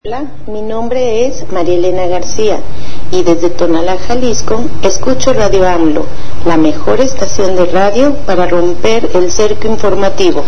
Hola, mi nombre es María Elena García y desde Tonalá, Jalisco, escucho Radio AMLO, la mejor estación de radio para romper el cerco informativo.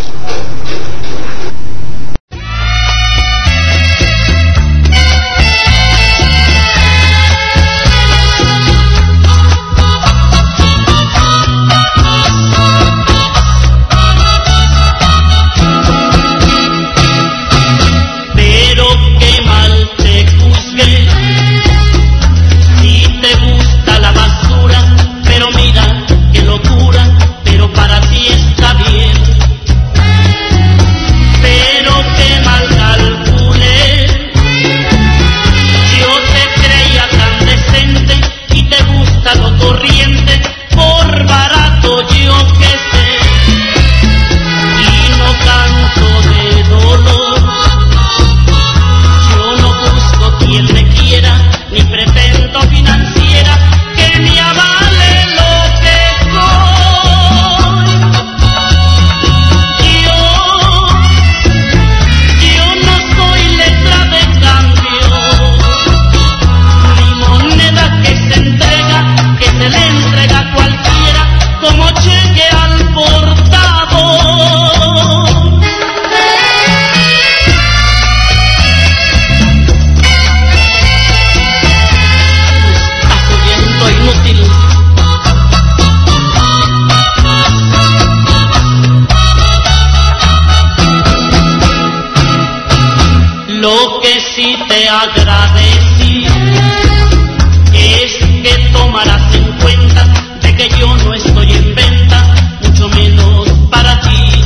Lo que sí te agradecí es que tomarás en cuenta de que yo no estoy en venta, mucho menos para ti.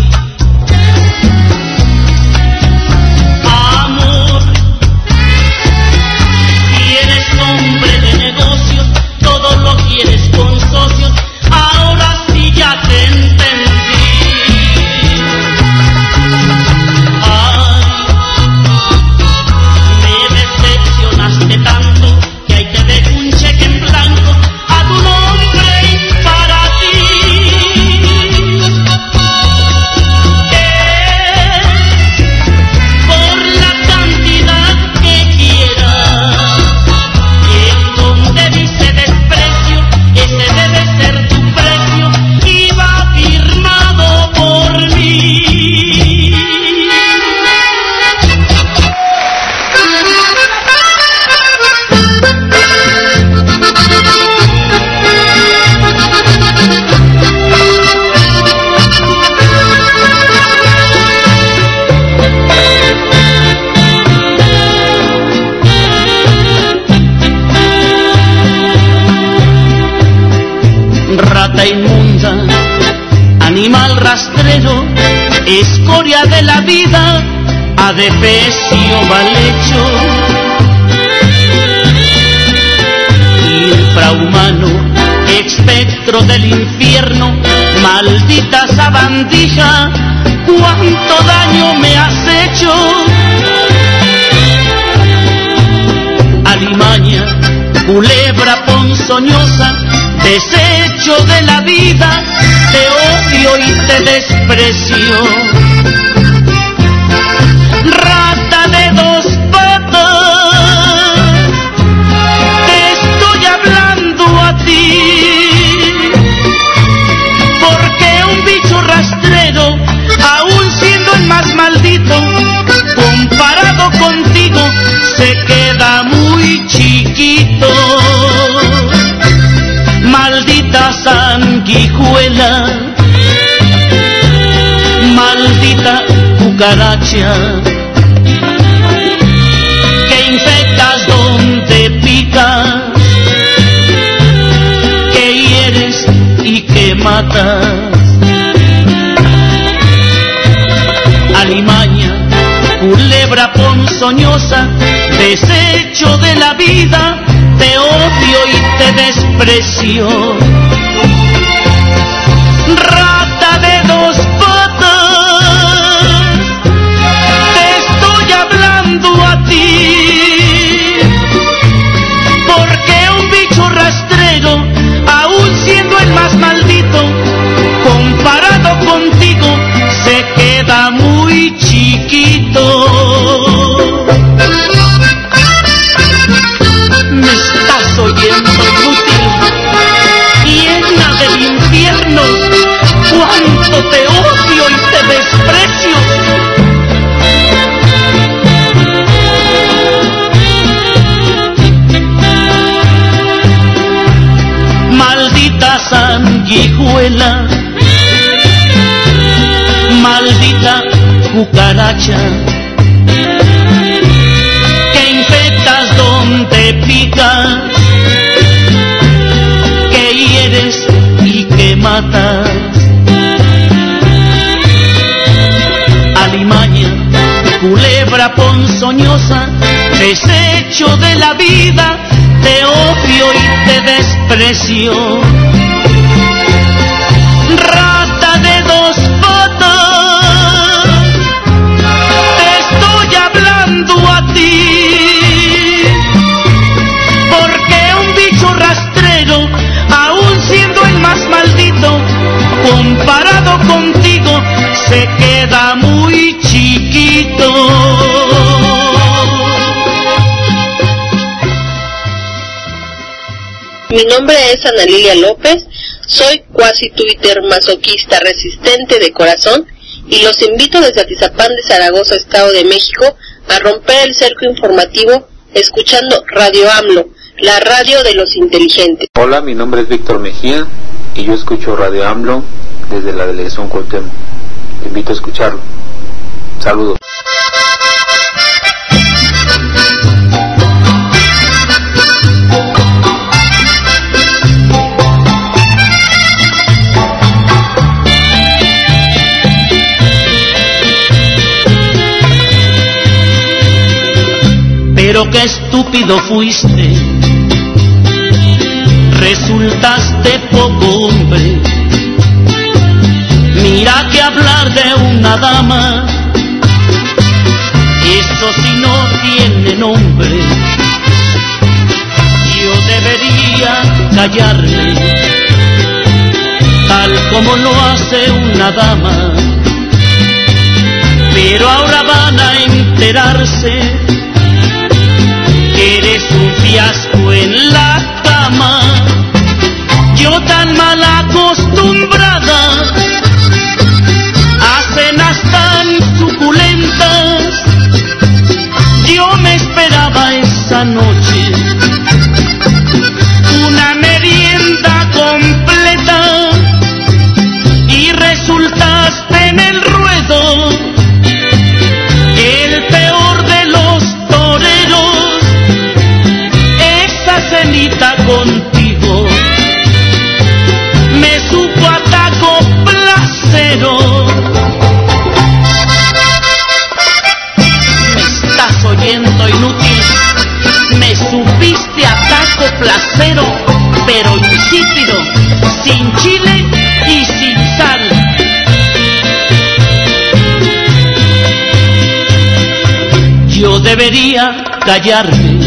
Amor, si eres hombre de negocios, todo lo quieres con socios, ahora sí ya te entendí. Tanto que ahí te dejo un cheque en blanco a tu nombre y para ti. Por la cantidad que quieras, en donde dice desprecio, ese debe ser tu precio y va firmado por mí. Rata inmunda, animal rastrero, escoria de la vida, adefesio mal hecho, infrahumano, espectro del infierno, maldita sabandija, cuánto daño me has hecho. Alimaña, culebra ponzoñosa, desecho de la vida, te odio y te desprecio. Rata de dos patas, te estoy hablando a ti, porque un bicho rastrero, aún siendo el más maldito, comparado contigo, se queda muy chiquito. Maldita sanguijuela, maldita cucaracha, que infectas donde picas, que hieres y que matas. Alimaña, culebra ponzoñosa, desecho de la vida, te odio y te desprecio. Rata de dos patas, te estoy hablando a ti, porque un bicho rastrero, aún siendo el más maldito, comparado contigo, se queda muy chiquito. la sanguijuela. Maldita cucaracha que infectas donde picas, que hieres y que matas. Alimaña, culebra ponzoñosa, desecho de la vida, te odio y te desprecio. Rata de dos patas, te estoy hablando a ti, porque un bicho rastrero, aun siendo el más maldito, comparado contigo, se queda muy chiquito. Mi nombre es Ana Lilia López, soy cuasi Twitter masoquista resistente de corazón y los invito desde Atizapán de Zaragoza, Estado de México, a romper el cerco informativo escuchando Radio AMLO, la radio de los inteligentes. Hola, mi nombre es Víctor Mejía y yo escucho Radio AMLO desde la delegación Cuauhtémoc. Te invito a escucharlo. Saludos. Pero qué estúpido fuiste, resultaste poco hombre. Mira que hablar de una dama, eso sí no tiene nombre. Yo debería callarme, tal como lo hace una dama. Pero ahora van a enterarse que eres un fiasco en la cama. Yo tan mal acostumbrada a cenas tan suculentas, yo me esperaba esa noche una merienda completa y resultaste en el ruedo el peor de los toreros. Esa cenita contigo me supo a taco placero. Me estás oyendo, inútil, me supiste a taco placero, pero insípido, sin chile y sin sal. Yo debería callarme,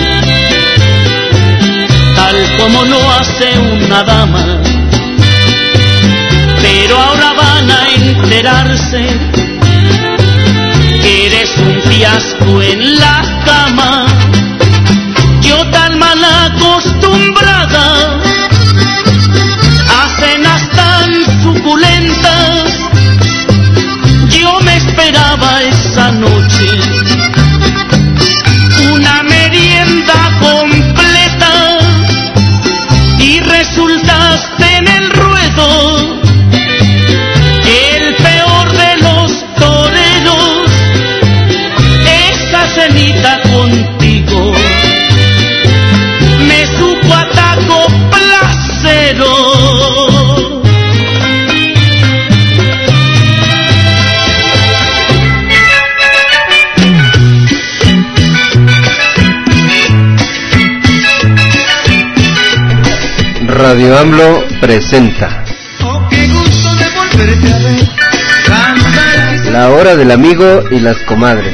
tal como lo hace una dama. Pero ahora van a enterarse que eres un fiasco en la cama. Yo tan mal acostumbrada a cenas tan suculentas, yo me esperaba esa noche una merienda completa y resultaste en el ruedo el peor de los toreros. Esa cenita contigo me supo a taco placero. Radio AMLO presenta La Hora del Amigo y las Comadres.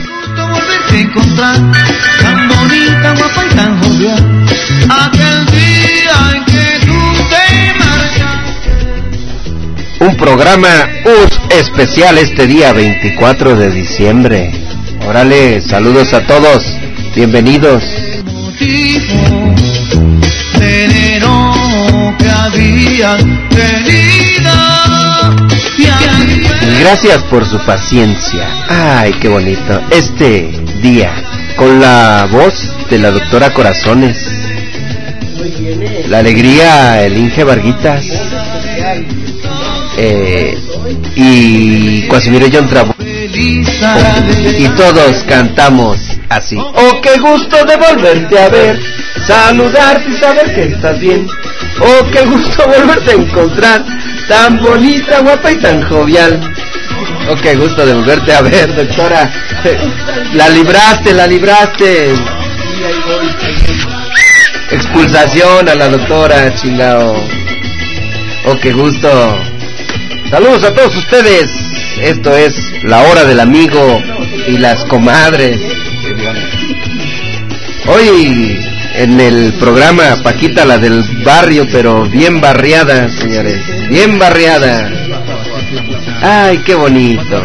Un programa especial este día 24 de diciembre. Órale, saludos a todos, bienvenidos. Y gracias por su paciencia. Ay, qué bonito este día, con la voz de la doctora Corazones, la alegría el Inge Varguitas, y Casimiro John Travolta, y todos cantamos así. Oh, qué gusto de volverte a ver, saludarte y saber que estás bien. Oh, qué gusto volverte a encontrar, tan bonita, guapa y tan jovial. Oh, qué gusto de volverte a ver, doctora. La libraste. Expulsación a la doctora, chingao. Oh, qué gusto. Saludos a todos ustedes. Esto es La Hora del Amigo y las Comadres. Hoy en el programa Paquita, la del barrio, pero bien barriada, señores. Bien barriada. Ay, qué bonito.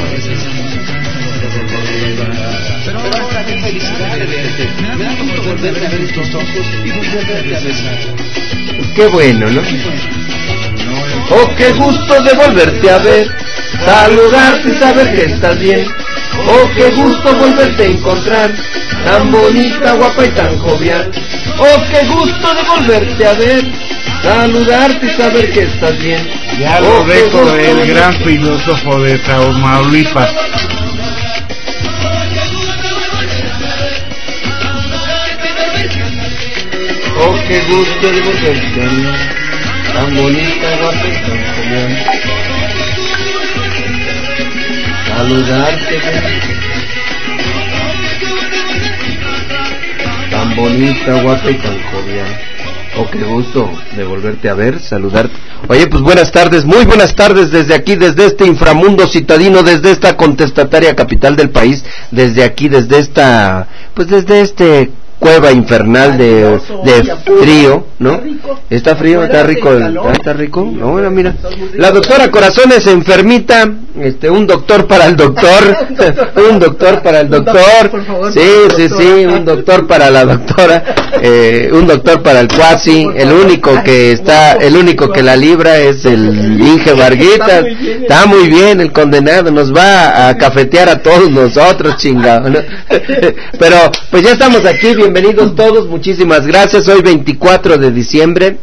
Qué bueno, ¿no? Oh, qué gusto de volverte a ver, saludarte y saber que estás bien. Oh, qué gusto volverte a encontrar, tan bonita, guapa y tan jovial. Oh, qué gusto de volverte a ver, saludarte y saber que estás bien. Ya lo dejo el gran filósofo de Tamaulipas. Oh, qué gusto de volverte a ver, tan bonita, guapa y tan jovial. Saludarte, tan bonita, guapa y tan jovial. Oh, qué gusto de volverte a ver, saludarte. Oye, pues buenas tardes, muy buenas tardes desde aquí, desde este inframundo citadino, desde esta contestataria capital del país, desde aquí, desde esta, pues desde este cueva infernal de frío, ¿no? ¿Está frío? ¿Está rico? ¿Está rico? No, bueno, mira. La doctora Corazones enfermita, un doctor para el doctor, un doctor para el doctor, sí, un doctor para la doctora, un doctor para el cuasi, el único que la libra es el Inge Varguita. Está muy bien el condenado, nos va a cafetear a todos nosotros, chingado, ¿no? Pero, pues ya estamos aquí, bienvenidos todos, muchísimas gracias. Hoy 24 de diciembre,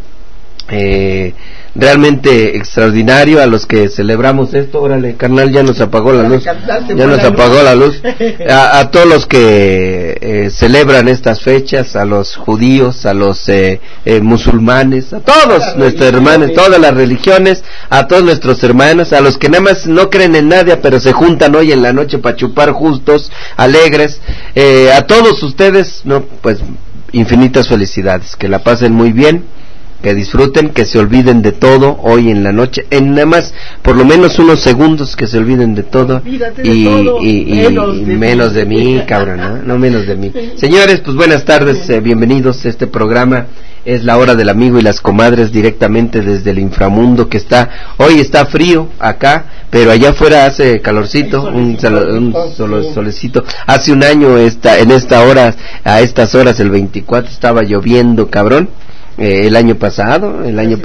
realmente extraordinario a los que celebramos esto. Órale, carnal, ya nos apagó la luz, a todos los que celebran estas fechas, a los judíos, a los musulmanes, a todos nuestros hermanos, todas las religiones, a todos nuestros hermanos, a los que nada más no creen en nadie pero se juntan hoy en la noche para chupar justos, alegres, a todos ustedes, no, pues infinitas felicidades, que la pasen muy bien, que disfruten, que se olviden de todo hoy en la noche, en nada más por lo menos unos segundos, que se olviden de todo y menos de mí, cabrón, no menos de mí. Señores, pues buenas tardes, bienvenidos. Este programa es La Hora del Amigo y las Comadres, directamente desde el inframundo, que hoy está frío acá, pero allá afuera hace calorcito, un solecito. Hace un año en esta hora, a estas horas, el 24, estaba lloviendo, cabrón. El año pasado,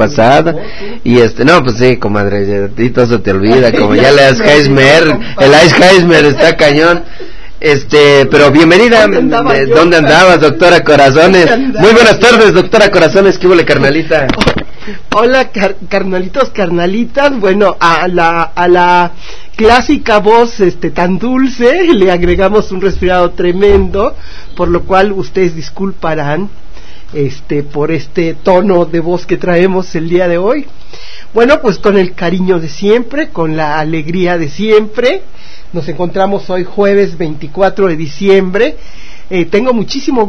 y no, pues sí, comadre, y todo se te olvida, como ya le Alzheimer, el Alzheimer está cañón. Pero bienvenida. ¿Dónde andabas, doctora Corazones? Muy buenas tardes, doctora Corazones. ¿Qué huele, carnalita? Hola, carnalitos, carnalitas. Bueno, a la clásica voz tan dulce le agregamos un resfriado tremendo, por lo cual ustedes disculparán por este tono de voz que traemos el día de hoy. Bueno, pues con el cariño de siempre, con la alegría de siempre, nos encontramos hoy jueves 24 de diciembre. Tengo muchísimo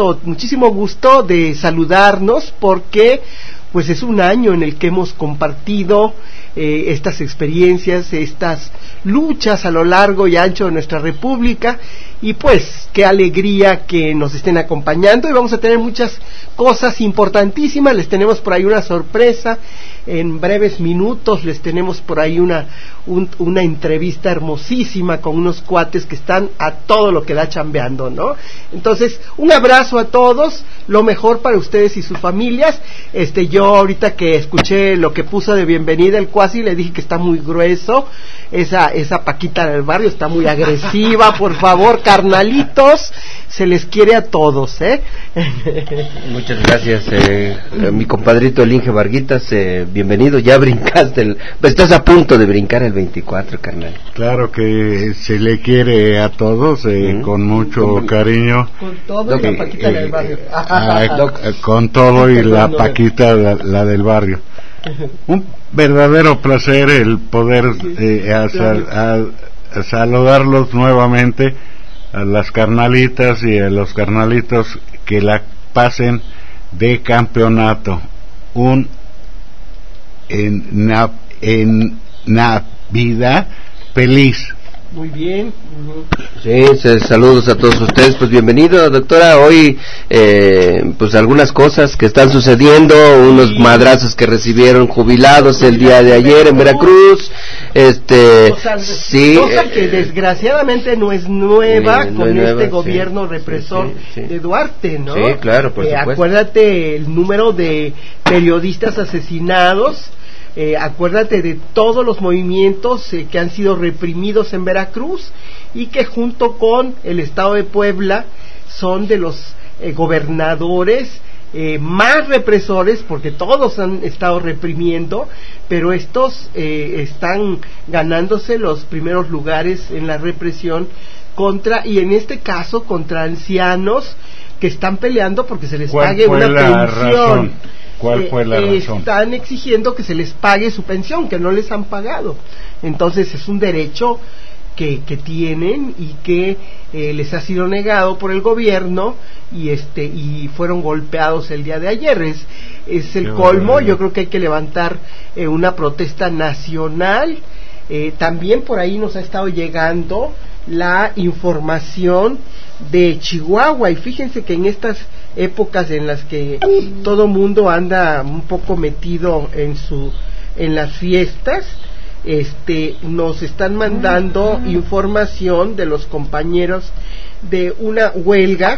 gusto de saludarnos, porque pues es un año en el que hemos compartido estas experiencias, estas luchas a lo largo y ancho de nuestra república, y pues qué alegría que nos estén acompañando, y vamos a tener muchas cosas importantísimas. Les tenemos por ahí una sorpresa, en breves minutos les tenemos por ahí una entrevista hermosísima con unos cuates que están a todo lo que da chambeando, ¿no? Entonces, un abrazo a todos, lo mejor para ustedes y sus familias. Yo ahorita que escuché lo que puso de bienvenida el Cuasi, le dije que está muy grueso, esa Paquita del barrio está muy agresiva. Por favor, carnalitos, se les quiere a todos, Muchas gracias, mi compadrito el Inge Varguitas, bienvenido. Ya brincaste, estás a punto de brincar el 24, carnal. Claro que se le quiere a todos, con mucho cariño. Con todo y la Paquita del barrio. Con todo y la Paquita, la del barrio. Un verdadero placer el poder saludarlos nuevamente, a las carnalitas y a los carnalitos, que la pasen de campeonato. En Navidad feliz. Muy bien. Sí, saludos a todos ustedes. Pues bienvenido, doctora. Hoy pues algunas cosas que están sucediendo, unos madrazos que recibieron jubilados el día de ayer en Veracruz. Cosa que desgraciadamente no es nueva con este gobierno represor de Duarte, ¿no? Sí, claro, por supuesto. Acuérdate el número de periodistas asesinados. Acuérdate de todos los movimientos que han sido reprimidos en Veracruz, y que junto con el estado de Puebla son de los gobernadores más represores, porque todos han estado reprimiendo, pero estos están ganándose los primeros lugares en la represión y en este caso contra ancianos que están peleando porque se les pague una pensión. ¿Cuál fue la razón? Están exigiendo que se les pague su pensión, que no les han pagado. Entonces es un derecho que tienen y que les ha sido negado por el gobierno, y fueron golpeados el día de ayer. Es el colmo. Yo creo que hay que levantar una protesta nacional. También por ahí nos ha estado llegando la información de Chihuahua, y fíjense que en estas épocas en las que todo mundo anda un poco metido en las fiestas, nos están mandando información de los compañeros de una huelga,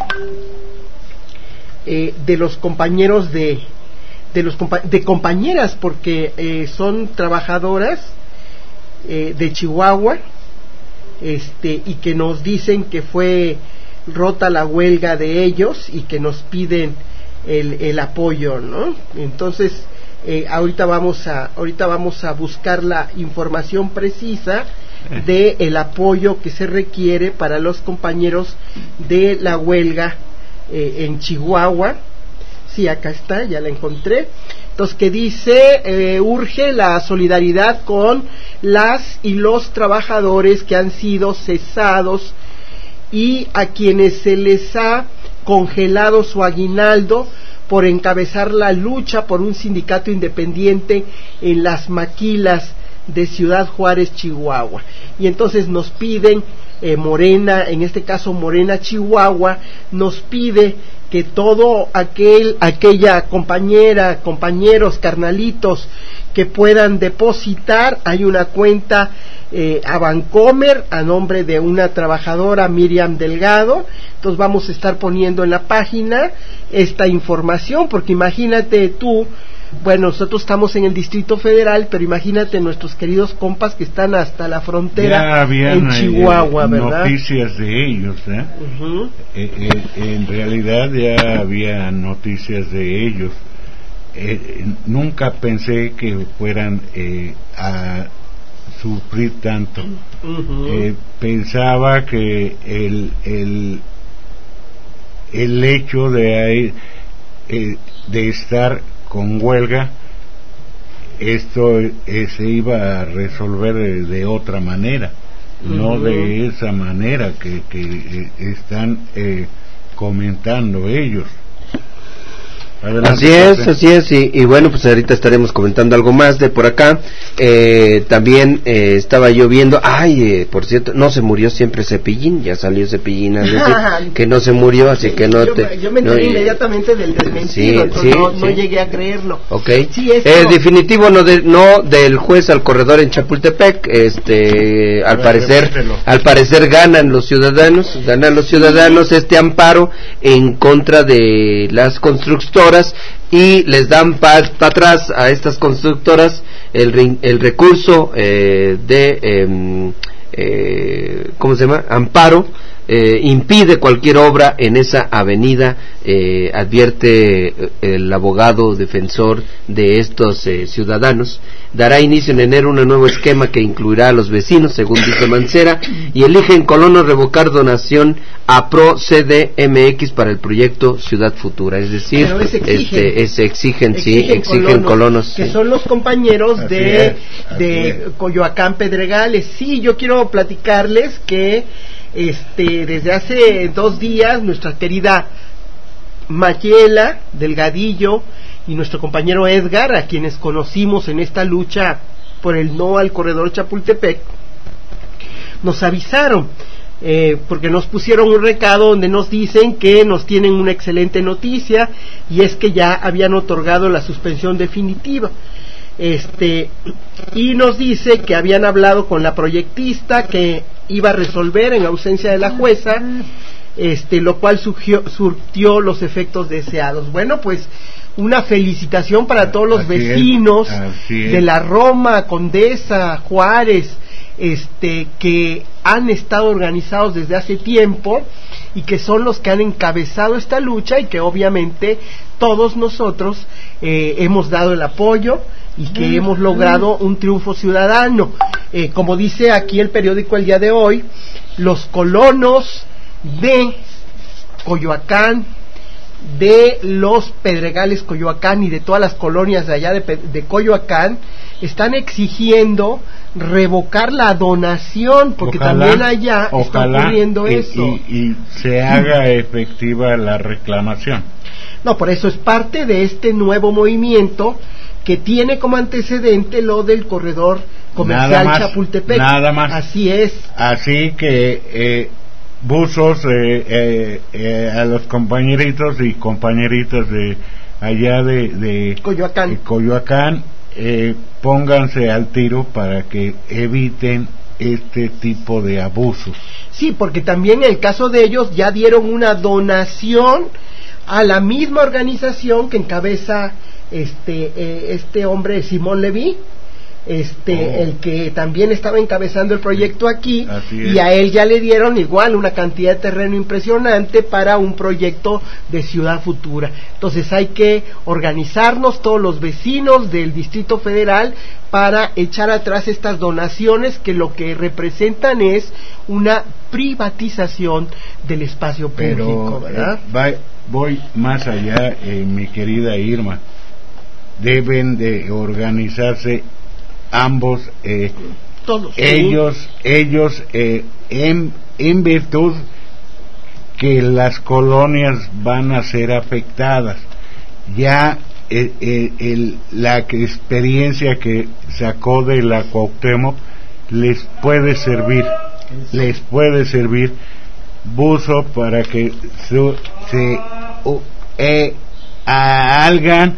de los compañeros de compañeras, porque son trabajadoras de Chihuahua, y que nos dicen que fue rota la huelga de ellos y que nos piden el apoyo, ¿no? Entonces ahorita vamos a buscar la información precisa de el apoyo que se requiere para los compañeros de la huelga en Chihuahua. Sí, acá está, ya la encontré. Entonces, que dice, urge la solidaridad con las y los trabajadores que han sido cesados y a quienes se les ha congelado su aguinaldo por encabezar la lucha por un sindicato independiente en las maquilas de Ciudad Juárez, Chihuahua. Y entonces nos piden, Morena, en este caso Morena Chihuahua, nos pide que todo aquella compañera, compañeros, carnalitos que puedan depositar, hay una cuenta a Bancomer a nombre de una trabajadora, Miriam Delgado. Entonces vamos a estar poniendo en la página esta información, porque imagínate tú, bueno, nosotros estamos en el Distrito Federal, pero imagínate nuestros queridos compas que están hasta la frontera en Chihuahua, ¿verdad? Noticias de ellos, Uh-huh. En realidad ya había noticias de ellos. Nunca pensé que fueran a sufrir tanto. Uh-huh. Pensaba que el hecho de estar con huelga, esto se iba a resolver de otra manera, uh-huh, no de esa manera que están comentando ellos. Adelante, Así es, y bueno, pues ahorita estaremos comentando algo más de por acá. También estaba yo viendo, por cierto, no se murió siempre Cepillín, ya salió Cepillín a decir que no se murió, así que no yo me enteré inmediatamente del desmentido, no llegué a creerlo. Okay. Sí, definitivo no del juez al corredor en Chapultepec, al parecer ganan los ciudadanos este amparo en contra de las constructoras y les dan para atrás a estas constructoras el recurso ¿cómo se llama? Amparo. Impide cualquier obra en esa avenida, advierte el abogado defensor de estos ciudadanos. Dará inicio en enero un nuevo esquema que incluirá a los vecinos, según dice Mancera, y eligen colonos revocar donación a Pro CDMX para el proyecto Ciudad Futura, es decir, exigen colonos, que son los compañeros de Coyoacán Pedregales. Sí, yo quiero platicarles que desde hace 2 días nuestra querida Mayela Delgadillo y nuestro compañero Edgar, a quienes conocimos en esta lucha por el no al corredor Chapultepec, nos avisaron, porque nos pusieron un recado donde nos dicen que nos tienen una excelente noticia, y es que ya habían otorgado la suspensión definitiva. Y nos dice que habían hablado con la proyectista, que iba a resolver en ausencia de la jueza, lo cual surtió los efectos deseados. Bueno, pues una felicitación para todos los vecinos de la Roma, Condesa, Juárez, que han estado organizados desde hace tiempo y que son los que han encabezado esta lucha, y que obviamente todos nosotros hemos dado el apoyo y que hemos logrado un triunfo ciudadano. Como dice aquí el periódico el día de hoy, los colonos de Coyoacán, de los Pedregales Coyoacán y de todas las colonias de allá de Coyoacán están exigiendo revocar la donación, porque también allá está ocurriendo eso. Y se haga efectiva la reclamación. No, por eso es parte de este nuevo movimiento que tiene como antecedente lo del corredor comercial Chapultepec. Nada más. Así es. Así que buzos a los compañeritos y compañeritas de allá de Coyoacán, pónganse al tiro para que eviten este tipo de abusos. Sí, porque también en el caso de ellos ya dieron una donación a la misma organización que encabeza este hombre Simón Levy, el que también estaba encabezando el proyecto aquí, y a él ya le dieron igual una cantidad de terreno impresionante para un proyecto de Ciudad Futura. Entonces hay que organizarnos todos los vecinos del Distrito Federal para echar atrás estas donaciones, que lo que representan es una privatización del espacio público, ¿verdad? Voy más allá, mi querida Irma. Deben de organizarse ambos, todos, ellos en virtud que las colonias van a ser afectadas. Ya la experiencia que sacó de la Cuauhtémoc les puede servir buzo para que hagan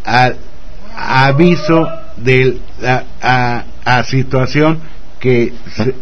aviso de la situación que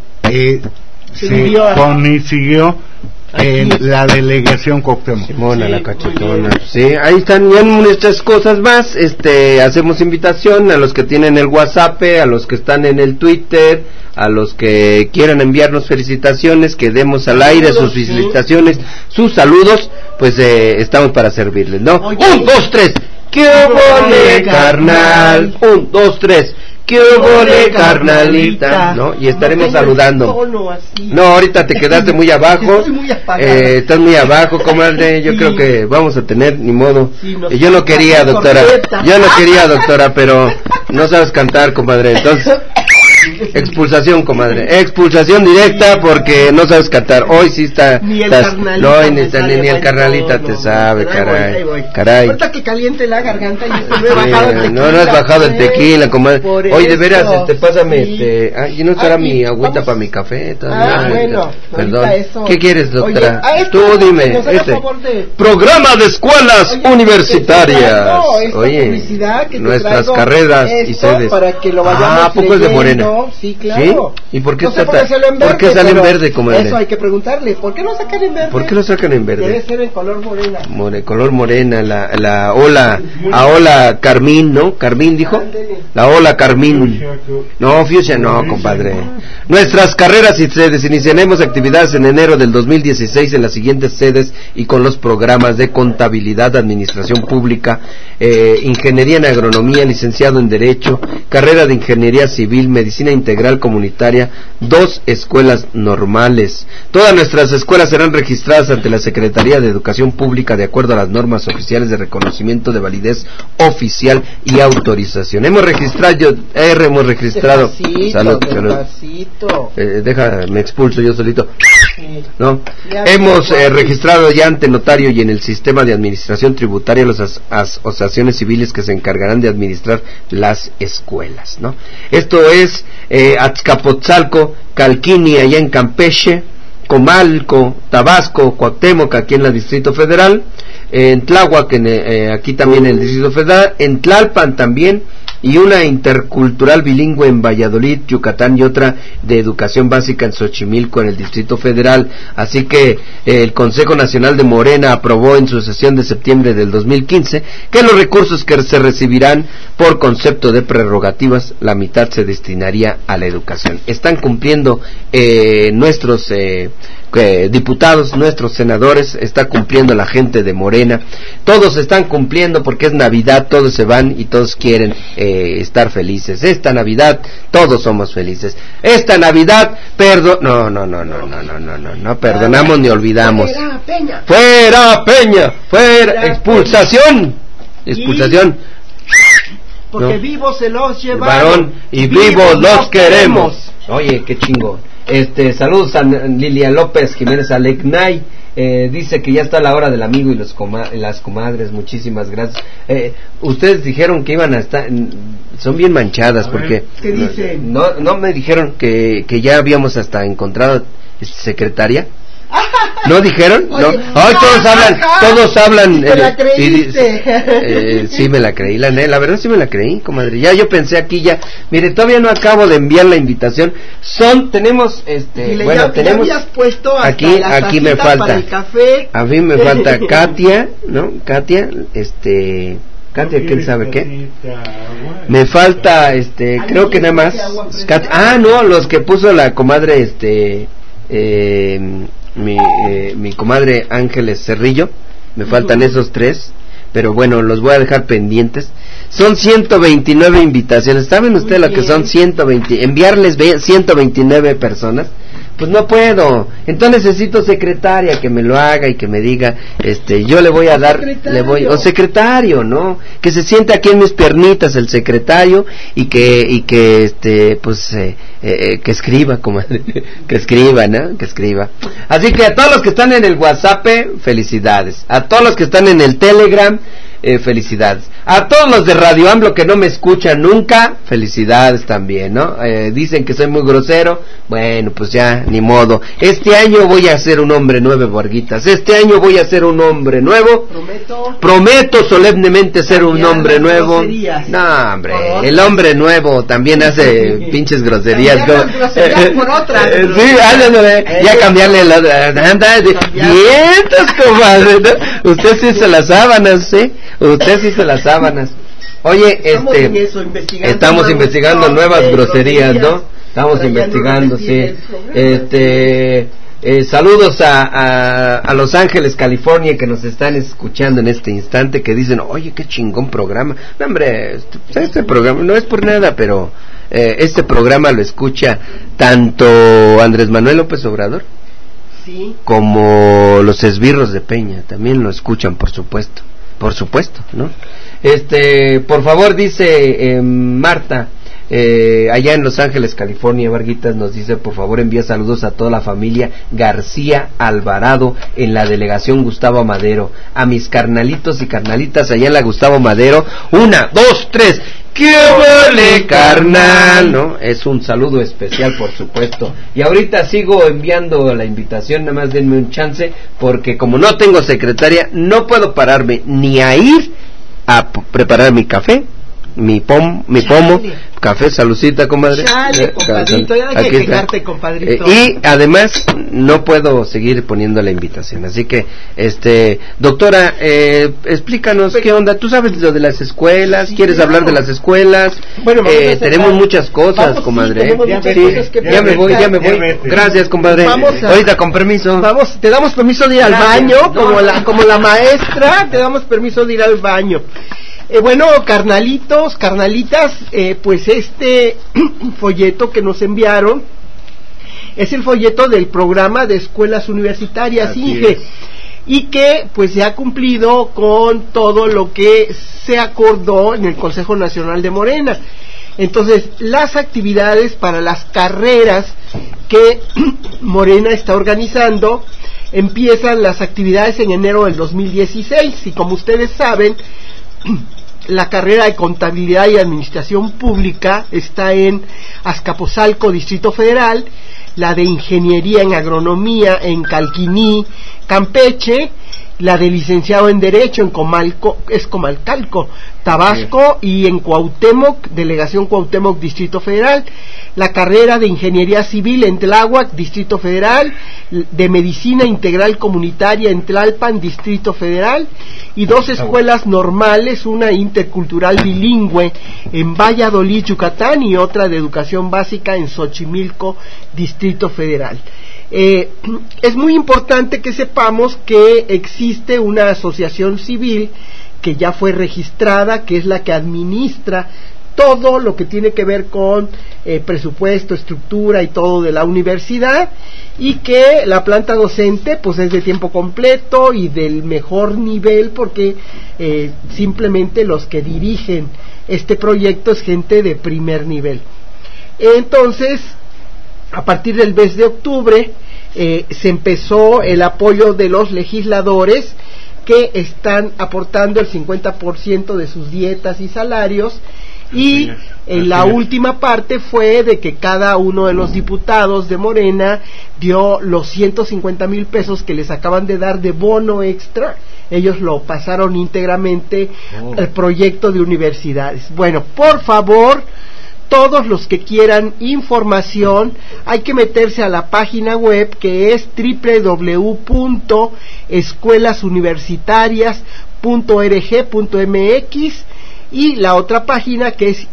se consiguió en la delegación Cuauhtémoc. Simona, la cachetona. Sí, ahí están ya muchas cosas más. Hacemos invitación a los que tienen el WhatsApp, a los que están en el Twitter, a los que quieran enviarnos felicitaciones, que demos al aire sus felicitaciones, sus saludos, pues estamos para servirles, ¿no? 1, 2, 3. ¡Qué obole, carnal! 1, 2, 3. ¡Qué obole, carnalita! ¿No? Y estaremos saludando. No, ahorita te quedaste muy abajo. Estás muy abajo, comadre. Yo creo que vamos a tener, ni modo. Yo no quería, doctora. Pero no sabes cantar, comadre. Entonces, Expulsación, comadre. Expulsación directa porque no sabes cantar. Hoy sí está. Ni el estás, carnalita. No, ni el carnalita te sabe, caray. Caray. Ahorita que caliente la garganta y no he bajado el tequila. No has bajado el tequila, comadre. Oye, de veras, pásame, sí. Y no estará mi agüita para mi café todavía. Bueno. Perdón. Eso. ¿Qué quieres, doctora? Oye, tú dime. Programa de escuelas universitarias. Oye, publicidad que nuestras carreras y sedes. Para que lo vayamos ¿a poco es de Morena? Sí, claro. ¿Sí? ¿Y por qué no sé por qué sale en verde, comadre? Eso hay que preguntarle. ¿Por qué lo sacan en verde? ¿Por qué lo sacan en verde? Debe ser en color morena. Color morena, la ola Carmín, ¿no? Carmín dijo. La ola Carmín. No, fuchsia no, compadre. Nuestras carreras y sedes. Iniciaremos actividades en enero del 2016 en las siguientes sedes y con los programas de contabilidad, administración pública, ingeniería en agronomía, licenciado en derecho, carrera de ingeniería civil, medicina integral comunitaria, 2 escuelas normales. Todas nuestras escuelas serán registradas ante la Secretaría de Educación Pública de acuerdo a las normas oficiales de reconocimiento de validez oficial y autorización. Hemos registrado. Salud. Me expulso yo solito. ¿No? Hemos registrado ya ante notario y en el sistema de administración tributaria las asociaciones civiles que se encargarán de administrar las escuelas, ¿no? Esto es Azcapotzalco, Calquini allá en Campeche, Comalco, Tabasco, Cuauhtémoc aquí en el Distrito Federal, en Tláhuac aquí también en el Distrito Federal, en Tlalpan también, y una intercultural bilingüe en Valladolid, Yucatán, y otra de educación básica en Xochimilco en el Distrito Federal. Así que el Consejo Nacional de Morena aprobó en su sesión de septiembre del 2015 que los recursos que se recibirán por concepto de prerrogativas, la mitad se destinaría a la educación. Están cumpliendo nuestros diputados, nuestros senadores, está cumpliendo la gente de Morena, todos están cumpliendo porque es Navidad, todos se van y todos quieren estar felices. Esta Navidad todos somos felices. Esta Navidad no perdonamos ni olvidamos. Fuera Peña, fuera expulsación. Porque vivos se los llevaron y vivos los queremos. Oye, qué chingo. Saludos a Lilia López Jiménez Alecnay, dice que ya está la hora del amigo y las comadres, muchísimas gracias. Ustedes dijeron que iban a estar, son bien manchadas porque ¿qué dicen? No me dijeron que ya habíamos hasta encontrado secretaria. ¿No dijeron? Oye, no. Hoy todos hablan. ¿Te la creíste? Sí me la creí, la verdad sí me la creí, comadre. Ya yo pensé aquí ya, mire, todavía no acabo de enviar la invitación. tenemos ya habías puesto hasta aquí me falta. Para el café. A mí me falta Katia, ¿no? Katia, ¿quién sabe qué? Me falta, creo que nada más. Katia, los que puso la comadre, mi comadre Ángeles Cerrillo, me faltan esos 3, pero bueno, los voy a dejar pendientes. Son 129 invitaciones. ¿Saben ustedes lo que son 120? Enviarles 129 personas. Pues no puedo. Entonces necesito secretaria que me lo haga y que me diga, yo le voy a dar, o secretario, ¿no? Que se siente aquí en mis piernitas el secretario y que escriba, comadre, que escriba, ¿no? Que escriba. Así que a todos los que están en el WhatsApp, felicidades. A todos los que están en el Telegram, felicidades. A todos los de Radio AMLO que no me escuchan nunca, felicidades también, ¿no? Dicen que soy muy grosero. Bueno, pues ya, ni modo. Este año voy a ser un hombre nuevo, Borguitas. Este año voy a ser un hombre nuevo. Prometo solemnemente ser un hombre nuevo. No, hombre, el hombre nuevo también hace pinches groserías. Por otras. Sí, ya cambiarle vientos, comadre, ¿no? Usted sí hizo las sábanas, ¿sí? Usted sí hizo las sábanas. Oye, estamos investigando nuevas groserías, ¿no? Estamos investigando, sí. Saludos a Los Ángeles, California, que nos están escuchando en este instante, que dicen, oye, qué chingón programa. No, hombre, este programa no es por nada, pero este programa lo escucha tanto Andrés Manuel López Obrador, sí, como los esbirros de Peña, también lo escuchan, por supuesto, ¿no? Por favor, dice Marta, allá en Los Ángeles, California, Varguitas nos dice, por favor envía saludos a toda la familia García Alvarado en la delegación Gustavo Madero, a mis carnalitos y carnalitas allá en la Gustavo Madero, 1, 2, 3, ¡qué vale, carnal! ¿No? Es un saludo especial, por supuesto. Y ahorita sigo enviando la invitación, nada más denme un chance, porque como no tengo secretaria, no puedo pararme ni a ir a preparar mi café, mi pomo, café, salucita, comadre. Chale, compadrito, ya hay que quejarte, compadrito. Y además no puedo seguir poniendo la invitación, así que, doctora, explícanos qué onda. Tú sabes lo de las escuelas, ¿quieres hablar de las escuelas? Bueno, tenemos muchas cosas, comadre. Ya me voy. Gracias, compadre. Ahorita con permiso. Te damos permiso de ir al baño, como la maestra, te damos permiso de ir al baño. Bueno, carnalitos, carnalitas, pues este folleto que nos enviaron es el folleto del programa de escuelas universitarias, Inge, y que pues se ha cumplido con todo lo que se acordó en el Consejo Nacional de Morena. Entonces, las actividades para las carreras que Morena está organizando, empiezan las actividades en enero del 2016, y como ustedes saben, la carrera de Contabilidad y Administración Pública está en Azcapotzalco, Distrito Federal, la de Ingeniería en Agronomía en Calquiní, Campeche, la de Licenciado en Derecho en Comalcalco, Tabasco, y en Cuauhtémoc, Delegación Cuauhtémoc, Distrito Federal, la carrera de Ingeniería Civil en Tláhuac, Distrito Federal, de Medicina Integral Comunitaria en Tlalpan, Distrito Federal, y 2 escuelas normales, una intercultural bilingüe en Valladolid, Yucatán, y otra de Educación Básica en Xochimilco, Distrito Federal. Es muy importante que sepamos que existe una asociación civil que ya fue registrada, que es la que administra todo lo que tiene que ver con presupuesto, estructura y todo de la universidad, y que la planta docente pues es de tiempo completo y del mejor nivel, porque simplemente los que dirigen este proyecto es gente de primer nivel. Entonces, a partir del mes de octubre se empezó el apoyo de los legisladores, que están aportando el 50% de sus dietas y salarios, y la última parte fue de que cada uno de los diputados de Morena dio los 150,000 pesos que les acaban de dar de bono extra. Ellos lo pasaron íntegramente al proyecto de universidades. Bueno, por favor, todos los que quieran información, hay que meterse a la página web, que es www.escuelasuniversitarias.org.mx, y la otra página que es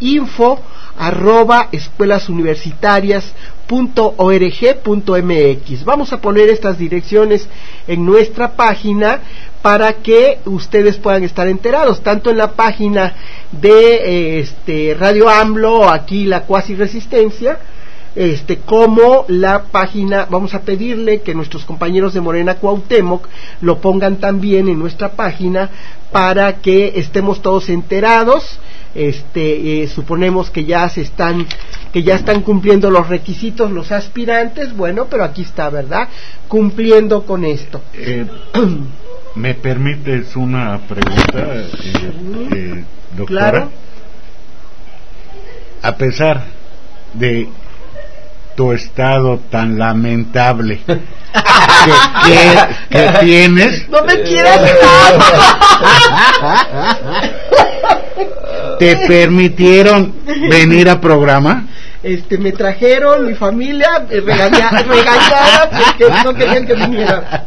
info@escuelasuniversitarias.org.mx. Vamos a poner estas direcciones en nuestra página para que ustedes puedan estar enterados, tanto en la página de Radio AMLO, aquí la Cuasi Resistencia, como la página. Vamos a pedirle que nuestros compañeros de Morena Cuauhtémoc lo pongan también en nuestra página para que estemos todos enterados. Suponemos que ya están cumpliendo los requisitos los aspirantes. Bueno, pero aquí está, ¿verdad? Cumpliendo con esto. ¿Me permites una pregunta, doctora? Claro. A pesar de tu estado tan lamentable que tienes, no me quieras ¿te permitieron venir a programa? Me trajeron mi familia regañada porque no querían que viniera.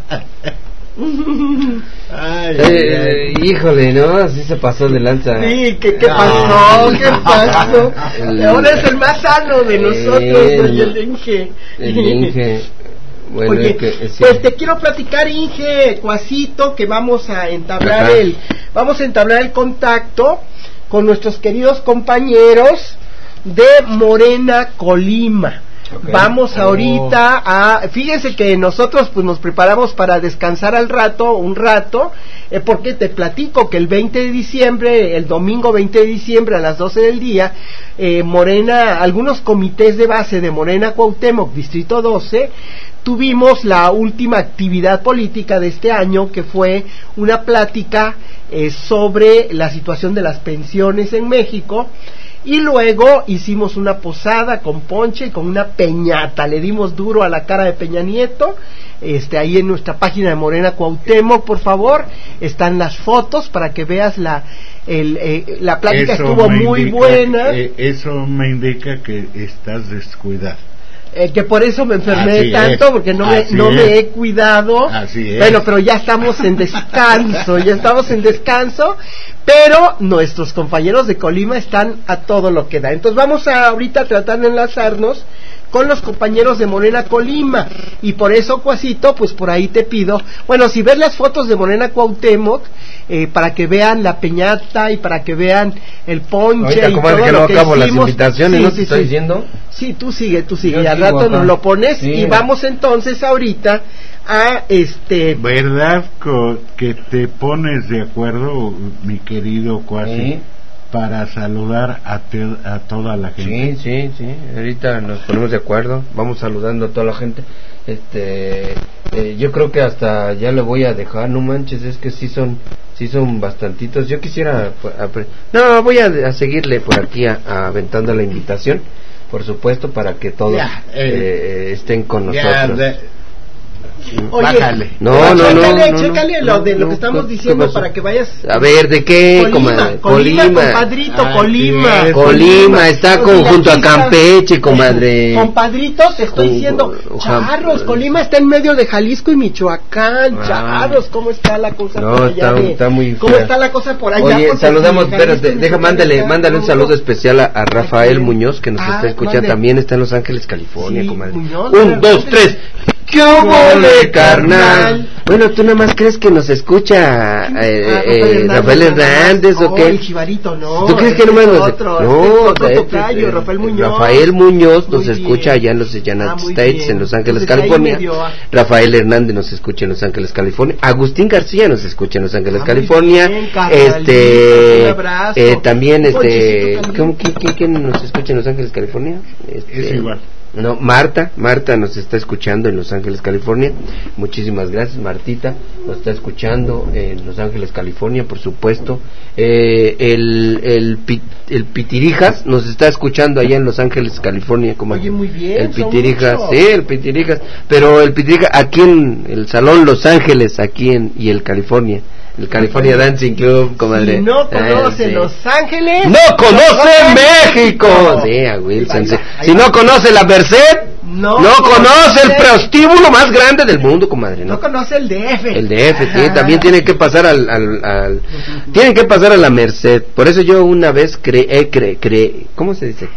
Híjole, ¿no? Así se pasó de lanza. Sí, ¿qué pasó? ¿Qué pasó? Ahora es el más sano de nosotros, el Inge. El Inge. Bueno, oye, pues te quiero platicar, Inge, Cuasito, que vamos a entablar el contacto con nuestros queridos compañeros de Morena Colima. Okay. Vamos ahorita a... Fíjense que nosotros pues nos preparamos para descansar un rato, porque te platico que el 20 de diciembre, el domingo 20 de diciembre a las 12 del día, Morena, algunos comités de base de Morena Cuauhtémoc, Distrito 12, tuvimos la última actividad política de este año, que fue una plática sobre la situación de las pensiones en México. Y luego hicimos una posada con ponche y con una peñata, le dimos duro a la cara de Peña Nieto. Ahí en nuestra página de Morena Cuauhtémoc, por favor, están las fotos para que veas la plática. Estuvo muy buena. Eso me indica que estás descuidado. Que por eso me enfermé tanto, porque no me he cuidado. Así es. Bueno, pero ya estamos en descanso, pero nuestros compañeros de Colima están a todo lo que da. Entonces vamos a ahorita tratar de enlazarnos con los compañeros de Morena Colima, y por eso, Cuasito, pues por ahí te pido, bueno, si ves las fotos de Morena Cuauhtémoc, para que vean la peñata y para que vean el ponche. Ahorita, y todo que lo no que acabo hicimos. las invitaciones, ¿no te estoy diciendo? Sí, tú sigue, Yo y al sigo rato acá. nos lo pones, sí. Y vamos entonces ahorita a ¿Verdad que te pones de acuerdo, mi querido Cuasi, Sí. para saludar a toda la gente? Sí, ahorita nos ponemos de acuerdo, vamos saludando a toda la gente. Yo creo que hasta ya le voy a dejar, no manches, es que sí son bastantitos. Yo quisiera voy a seguirle por aquí aventando la invitación, por supuesto, para que todos estén con nosotros. Oye, Bájale. Chécale lo de lo que estamos diciendo para que vayas. A ver, ¿de qué? Colima, compadrito, Colima. Colima está junto a Campeche, comadre. Compadrito, te estoy diciendo, charros, Colima está en medio de Jalisco y Michoacán, charros, ¿cómo está la cosa por allá? Está muy fea. ¿Cómo está la cosa por allá? Oye, Porque saludamos, si Jalisco espérate, y Michoacán mándale un saludo especial a Rafael Muñoz, que nos está escuchando, mande. también está en Los Ángeles, California, Sí, comadre. Muñoz, 1, 2, 3. ¡Qué mole, carnal! Bueno, ¿tú nada más crees que nos escucha Rafael Hernández o qué? El Chivarito, no. ¿Tú crees que nomás nos otro no, Rafael Muñoz. Rafael Muñoz nos Muy escucha bien. allá en los United Muy States, bien. en Los Ángeles, Entonces, California. ahí Rafael Hernández nos escucha en Los Ángeles, California. Agustín García nos escucha en Los Ángeles, muy California. bien, carnalito, un abrazo. También Ponchecito también. ¿quién nos escucha en Los Ángeles, California? Es igual. No, Marta nos está escuchando en Los Ángeles, California. Muchísimas gracias, Martita. Nos está escuchando en Los Ángeles, California, por supuesto. El Pitirijas nos está escuchando allá en Los Ángeles, California. Oye, muy bien. El Pitirijas, sí, el Pitirijas. Pero el Pitirijas aquí en el Salón Los Ángeles, y el California. El California Dancing Club, comadre. Si no conoce Los Ángeles, ¡no conoce México! Sí, a Wilson. Si no conoce la Merced, no conoce el prostíbulo más grande del mundo, comadre. No conoce el DF. El DF, sí, también tiene que pasar tienen que pasar a la Merced. Por eso yo una vez ¿cómo se dice?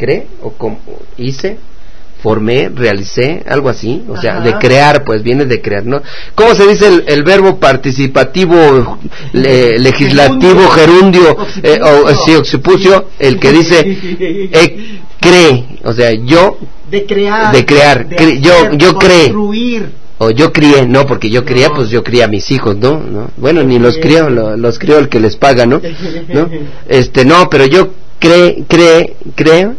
Realicé, algo así, o sea, de crear, pues viene de crear, ¿no? ¿Cómo se dice el verbo participativo, legislativo, gerundio, occipucio, el que dice cree, o sea, yo de crear, yo creé, construir. O yo crié, no, porque yo crié, pues yo crié a mis hijos, ¿no? Bueno, ni los crió, los crió el que les paga, ¿no? No, pero yo creo,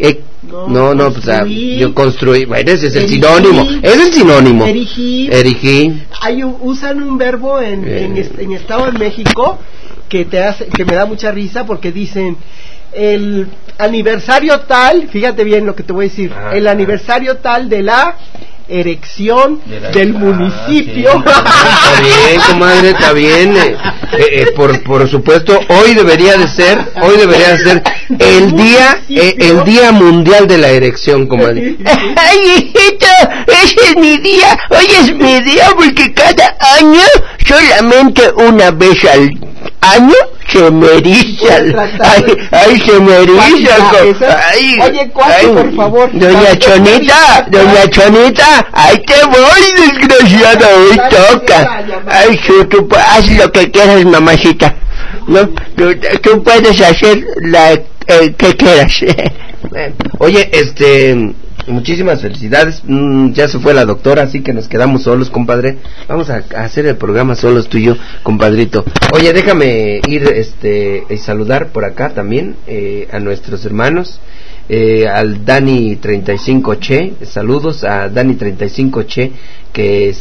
yo construí, bueno, ese es el sinónimo, erigí. Usan un verbo en Estado de México que me da mucha risa, porque dicen el aniversario tal, fíjate bien lo que te voy a decir, el aniversario tal de la erección del municipio. Sí. Está bien, comadre, está bien. Por supuesto, hoy debería de ser el día mundial de la erección, comadre. Ay, hijito, ese es mi día. Hoy es mi día porque cada año, solamente una vez al año, se me eriza. Ay, se me eriza. Oye, Cuasi, por favor. Doña Chonita, ahí te voy, desgraciada, hoy toca. Ay, tú haz lo que quieras, mamacita. No, tú puedes hacer que quieras. Oye, Muchísimas felicidades. Ya se fue la doctora, así que nos quedamos solos, compadre. Vamos a hacer el programa solos tú y yo, compadrito. Oye, déjame ir y saludar por acá también a nuestros hermanos. Al Dani 35 Che, saludos a Dani 35 Che, que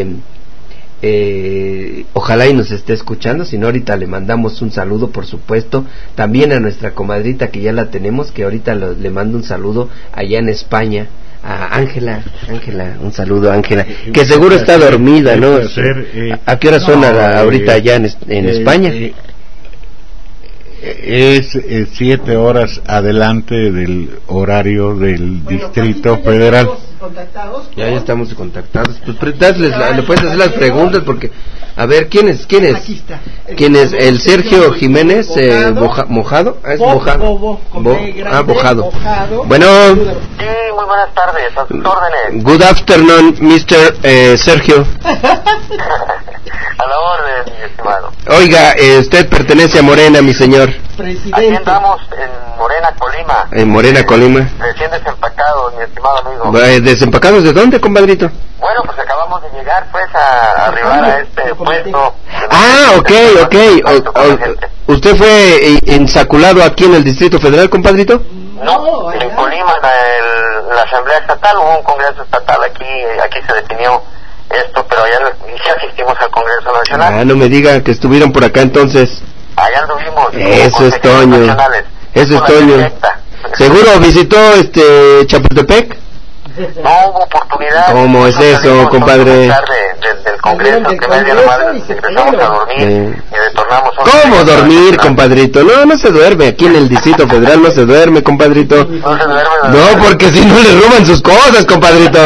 ojalá y nos esté escuchando, si no ahorita le mandamos un saludo, por supuesto. También a nuestra comadrita que ya la tenemos, que ahorita le mando un saludo allá en España, a Ángela, un saludo, Ángela, que seguro está dormida, ¿no? ¿A qué hora son ahorita allá en España? Es 7 horas adelante del horario del Distrito Federal. Ya estamos contactados. Pues le puedes hacer las preguntas porque, a ver, ¿quién es? ¿Quién es? El Sergio Jiménez Mojado. ¿Es Mojado? Mojado. Bueno. Sí, muy buenas tardes. A sus órdenes. Good afternoon, Mr. Sergio. A la orden, mi estimado. Oiga, usted pertenece a Morena, mi señor. Presidente. Aquí andamos en Morena, Colima. En Morena, Colima. Recién desempacados, mi estimado amigo. ¿Desempacados de dónde, compadrito? Bueno, pues acabamos de llegar, pues, a arribar a este puesto. Ok. ¿Usted fue ensaculado aquí en el Distrito Federal, compadrito? No, en Colima, en la Asamblea Estatal, hubo un Congreso Estatal aquí se definió esto, pero ya asistimos al Congreso Nacional. No me diga que estuvieron por acá entonces. Allá anduvimos. Eso es Toño. ¿Seguro visitó Chapultepec? No hubo oportunidad. ¿Cómo es eso, compadre? Del Congreso, que media nomás regresamos a dormir y retornamos. ¿Cómo dormir, compadrito? No se duerme. Aquí en el Distrito Federal no se duerme, compadrito. No se duerme. No, porque si no le roban sus cosas, compadrito.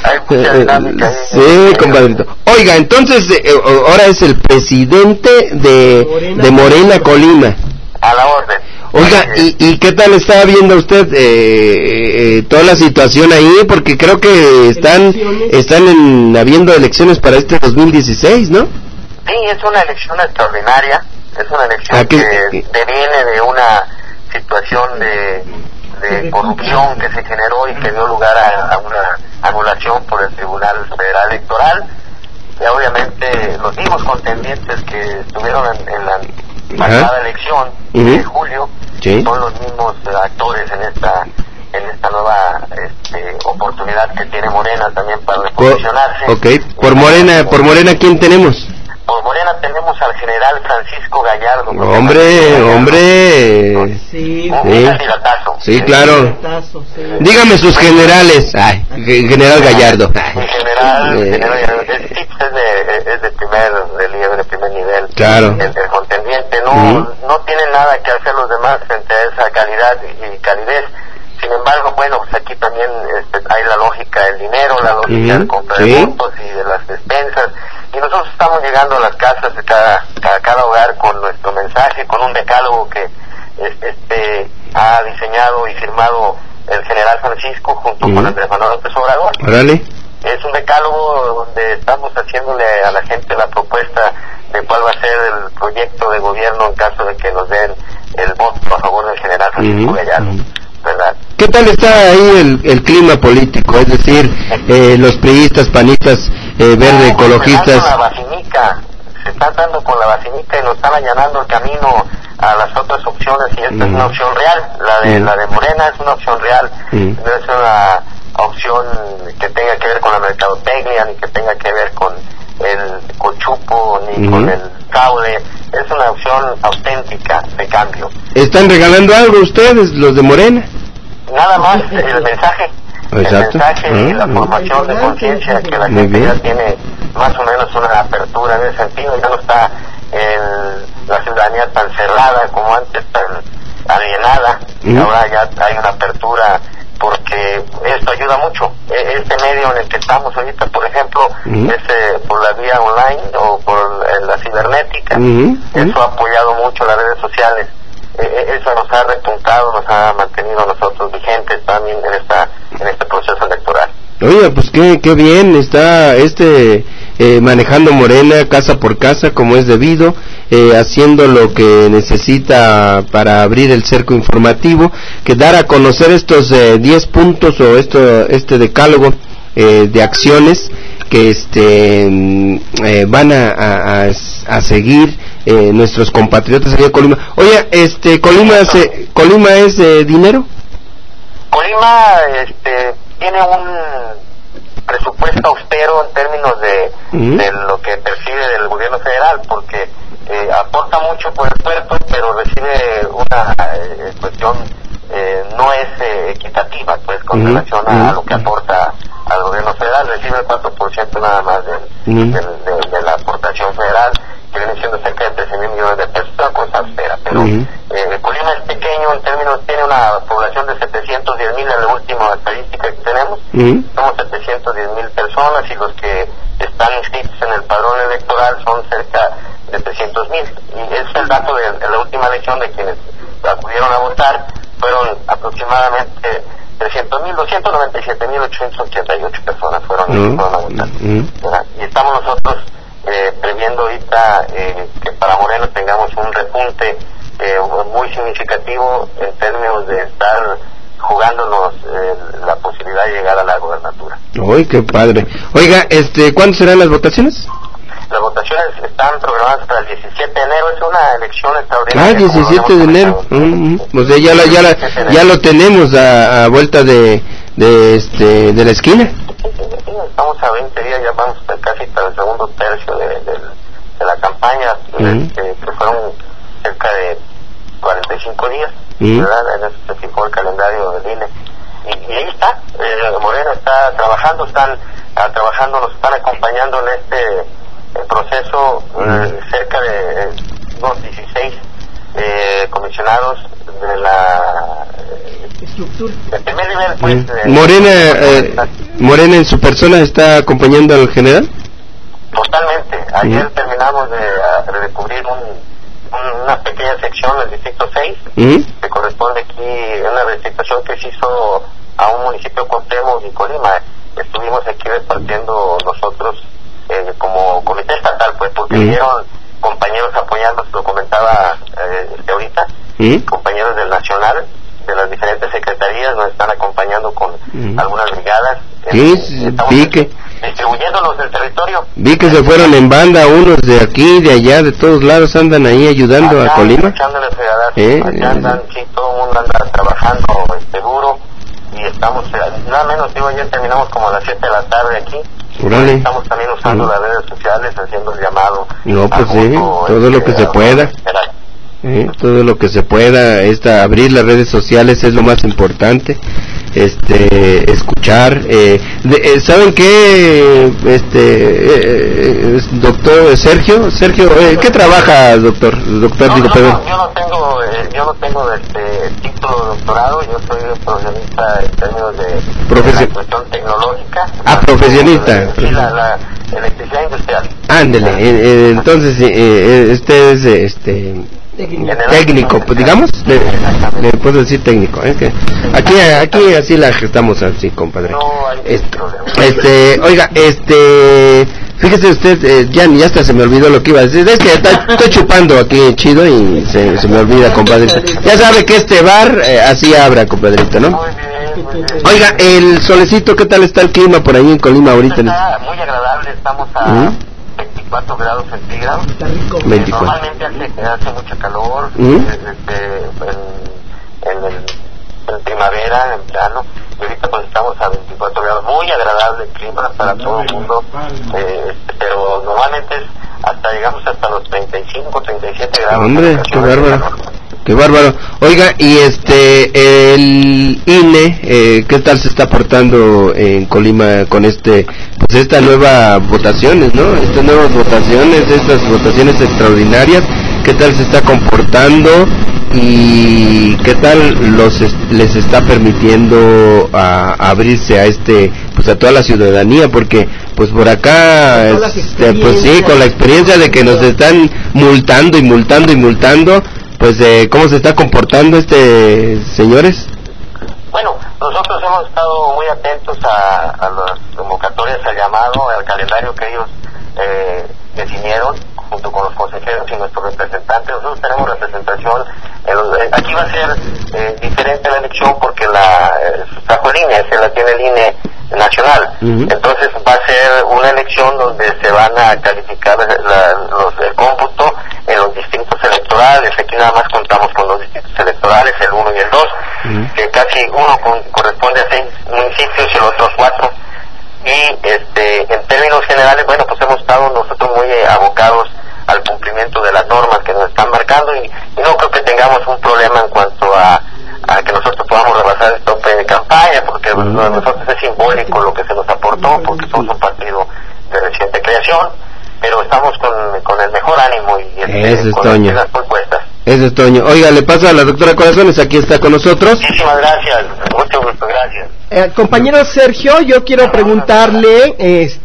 Sí, compadrito. Oiga, entonces, ahora es el presidente de Morena, Colima. A la orden. Oiga, ¿y qué tal está viendo usted toda la situación ahí? Porque creo que están habiendo elecciones para este 2016, ¿no? Sí, es una elección extraordinaria, es una elección que deviene de una situación de corrupción que se generó y que dio lugar a una anulación por el Tribunal Federal Electoral. Y obviamente los mismos contendientes que estuvieron en la pasada elección de julio son los mismos actores en esta nueva oportunidad que tiene Morena también para reposicionarse. Por Morena ¿quién tenemos? Por Morena tenemos al general Francisco Gallardo. Hombre. Sí, un candidatazo. Sí, claro. Dígame sus generales. General Gallardo. General es de primer relieve, de primer nivel. Claro. El contendiente no tiene nada que hacer los demás frente a esa calidad y calidez. Sin embargo, bueno, pues aquí también hay la lógica del dinero, la lógica del compra de votos y de las despensas. Y nosotros estamos llegando a las casas de cada hogar con nuestro mensaje, con un decálogo que ha diseñado y firmado el general Francisco junto con Andrés Manuel López Obrador. Órale. Es un decálogo donde estamos haciéndole a la gente la propuesta de cuál va a ser el proyecto de gobierno en caso de que nos den el voto a favor del general Francisco Gallardo. ¿Verdad? ¿Qué tal está ahí el clima político? Es decir, los priistas, panistas, verde, ecologistas. Se están dando con la vacinica y nos están allanando el camino a las otras opciones y esta es una opción real. La de Morena es una opción real. No es una opción que tenga que ver con la mercadotecnia ni que tenga que ver con el cochupo ni con el fraude. Es una opción auténtica de cambio. ¿Están regalando algo ustedes, los de Morena? Nada más el mensaje. Exacto. El mensaje y la formación de conciencia, que la gente ya tiene más o menos una apertura en ese sentido, ya no está la ciudadanía tan cerrada como antes, tan alienada, y ahora ya hay una apertura porque esto ayuda mucho. Este medio en el que estamos ahorita, por ejemplo, es por la vía online o por la cibernética. Eso ha apoyado mucho las redes sociales. Eso nos ha repuntado, nos ha mantenido nosotros vigentes también en este proceso electoral. Oiga, pues qué bien está manejando Morena casa por casa como es debido. haciendo lo que necesita para abrir el cerco informativo, que dar a conocer estos 10 puntos o este decálogo de acciones que van a seguir nuestros compatriotas allá en Colima. Oye, ¿Colima es dinero? Colima tiene un presupuesto austero en términos de lo que percibe del gobierno federal, porque aporta mucho por el puerto, pero recibe una cuestión no es equitativa, pues, con relación a lo que aporta al gobierno federal. Recibe el 4% nada más de la aportación federal, que viene siendo cerca de 13,000 millones de pesos, una cosa austera, pero Colima es pequeño en términos, tiene una población de 710,000 en la última estadística que tenemos, somos 710,000 personas, y los que están inscritos en el padrón electoral son cerca de 300,000, y es el dato de la última elección de quienes acudieron a votar, fueron aproximadamente 300,000, 297,888 personas fueron a votar, y estamos nosotros previendo ahorita que para Morena tengamos un repunte muy significativo en términos de estar jugándonos la posibilidad de llegar a la gobernatura. ¡Uy, qué padre! Oiga, ¿cuándo serán las votaciones? Las votaciones están programadas para el 17 de enero, es una elección extraordinaria. 17 de enero. O sea, ya lo tenemos a vuelta de la esquina. Sí, estamos a 20 días, ya vamos casi para el segundo tercio de la campaña, que fueron cerca de 45 días, ¿verdad? En eso se fijó el calendario del INE. Y ahí está, Morena está trabajando, nos están acompañando en este proceso, cerca de unos 16 comisionados de la estructura de primer nivel, pues. Morena en su persona está acompañando al general. Totalmente. Ayer terminamos de cubrir una pequeña sección del distrito 6, que corresponde aquí a una restricción que se hizo a un municipio Cuauhtémoc y Colima. Estuvimos aquí repartiendo nosotros como comité estatal, pues, porque vinieron compañeros apoyando, lo comentaba ahorita, compañeros del Nacional, de las diferentes secretarías, nos están acompañando con algunas brigadas. Distribuyéndolos del territorio. Vi que se fueron en banda, unos de aquí, de allá, de todos lados, andan ahí ayudando a Colima. Echándole fregadas, acá andan, sí, todo el mundo anda trabajando duro, y estamos, nada menos, ayer terminamos como a las 7 de la tarde aquí. Estamos también usando las redes sociales, haciendo el llamado. No, pues sí, todo lo que se pueda. Todo lo que se pueda, abrir las redes sociales es lo más importante, escuchar, ¿saben qué? Doctor Sergio, ¿qué trabaja, doctor? Yo no tengo título de doctorado, yo soy profesionista en términos de cuestión tecnológica. Profesionista. Sí, la electricidad industrial. Ándele, entonces, usted es técnico, pues, digamos, le puedo decir técnico, es que aquí así la gestamos así, compadre. No hay problema. Oiga, fíjese usted, ya hasta se me olvidó lo que iba a decir, es que estoy chupando aquí chido y se me olvida, compadrito. Ya sabe que este bar así abra, compadrito, ¿no? Muy bien. Oiga, el solecito, ¿qué tal está el clima por ahí en Colima ahorita? Está muy agradable, estamos a 24 grados centígrados. 24. Normalmente hace mucho calor en primavera, en verano, y ahorita pues estamos a 24 grados, muy agradable el clima para todo el mundo, pero normalmente es llegamos hasta los 35, 37 grados. Hombre, qué bárbaro. Oiga, y el INE, ¿qué tal se está portando en Colima con estas nuevas votaciones, ¿no? Estas nuevas votaciones, estas votaciones extraordinarias, ¿qué tal se está comportando y qué tal les está permitiendo abrirse a pues a toda la ciudadanía? Porque pues por acá pues sí, con la experiencia de que nos están multando, pues ¿cómo se está comportando señores? Bueno, nosotros hemos estado muy atentos a las convocatorias, al llamado, al calendario que ellos definieron, junto con los consejeros y nuestros representantes. Nosotros tenemos representación, aquí va a ser diferente la elección porque trajo el INE, se la tiene el INE nacional. Entonces va a ser una elección donde se van a calificar el cómputo en los distritos electorales. Aquí nada más contamos con los distritos electorales, el 1 y el 2, que casi uno corresponde a 6 municipios y los otros 4. Y en términos generales, bueno, pues hemos estado nosotros muy abocados al cumplimiento de las normas que nos están marcando y no creo que tengamos un problema en cuanto a que nosotros podamos rebasar el tope de campaña, porque nosotros es simbólico lo que se nos aportó, porque somos un partido de reciente creación, pero estamos con el mejor ánimo y con las propuestas. Eso es, Toño. Oiga, le paso a la doctora Corazones, aquí está con nosotros. Muchísimas gracias, mucho gusto, gracias. Compañero Sergio, yo quiero preguntarle,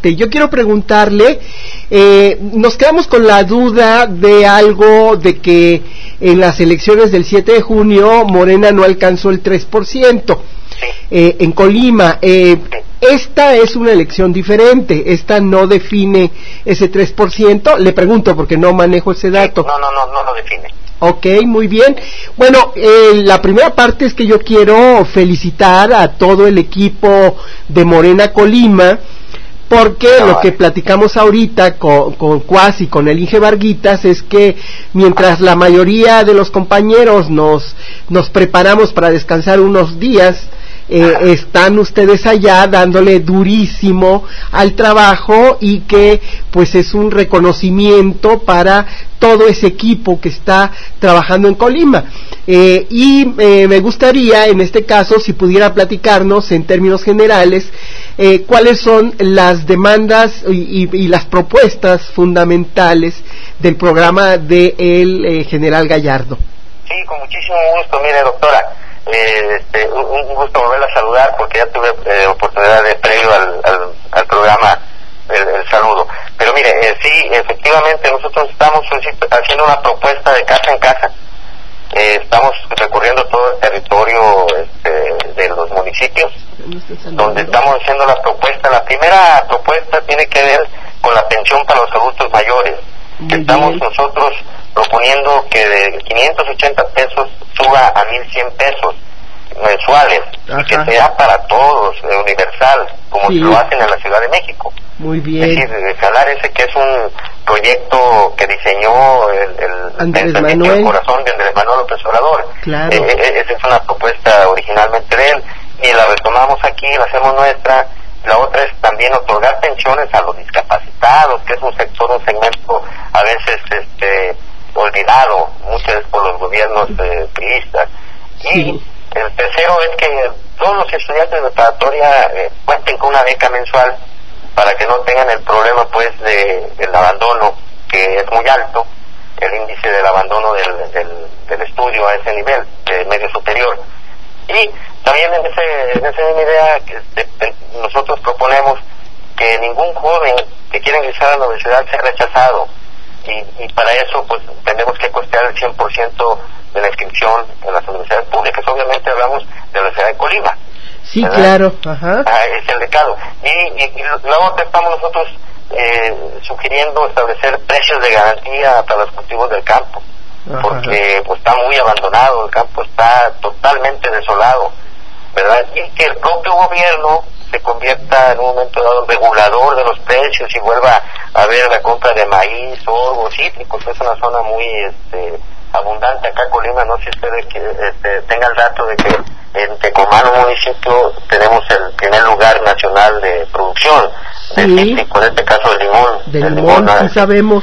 nos quedamos con la duda de algo, de que en las elecciones del 7 de junio Morena no alcanzó el 3%. En Colima, esta es una elección diferente, esta no define ese 3%, le pregunto porque no manejo ese dato. No lo define. Ok, muy bien. Bueno, la primera parte es que yo quiero felicitar a todo el equipo de Morena Colima, porque lo que platicamos ahorita con Cuas y con el Inge Varguitas es que mientras la mayoría de los compañeros nos preparamos para descansar unos días, están ustedes allá dándole durísimo al trabajo, y que pues es un reconocimiento para todo ese equipo que está trabajando en Colima. Me gustaría, en este caso, si pudiera platicarnos en términos generales cuáles son las demandas y las propuestas fundamentales del programa del general Gallardo. Sí, con muchísimo gusto. Mire, doctora, un gusto volverla a saludar, porque ya tuve oportunidad de previo al programa el saludo. Pero mire, sí, efectivamente nosotros estamos haciendo una propuesta de casa en casa. Estamos recorriendo todo el territorio de los municipios, donde estamos haciendo las propuestas. La primera propuesta tiene que ver con la pensión para los adultos mayores. Estamos nosotros proponiendo que de 580 pesos suba a 1,100 pesos mensuales, y que sea para todos, universal, como se lo hacen en la Ciudad de México. Muy bien. Es decir, jalar ese que es un proyecto que diseñó el pensamiento del corazón de Andrés Manuel López Obrador. Claro. Esa es una propuesta originalmente de él, y la retomamos aquí, la hacemos nuestra. La otra es también otorgar pensiones a los discapacitados, que es un segmento a veces olvidado, muchas veces por los gobiernos priistas. Y el tercero es que todos los estudiantes de preparatoria cuenten con una beca mensual, para que no tengan el problema pues del abandono, que es muy alto, el índice del abandono del estudio a ese nivel de medio superior. Y también en esa misma idea nosotros proponemos que ningún joven que quiera ingresar a la universidad sea rechazado, y para eso pues tenemos que costear el 100% de la inscripción en las universidades públicas. Obviamente hablamos de la Universidad de Colima. Sí, ¿verdad? Claro. Ajá. Es el decado. Y la otra, estamos nosotros sugiriendo establecer precios de garantía para los cultivos del campo. Porque pues está muy abandonado, el campo está totalmente desolado, ¿verdad? Y que el propio gobierno se convierta en un momento dado regulador de los precios y vuelva a ver la compra de maíz, sorgo, cítricos. Es una zona muy abundante acá en Colima. No sé si ustedes tengan el dato de que en Tecomán, un municipio, tenemos el primer lugar nacional de producción de cítrico, en este caso de limón. De limón, sí sabemos.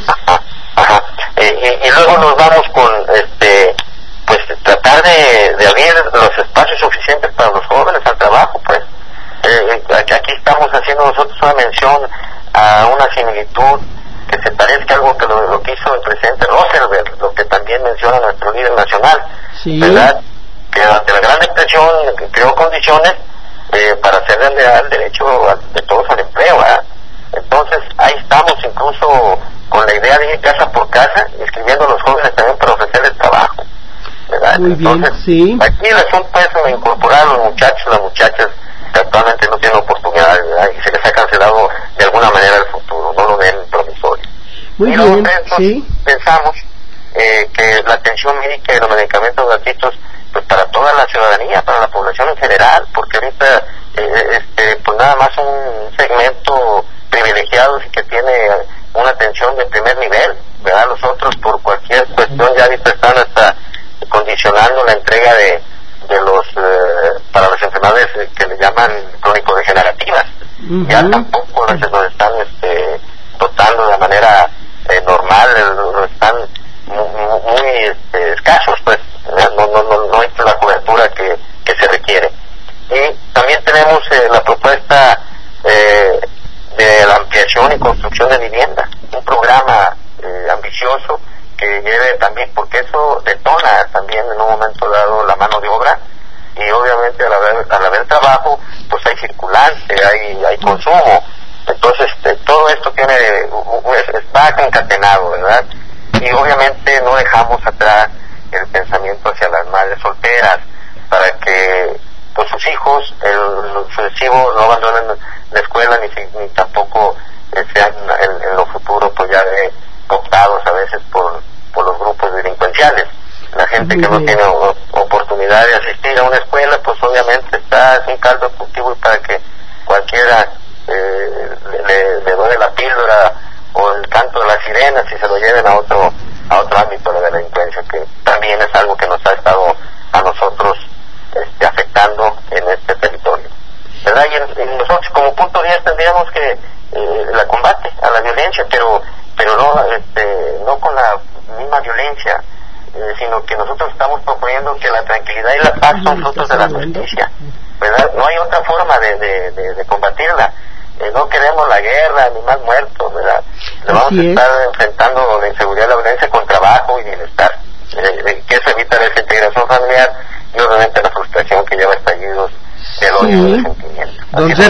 Y luego nos vamos con pues tratar de abrir los espacios suficientes para los jóvenes al trabajo. Pues aquí estamos haciendo nosotros una mención a una similitud que se parezca a algo que lo que hizo el presidente Roosevelt, lo que también menciona nuestro líder nacional, ¿verdad? Que ante la Gran Depresión creó condiciones para hacer realidad el derecho de todos al empleo, ¿verdad? Entonces ahí estamos, incluso con la idea de ir casa por casa, inscribiendo a los jóvenes también para ofrecerles trabajo, ¿verdad? Muy Entonces, bien, aquí el asunto es incorporar a los muchachos, las muchachas que actualmente no tienen oportunidades, ¿verdad? Y se les ha cancelado de alguna manera el futuro, no lo ven promisorio. Muy y bien, nosotros pensamos que la atención médica y los medicamentos gratuitos pues para toda la ciudadanía, para la población en general, porque ahorita pues nada más un segmento privilegiado y que tiene una atención de primer nivel, ¿verdad? Los otros por cualquier cuestión ya ahorita están hasta condicionando la entrega de los para las enfermedades que le llaman crónico-degenerativas. Ya tampoco las están dotando de manera normal, lo están muy escasos, pues no hay la cobertura que se requiere. Y también tenemos la propuesta de la ampliación y construcción de vivienda, un programa ambicioso que lleve también, porque eso detona también en un momento dado la mano de obra, y obviamente al haber trabajo pues hay circulante, hay consumo, entonces todo esto está concatenado, ¿verdad? Y obviamente no dejamos atrás el pensamiento hacia las madres solteras, para que pues sus hijos el sucesivo no abandonen la escuela ni tampoco sean en lo futuro pues ya optados a veces por los grupos delincuenciales. La gente que no tiene oportunidad de asistir a una escuela pues obviamente es un caldo de cultivo para que cualquiera le doy la píldora o el canto de las sirenas y se lo lleven a otro ámbito de la delincuencia, que también es algo que nos ha estado a nosotros afectando en este territorio, ¿verdad? Y nosotros como punto 10 tendríamos que la combate a la violencia, pero no con la misma violencia, sino que nosotros estamos proponiendo que la tranquilidad y la paz son frutos de la justicia, ¿verdad? No hay otra forma de combatirla. No queremos la guerra ni más muertos, ¿verdad? Le vamos a estar enfrentando la inseguridad y la violencia con trabajo y bienestar, que eso evita la desintegración familiar y obviamente la frustración que lleva estallidos del odio y del sentimiento.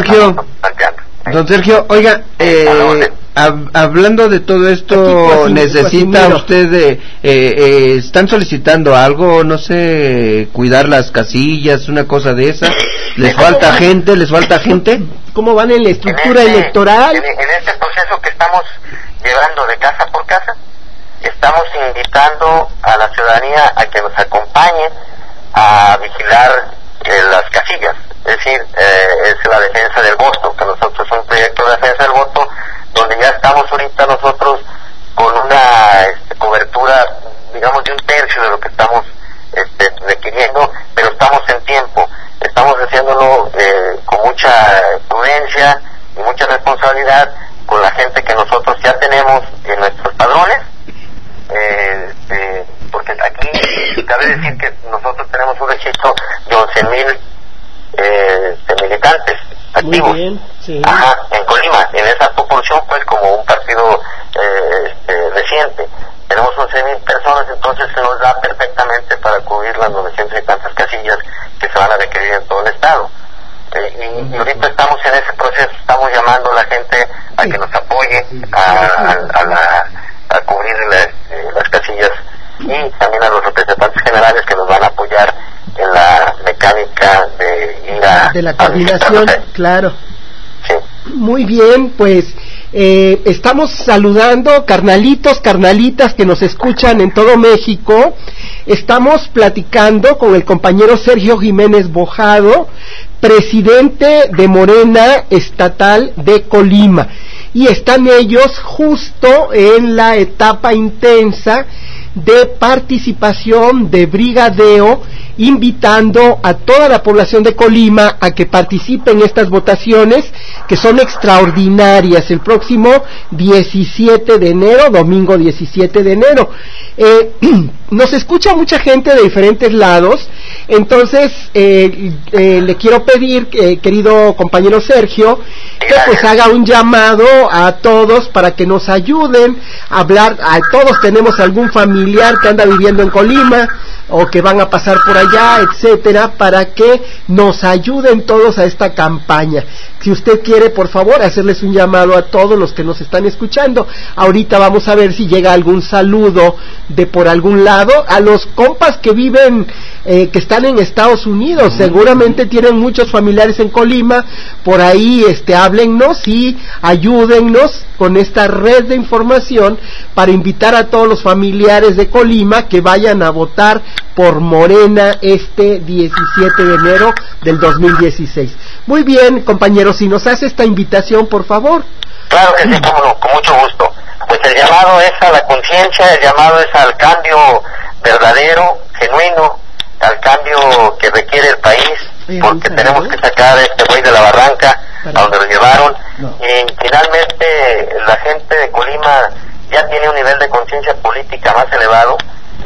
Don Sergio, oiga, hablando de todo esto, ¿necesita usted, están solicitando algo, no sé, cuidar las casillas, una cosa de esa? ¿Les falta gente? ¿Cómo van en la estructura electoral? En este proceso que estamos llevando de casa por casa, estamos invitando a la ciudadanía a que nos acompañe a vigilar las casillas. Es decir, es la defensa del voto, que nosotros es un proyecto de defensa del voto, donde ya estamos ahorita nosotros con una cobertura, digamos, de 1/3 de lo que estamos requiriendo, pero estamos en tiempo, estamos haciéndolo con mucha prudencia y mucha responsabilidad con la gente que nosotros ya tenemos en nuestros padrones, porque aquí cabe decir que nosotros tenemos un registro de 11,000 militantes activos. Muy bien, sí. En Colima, en esa proporción pues como un partido reciente tenemos 11,000 personas, entonces se nos da perfectamente para cubrir las 900 y tantas casillas que se van a requerir en todo el estado, y ahorita estamos en ese proceso, estamos llamando a la gente a que nos apoye a cubrir las casillas, y también a los representantes generales que nos van a apoyar en la mecánica de la coordinación, claro. Sí. Muy bien, pues estamos saludando carnalitos, carnalitas que nos escuchan en todo México. Estamos platicando con el compañero Sergio Jiménez Bojado, presidente de Morena Estatal de Colima, y están ellos justo en la etapa intensa de participación, de brigadeo, invitando a toda la población de Colima a que participe en estas votaciones que son extraordinarias el próximo 17 de enero, domingo 17 de enero. Nos escucha mucha gente de diferentes lados, entonces le quiero pedir, querido compañero Sergio, que pues haga un llamado a todos para que nos ayuden a hablar. A todos tenemos algún familiar que anda viviendo en Colima o que van a pasar por allá, etcétera, para que nos ayuden todos a esta campaña. Si usted quiere, por favor, hacerles un llamado a todos los que nos están escuchando. Ahorita vamos a ver si llega algún saludo de por algún lado. A los compas que viven, que están están en Estados Unidos, seguramente tienen muchos familiares en Colima, por ahí háblennos y ayúdennos con esta red de información para invitar a todos los familiares de Colima que vayan a votar por Morena este 17 de enero del 2016. Muy bien, compañeros, si nos hace esta invitación, por favor. Claro que sí, cómo no, con mucho gusto. Pues el llamado es a la conciencia, el llamado es al cambio verdadero, genuino, al cambio que requiere el país, porque tenemos que sacar a este güey de la barranca a donde lo llevaron, y finalmente la gente de Colima ya tiene un nivel de conciencia política más elevado,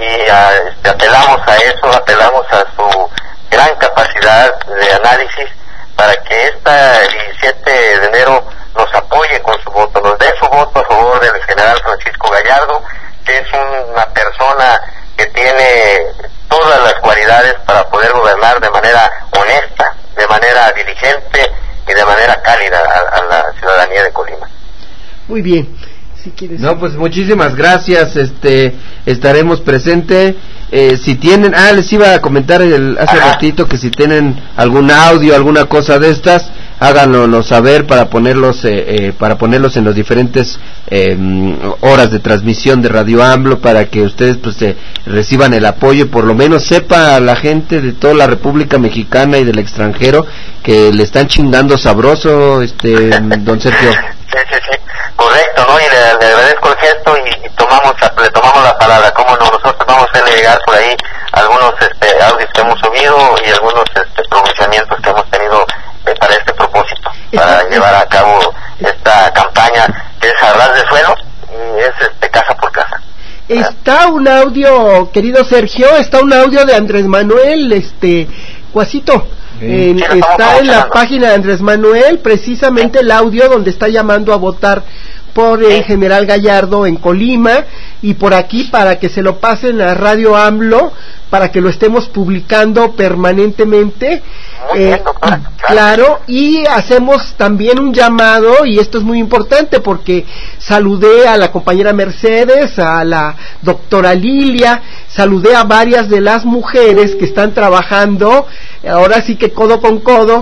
y apelamos a eso, apelamos a su gran capacidad de análisis para que esta 17 de enero nos apoye con su voto, nos dé su voto a favor del general Francisco Gallardo, que es una persona que tiene todas las cualidades para poder gobernar de manera honesta, de manera diligente y de manera cálida a la ciudadanía de Colima. Muy bien. Si quieres. No, pues muchísimas gracias, estaremos presentes. Si tienen, les iba a comentar hace ratito que si tienen algún audio, alguna cosa de estas, háganoslo saber para ponerlos en los diferentes horas de transmisión de Radio AMLO, para que ustedes pues reciban el apoyo, y por lo menos sepa a la gente de toda la República Mexicana y del extranjero que le están chingando sabroso, don Sergio. Sí, correcto, ¿no? Y le agradezco el gesto y le tomamos la palabra. Cómo no, nosotros vamos a hacerle llegar por ahí algunos audios que hemos subido y algunos pronunciamientos que hemos tenido para este propósito, para llevar a cabo esta campaña que es a ras de suelo y es casa por casa. Está un audio, querido Sergio, está un audio de Andrés Manuel, Cuasito. Está en la página de Andrés Manuel, precisamente el audio donde está llamando a votar por el general Gallardo en Colima, y por aquí para que se lo pasen a Radio AMLO, para que lo estemos publicando permanentemente. Claro, y hacemos también un llamado, y esto es muy importante porque saludé a la compañera Mercedes, a la doctora Lilia, saludé a varias de las mujeres que están trabajando, ahora sí que codo con codo,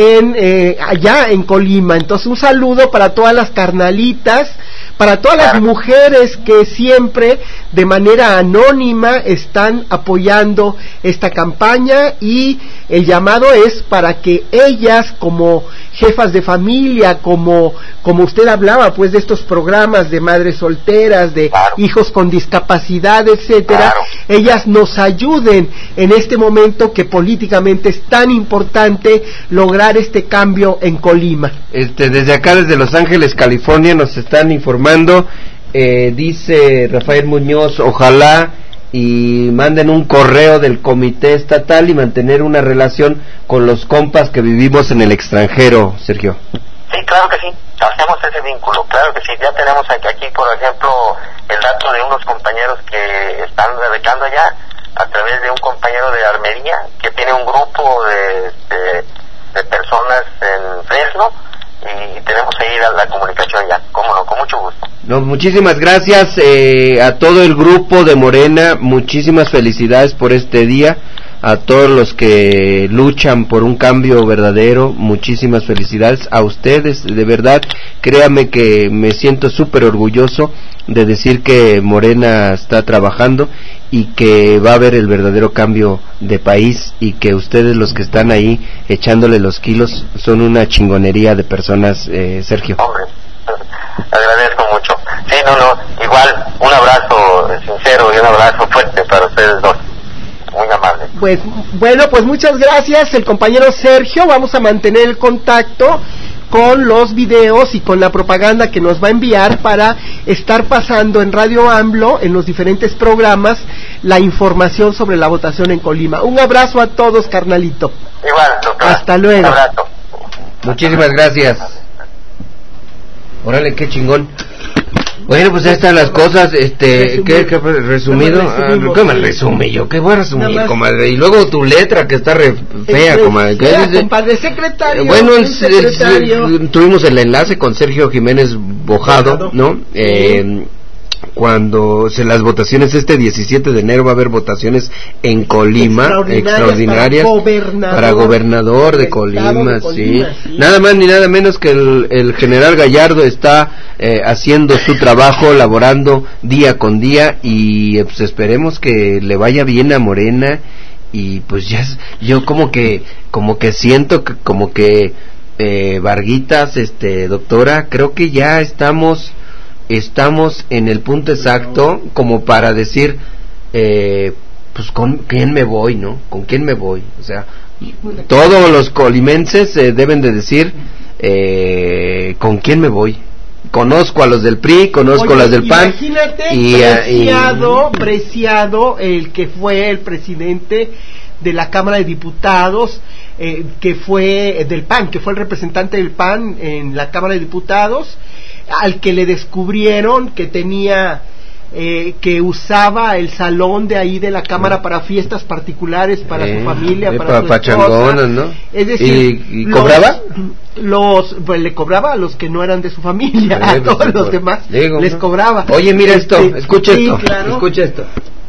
allá en Colima. Entonces un saludo para todas las carnalitas, para todas las mujeres que siempre de manera anónima están apoyando esta campaña, y el llamado es para que ellas, como jefas de familia, como usted hablaba pues de estos programas de madres solteras, de hijos con discapacidad, etcétera, ellas nos ayuden en este momento que políticamente es tan importante lograr este cambio en Colima. Desde acá, desde Los Ángeles, California, nos están informando, dice Rafael Muñoz, ojalá y manden un correo del comité estatal y mantener una relación con los compas que vivimos en el extranjero, Sergio. Sí, claro que sí, hacemos ese vínculo, claro que sí. Ya tenemos aquí, por ejemplo, el dato de unos compañeros que están radicando allá a través de un compañero de Armería que tiene un grupo de personas en Fresno, y tenemos ahí la comunicación ya, cómo no, con mucho gusto. No, muchísimas gracias a todo el grupo de Morena, muchísimas felicidades por este día, a todos los que luchan por un cambio verdadero, muchísimas felicidades a ustedes, de verdad, créame que me siento súper orgulloso de decir que Morena está trabajando y que va a haber el verdadero cambio de país, y que ustedes, los que están ahí echándole los kilos, son una chingonería de personas, Sergio. Hombre, agradezco mucho. Sí, igual, un abrazo sincero y un abrazo fuerte para ustedes dos. Muy amable. Pues bueno, pues muchas gracias, el compañero Sergio. Vamos a mantener el contacto con los videos y con la propaganda que nos va a enviar para estar pasando en Radio AMLO, en los diferentes programas, la información sobre la votación en Colima. Un abrazo a todos, carnalito. Igual, doctora. Hasta luego. Un abrazo. Muchísimas gracias. Órale, qué chingón. Bueno, pues ahí están las cosas, ¿qué resumido? ¿Qué me resume yo? ¿Qué voy a resumir, comadre? Y luego tu letra, que está re fea, comadre. Compadre secretario. Bueno, tuvimos el enlace con Sergio Jiménez Bojado, ¿no? cuando las votaciones este 17 de enero va a haber votaciones en Colima extraordinarias para gobernador de Colima, sí. Nada más ni nada menos que el general Gallardo está haciendo su trabajo, laborando día con día, y pues esperemos que le vaya bien a Morena. Y pues ya yo como que siento que Varguitas, doctora, creo que ya estamos en el punto exacto como para decir, pues con quién me voy, ¿no? ¿Con quién me voy? O sea, todos los colimenses deben de decir, con quién me voy. Conozco a los del PRI, conozco a las del PAN. Imagínate, Preciado, el que fue el presidente de la Cámara de Diputados, que fue del PAN, que fue el representante del PAN en la Cámara de Diputados, al que le descubrieron que tenía que usaba el salón de ahí de la Cámara para fiestas particulares para su familia, para su esposa, ¿no? Es decir, ¿y cobraba? Pues, le cobraba a los que no eran de su familia, a todos los demás les cobraba. Oye, mira esto, escucha esto, claro. Escucha esto.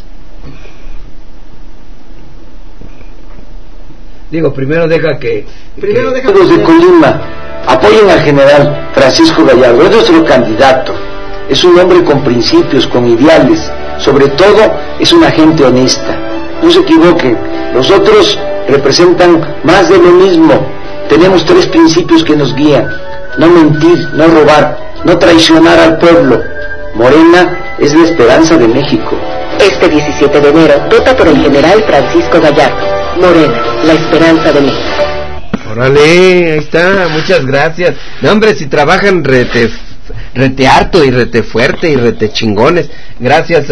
Primero deja que los de Colima apoyen al general Francisco Gallardo, es nuestro candidato. Es un hombre con principios, con ideales, sobre todo es una gente honesta. No se equivoquen, los otros representan más de lo mismo. Tenemos 3 principios que nos guían: no mentir, no robar, no traicionar al pueblo. Morena es la esperanza de México. Este 17 de enero, vota por el general Francisco Gallardo. Morena, la esperanza de México. Órale, ahí está, muchas gracias. No, hombre, si trabajan rete harto y rete fuerte y rete chingones. Gracias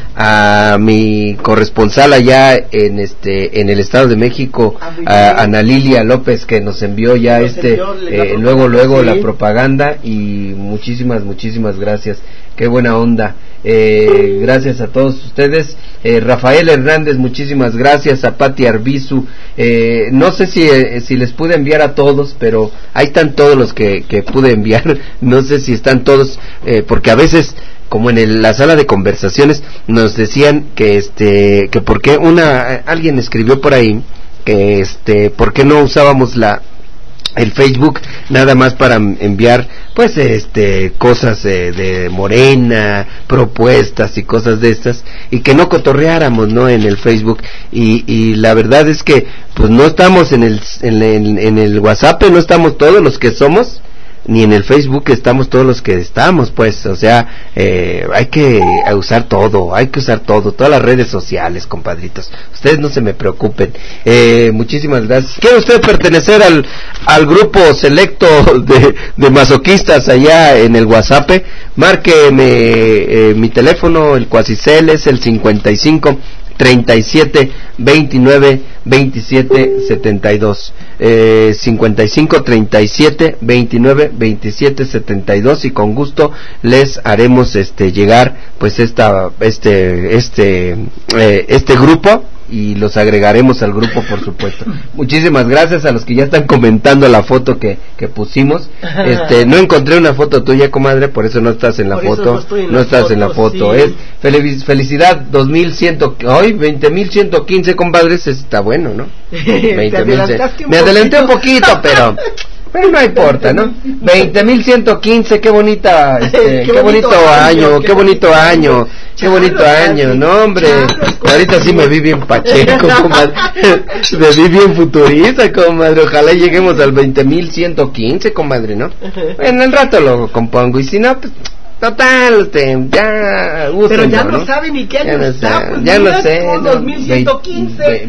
a mi corresponsal allá en el Estado de México, a Ana Lilia López, que nos envió ya luego la propaganda, y muchísimas gracias. Qué buena onda. Gracias a todos ustedes. Rafael Hernández, muchísimas gracias. A Pati Arbizu, no sé si les pude enviar a todos, pero ahí están todos los que pude enviar. No sé si están todos, porque a veces, como en la sala de conversaciones, nos decían que por qué alguien escribió por ahí que por qué no usábamos el Facebook nada más para enviar pues cosas de Morena, propuestas y cosas de estas, y que no cotorreáramos, ¿no?, en el Facebook. Y la verdad es que pues no estamos en el WhatsApp, no estamos todos los que somos, ni en el Facebook estamos todos los que estamos, pues, o sea, hay que usar todas las redes sociales, compadritos. Ustedes no se me preocupen. Muchísimas gracias. ¿Quiere usted pertenecer al grupo selecto de masoquistas allá en el WhatsApp? Márqueme mi teléfono, el Cuasicel, es el 55 37 29 27 72, 55 37 29 27 72, y con gusto les haremos llegar pues este grupo, y los agregaremos al grupo, por supuesto. Muchísimas gracias a los que ya están comentando la foto que pusimos. No encontré una foto tuya, comadre, por eso no estás en la foto. No estás en la foto. Sí. Es felicidad 20.115, compadres. Está bueno, ¿no? 20.000. Me adelanté un poquito, pero no importa, ¿no? 20.115, qué bonita, qué bonito año, no, hombre. Ahorita sí me vi bien pacheco, comadre. Me vi bien futurista, comadre. Ojalá lleguemos al 20.115, comadre, ¿no? En el rato lo compongo, y si no, pues total, ya pero ya no sabe ni qué año está, pues ya no sé, 2115,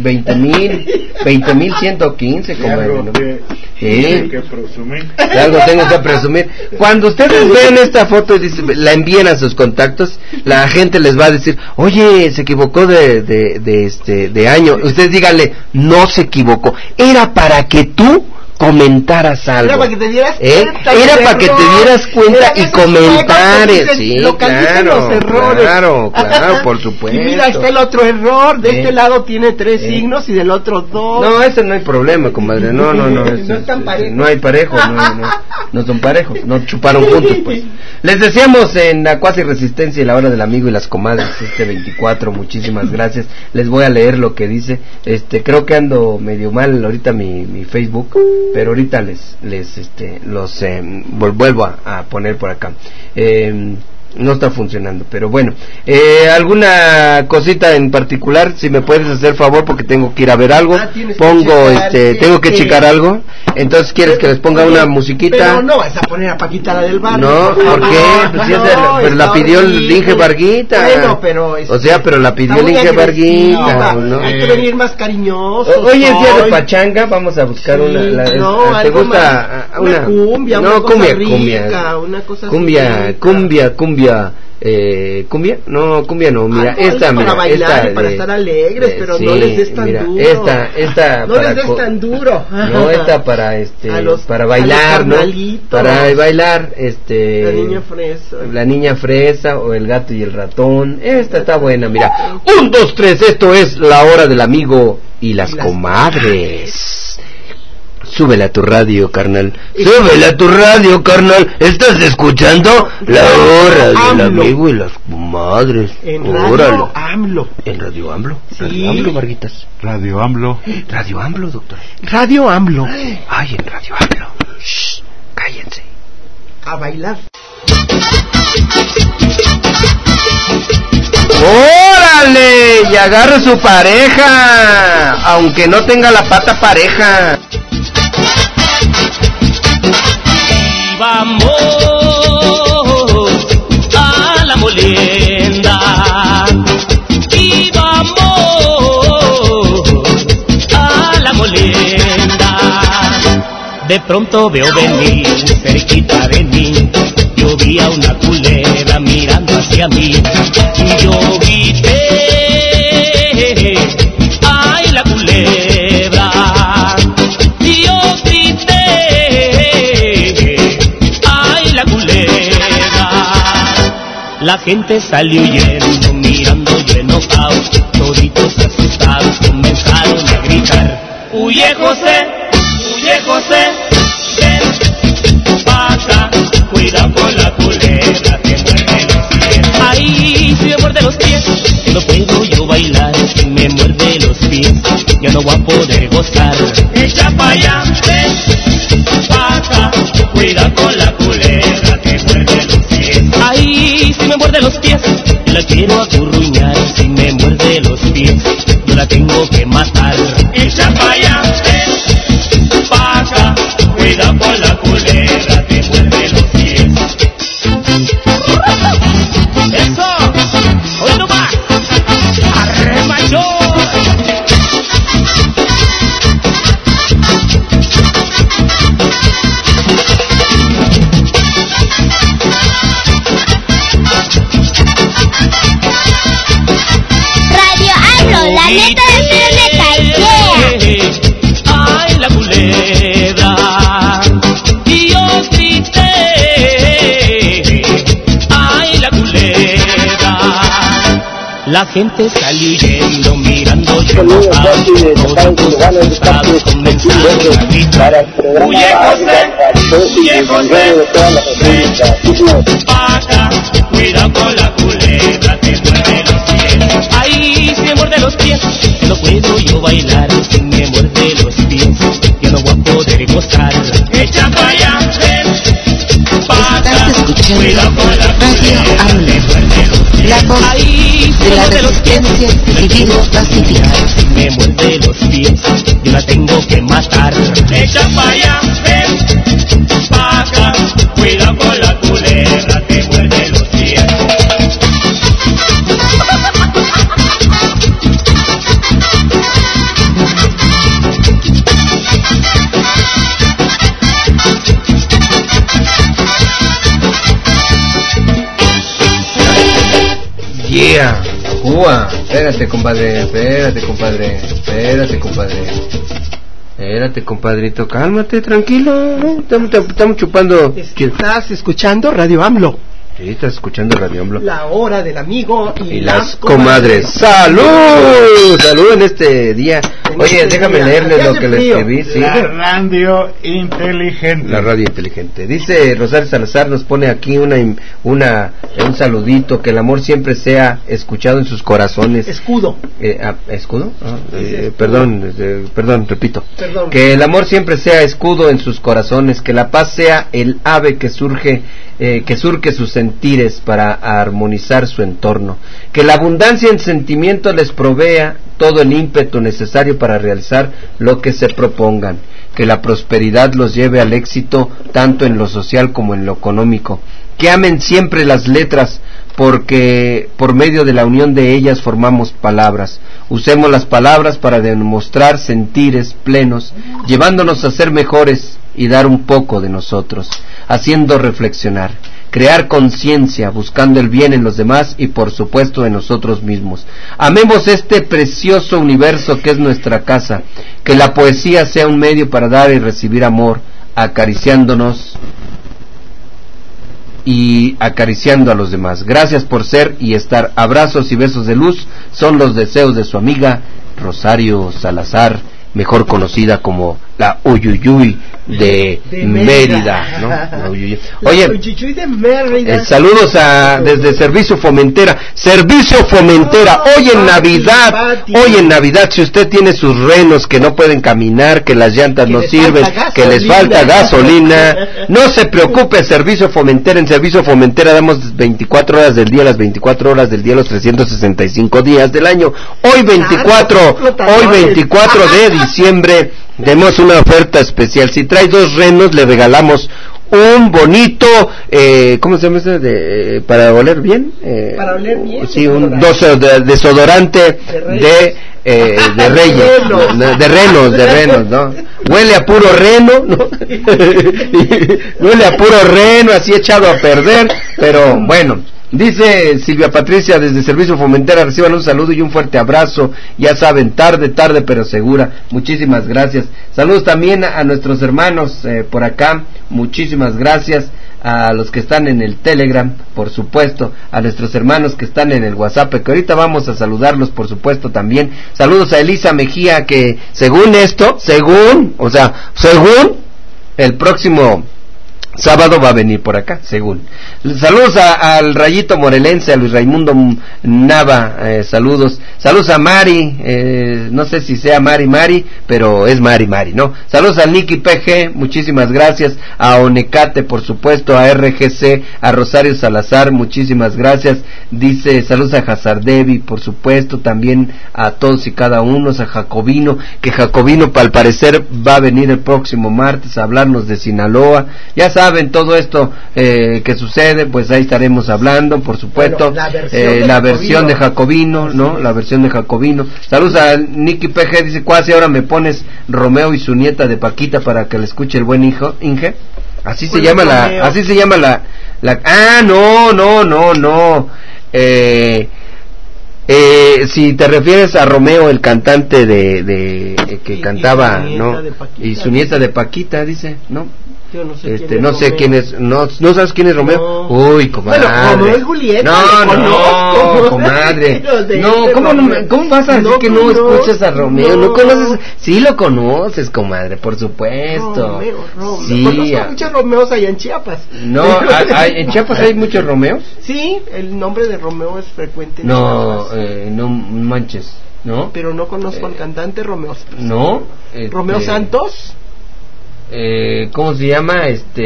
20.115, comadre. Sí, que presumir. Algo tengo que presumir. Cuando ustedes ven esta foto y la envíen a sus contactos, la gente les va a decir, oye, se equivocó de año. Ustedes díganle, no se equivocó, era para que tú comentaras algo. Era para que te dieras cuenta. Era para que te dieras cuenta y comentares, sí, los errores. Claro, por supuesto. Y mira, está el otro error, de este lado tiene 3 signos y del otro 2. No, ese no hay problema, comadre, no. No están parejos. No hay parejos, no son parejos, no chuparon juntos, pues. Les deseamos en la Cuasi Resistencia y la Hora del Amigo y las Comadres, 24, muchísimas gracias. Les voy a leer lo que dice, creo que ando medio mal ahorita mi Facebook, pero ahorita los vuelvo a poner por acá. No está funcionando, pero bueno, alguna cosita en particular, si me puedes hacer favor, porque tengo que ir a ver algo. Tengo que checar algo. Entonces, ¿quieres que les ponga una musiquita? Pero no vas a poner a Paquita, la del barrio. No, ¿por qué? Pues pero la pidió el Inge Varguita. Bueno, pero pero la pidió el Inge Varguita, ¿no? Hay que venir más cariñoso. Hoy es día de pachanga, vamos a buscar ¿te gusta una cumbia? No, cumbia. Cumbia no, mira, para bailar, para estar alegres, pero no les des tan duro. No les des tan duro. No, esta para bailar, ¿no? Para bailar, la niña fresa o el gato y el ratón. Esta está buena, mira. 1, 2, 3, esto es la Hora del Amigo y las Comadres. Súbele a tu radio, carnal. Súbele a tu radio, carnal. ¿Estás escuchando? La Hora del Amigo y las Comadres. En Radio AMLO. ¿En Radio AMLO? Sí. Radio AMLO, Marguitas. Radio AMLO. Radio AMLO, doctor. Radio AMLO. Ay, en Radio AMLO. Shh, cállense. A bailar. ¡Órale! Y agarre su pareja, aunque no tenga la pata pareja. Y vamos a la molienda. Y vamos a la molienda. De pronto veo venir cerquita de mí. Yo vi a una culebra mirando hacia mí. Y yo grité, ¡ay, la culebra! Y yo grité, ¡ay, la culebra! La gente salió huyendo, mirando yo enojado. Toditos asustados comenzaron a gritar: ¡Huye, José! ¡Huye, José! ¡Ven pa' acá! Cuidado con la culebra, que muerde los pies. Ay, si me muerde los pies, no puedo yo bailar. Si me muerde los pies, ya no voy a poder gozar. Echa pa' allá, ven pa' acá. Cuidado con la culebra, que muerde los pies. Ay, si me muerde los pies, yo la quiero acurruñar. Si me muerde los pies, yo la tengo que matar. Echa pa' allá, ven pa' acá. Cuidado con la culebra, que muerde los pies. ¡Eso! ¡Hoy no más! ¡Arre, mayor! Radio AMLO, la neta del planeta, yeah. ¡Ay, la culebra! Y yo grité, ¡ay, la culebra! La gente salió huyendo, mirando yo enojado. Todos asustados comenzaron a gritar: ¡Huye, José! ¡Huye, José! ¡Ven pa' acá! Cuidado con la culebra, te muerde los pies. Ay, si me muerde los pies, no puedo yo bailar. Si me muerde los pies, yo no voy a poder gozar. Echa pa' allá, ven pa' acá. Cuidado con la culebra, te muerde los pies. La voz Ay, si de la me muerde los pies, resistencia civil pacífica. si me muerde los pies, yo la tengo que matar. Echa pa' allá, ven pa' acá. Cuidado con la culebra, te muerde los pies. Yeah, Espérate, compadre. Espérate, compadrito, cálmate, tranquilo. Estamos chupando. ¿Estás escuchando Radio AMLO? Sí, estás escuchando Radio AMLO. La hora del amigo y las comadres. ¡Salud! ¡Salud en este día! Oye, déjame leerles lo que le escribí. ¿Sí? La radio inteligente. La radio inteligente. Dice Rosario Salazar, nos pone aquí un saludito, que el amor siempre sea escuchado en sus corazones. Escudo. ¿Escudo? Perdón, repito. Perdón. Que el amor siempre sea escudo en sus corazones, que la paz sea el ave que surge, que surque sus sentires para armonizar su entorno, que la abundancia en sentimiento les provea todo el ímpetu necesario para realizar lo que se propongan, que la prosperidad los lleve al éxito tanto en lo social como en lo económico, que amen siempre las letras, porque por medio de la unión de ellas formamos palabras. Usemos las palabras para demostrar sentires plenos, llevándonos a ser mejores y dar un poco de nosotros, haciendo reflexionar, crear conciencia, buscando el bien en los demás y por supuesto en nosotros mismos. Amemos este precioso universo que es nuestra casa, que la poesía sea un medio para dar y recibir amor, acariciándonos y acariciando a los demás. Gracias por ser y estar. Abrazos y besos de luz son los deseos de su amiga Rosario Salazar, mejor conocida como la Uyuyuy de Mérida, ¿no? La Uyuyuy. Oye, de Mérida. Saludos desde Servicio Fomentera. Hoy en Navidad, si usted tiene sus renos que no pueden caminar, que las llantas no sirven, que les falta gasolina, no se preocupe. Servicio Fomentera. En Servicio Fomentera damos 24 horas del día, las 24 horas del día, los 365 días del año. Hoy 24 de diciembre tenemos una oferta especial. Si trae 2 renos, le regalamos un bonito, ¿cómo se llama este? Para oler bien. Para oler bien. Sí, un desodorante de reyes, de renos, ¿no? Huele a puro reno, ¿no? Huele a puro reno, así echado a perder, pero bueno. Dice Silvia Patricia desde Servicio Fomentera, reciban un saludo y un fuerte abrazo, ya saben, tarde pero segura. Muchísimas gracias. Saludos también a nuestros hermanos por acá, muchísimas gracias. A los que están en el Telegram, por supuesto, a nuestros hermanos que están en el WhatsApp, que ahorita vamos a saludarlos, por supuesto, también. Saludos a Elisa Mejía, que según el próximo sábado va a venir por acá, según. Saludos al Rayito Morelense, a Luis Raimundo Nava, saludos a Mari, no sé si sea Mari, pero es Mari, ¿no? Saludos a Nicky PG, muchísimas gracias, a Onecate, por supuesto, a RGC, a Rosario Salazar, muchísimas gracias. Dice, saludos a Hazardevi, por supuesto, también a todos y cada uno, a Jacobino, que Jacobino al parecer va a venir el próximo martes a hablarnos de Sinaloa. Ya saben, todo esto que sucede, pues ahí estaremos hablando, por supuesto. Bueno, la versión de Jacobino, ¿no? La versión de Jacobino. Saludos a Nicky PG, dice, cuasi ahora me pones Romeo y su nieta de Paquita para que le escuche el buen Inge. Así se llama la no. Si te refieres a Romeo, el cantante que cantaba, ¿no? Y su nieta de Paquita, dice, ¿no? Yo no sé quién es, no sabes quién es Romeo. No. Uy, comadre. Bueno, Romeo y Julieta. No, comadre. ¿Cómo vas a decir que no escuchas a Romeo? No conoces, sí lo conoces, comadre, por supuesto. Romeo. Sí. Conozco muchos Romeos allá en Chiapas. No, ¿en Chiapas hay muchos Romeos? Sí, el nombre de Romeo es frecuente. No manches, ¿no? Pero no conozco al cantante Romeo. ¿No? Romeo Santos. ¿Cómo se llama?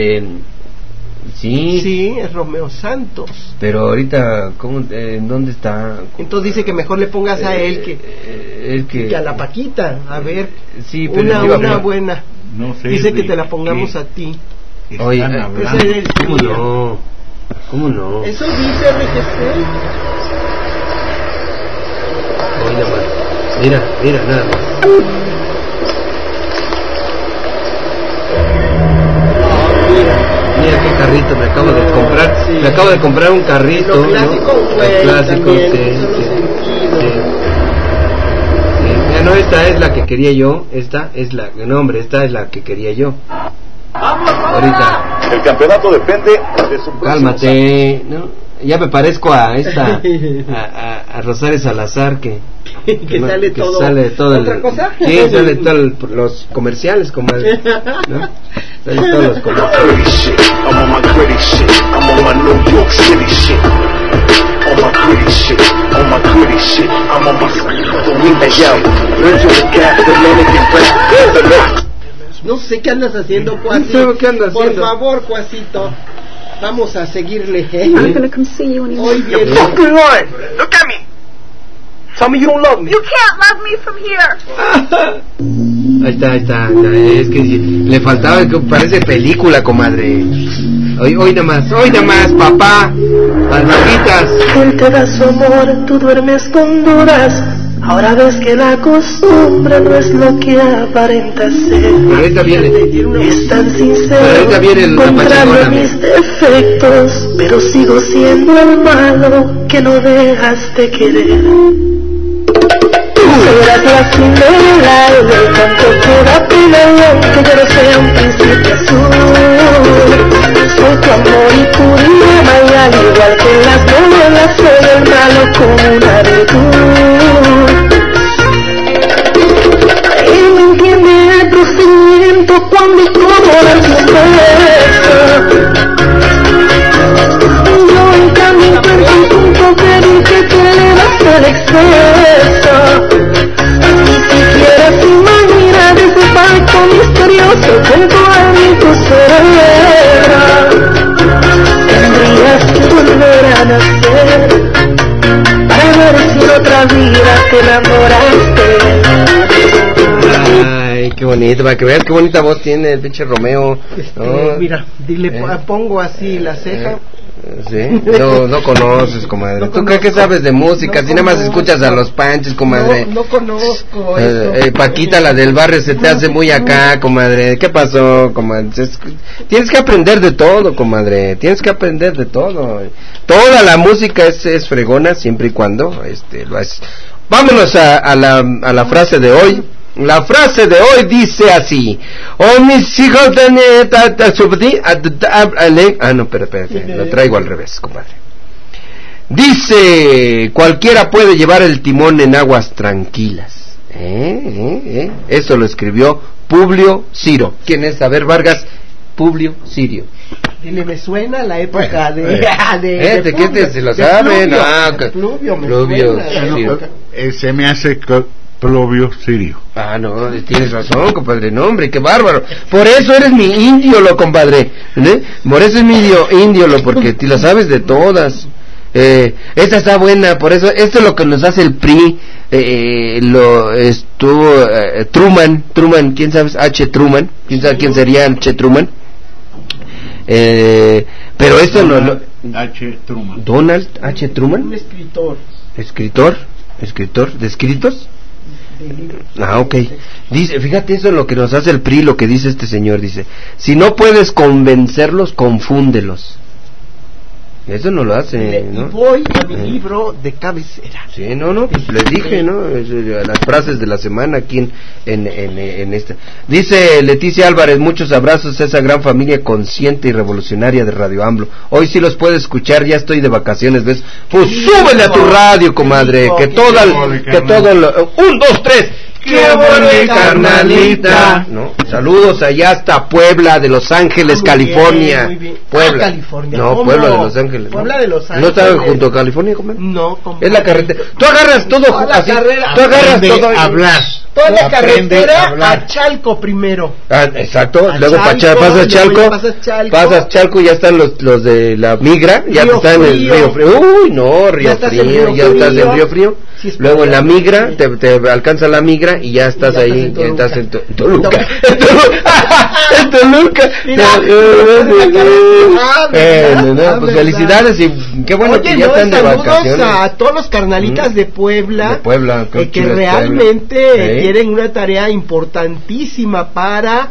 Sí, es Romeo Santos. Pero ahorita, ¿dónde está? Entonces dice que mejor le pongas a él que a la Paquita. A ver, sí, pero una buena. No sé. Dice que te la pongamos a ti. Oye, ¿cómo no? Eso dice RGC. Oye, mira, nada más. Mira qué carrito me acabo de comprar. Sí. Me acabo de comprar un carrito. Los clásicos, ¿no? Los clásicos, sí. Bueno, esta es la que quería yo. Esta es la que quería yo. Ahorita. El campeonato depende de su... Cálmate, ¿no? Ya me parezco a esta, a Rosario Salazar que sale todo. Sale todo ¿Otra cosa? Sí, sale todos los comerciales, comadre, ¿no? Salen todos los comerciales. No sé qué andas haciendo, Cuasi. No sé qué andas Por haciendo. favor, Cuasito. Vamos a seguirle. I'm gonna come see you anymore. Hoy viene. Fucking line. Look at me. Tell me you don't love me. You can't love me from here. Ahí está. Es que le faltaba, que parece película, comadre. Hoy nada más, papá. Las nalguitas. Él te da su amor, tú duermes con dudas. Ahora ves que la costumbre no es lo que aparenta ser. Pero ahorita viene. Es tan Pero sincero ahorita viene la contra pachangona. mis defectos, pero sigo siendo el malo que no dejas de querer. Serás la Cinderela, el canto que da pena y aunque yo no sea un príncipe azul, soy tu amor y tu dilema y al igual que en las novelas soy el malo con una virtud. Él me entiende el procedimiento cuando y cómo darte un beso. Yo en cambio encuentro un punto débil que te elevas al exceso. Ni siquiera se imagina de ese pacto misterioso con tu amigo cerebro. Tendrías que volver a nacer para ver si en otra vida te enamoraste. Ay, qué bonito, para que veas qué bonita voz tiene el pinche Romeo. ¿No? Mira, dile, pongo así la ceja. Sí, no conoces, comadre. ¿Tú crees que sabes de música? Si nada más escuchas a los Panches, comadre. No conozco eso. Paquita, la del barrio, se te hace muy acá, comadre. ¿Qué pasó, comadre? Tienes que aprender de todo, comadre. Tienes que aprender de todo. Toda la música es fregona, siempre y cuando lo haces. Vámonos a la frase de hoy. La frase de hoy dice así: oh mis hijos de neta, no, espérate, lo traigo al revés, compadre. Dice: cualquiera puede llevar el timón en aguas tranquilas. Eso lo escribió Publio Ciro. ¿Quién es? A ver, Vargas. Publio Cirio. Dile, me suena la época de se lo saben. Publio Ciro. Se me hace Plovio Sirio. Ah, no, tienes razón, compadre. No, hombre, qué bárbaro. Por eso eres mi índolo, compadre. Por eso es mi índolo, porque te la sabes de todas. Esta está buena, por eso, esto es lo que nos hace el PRI. Truman, ¿quién sabe? H. Truman, ¿quién sabe quién sería H. Truman? Pero esto Donald H. Truman. Donald H. Truman. Un escritor. ¿Escritor de escritos? Ah, ok. Dice, fíjate, eso es lo que nos hace el PRI, lo que dice este señor, dice: si no puedes convencerlos, confúndelos. Eso no lo hace, ¿no? Y voy a mi libro de cabecera. Sí, no, pues les dije, ¿no? Las frases de la semana aquí en esta. Dice Leticia Álvarez: muchos abrazos a esa gran familia consciente y revolucionaria de Radio AMLO. Hoy sí los puedes escuchar, ya estoy de vacaciones, ¿ves? Pues súbele a tu radio, comadre, que todo lo... 1, 2, 3. ¡Qué bueno, carnalita! ¿No? Saludos allá hasta Puebla de Los Ángeles, California. Muy bien. Puebla. California. No, Puebla de Los Ángeles. Puebla de Los Ángeles. ¿No está junto a California, comadre? No, compadre. Es la carretera. Tú agarras todo así. Tú agarras todo. Hablar. Toda la carretera a Chalco primero. Ah, exacto. Luego pasas Chalco. Pasas Chalco y ya están los de la migra. Ya están en el Río Frío. Uy, no, Río Frío. Ya estás en Río Frío. Luego en la migra, te alcanza la migra y ya estás ahí. Estás en Toluca. En Toluca. Pues felicidades y qué bueno que ya están de vacaciones. A todos los carnalitas de Puebla. Que realmente tienen una tarea importantísima para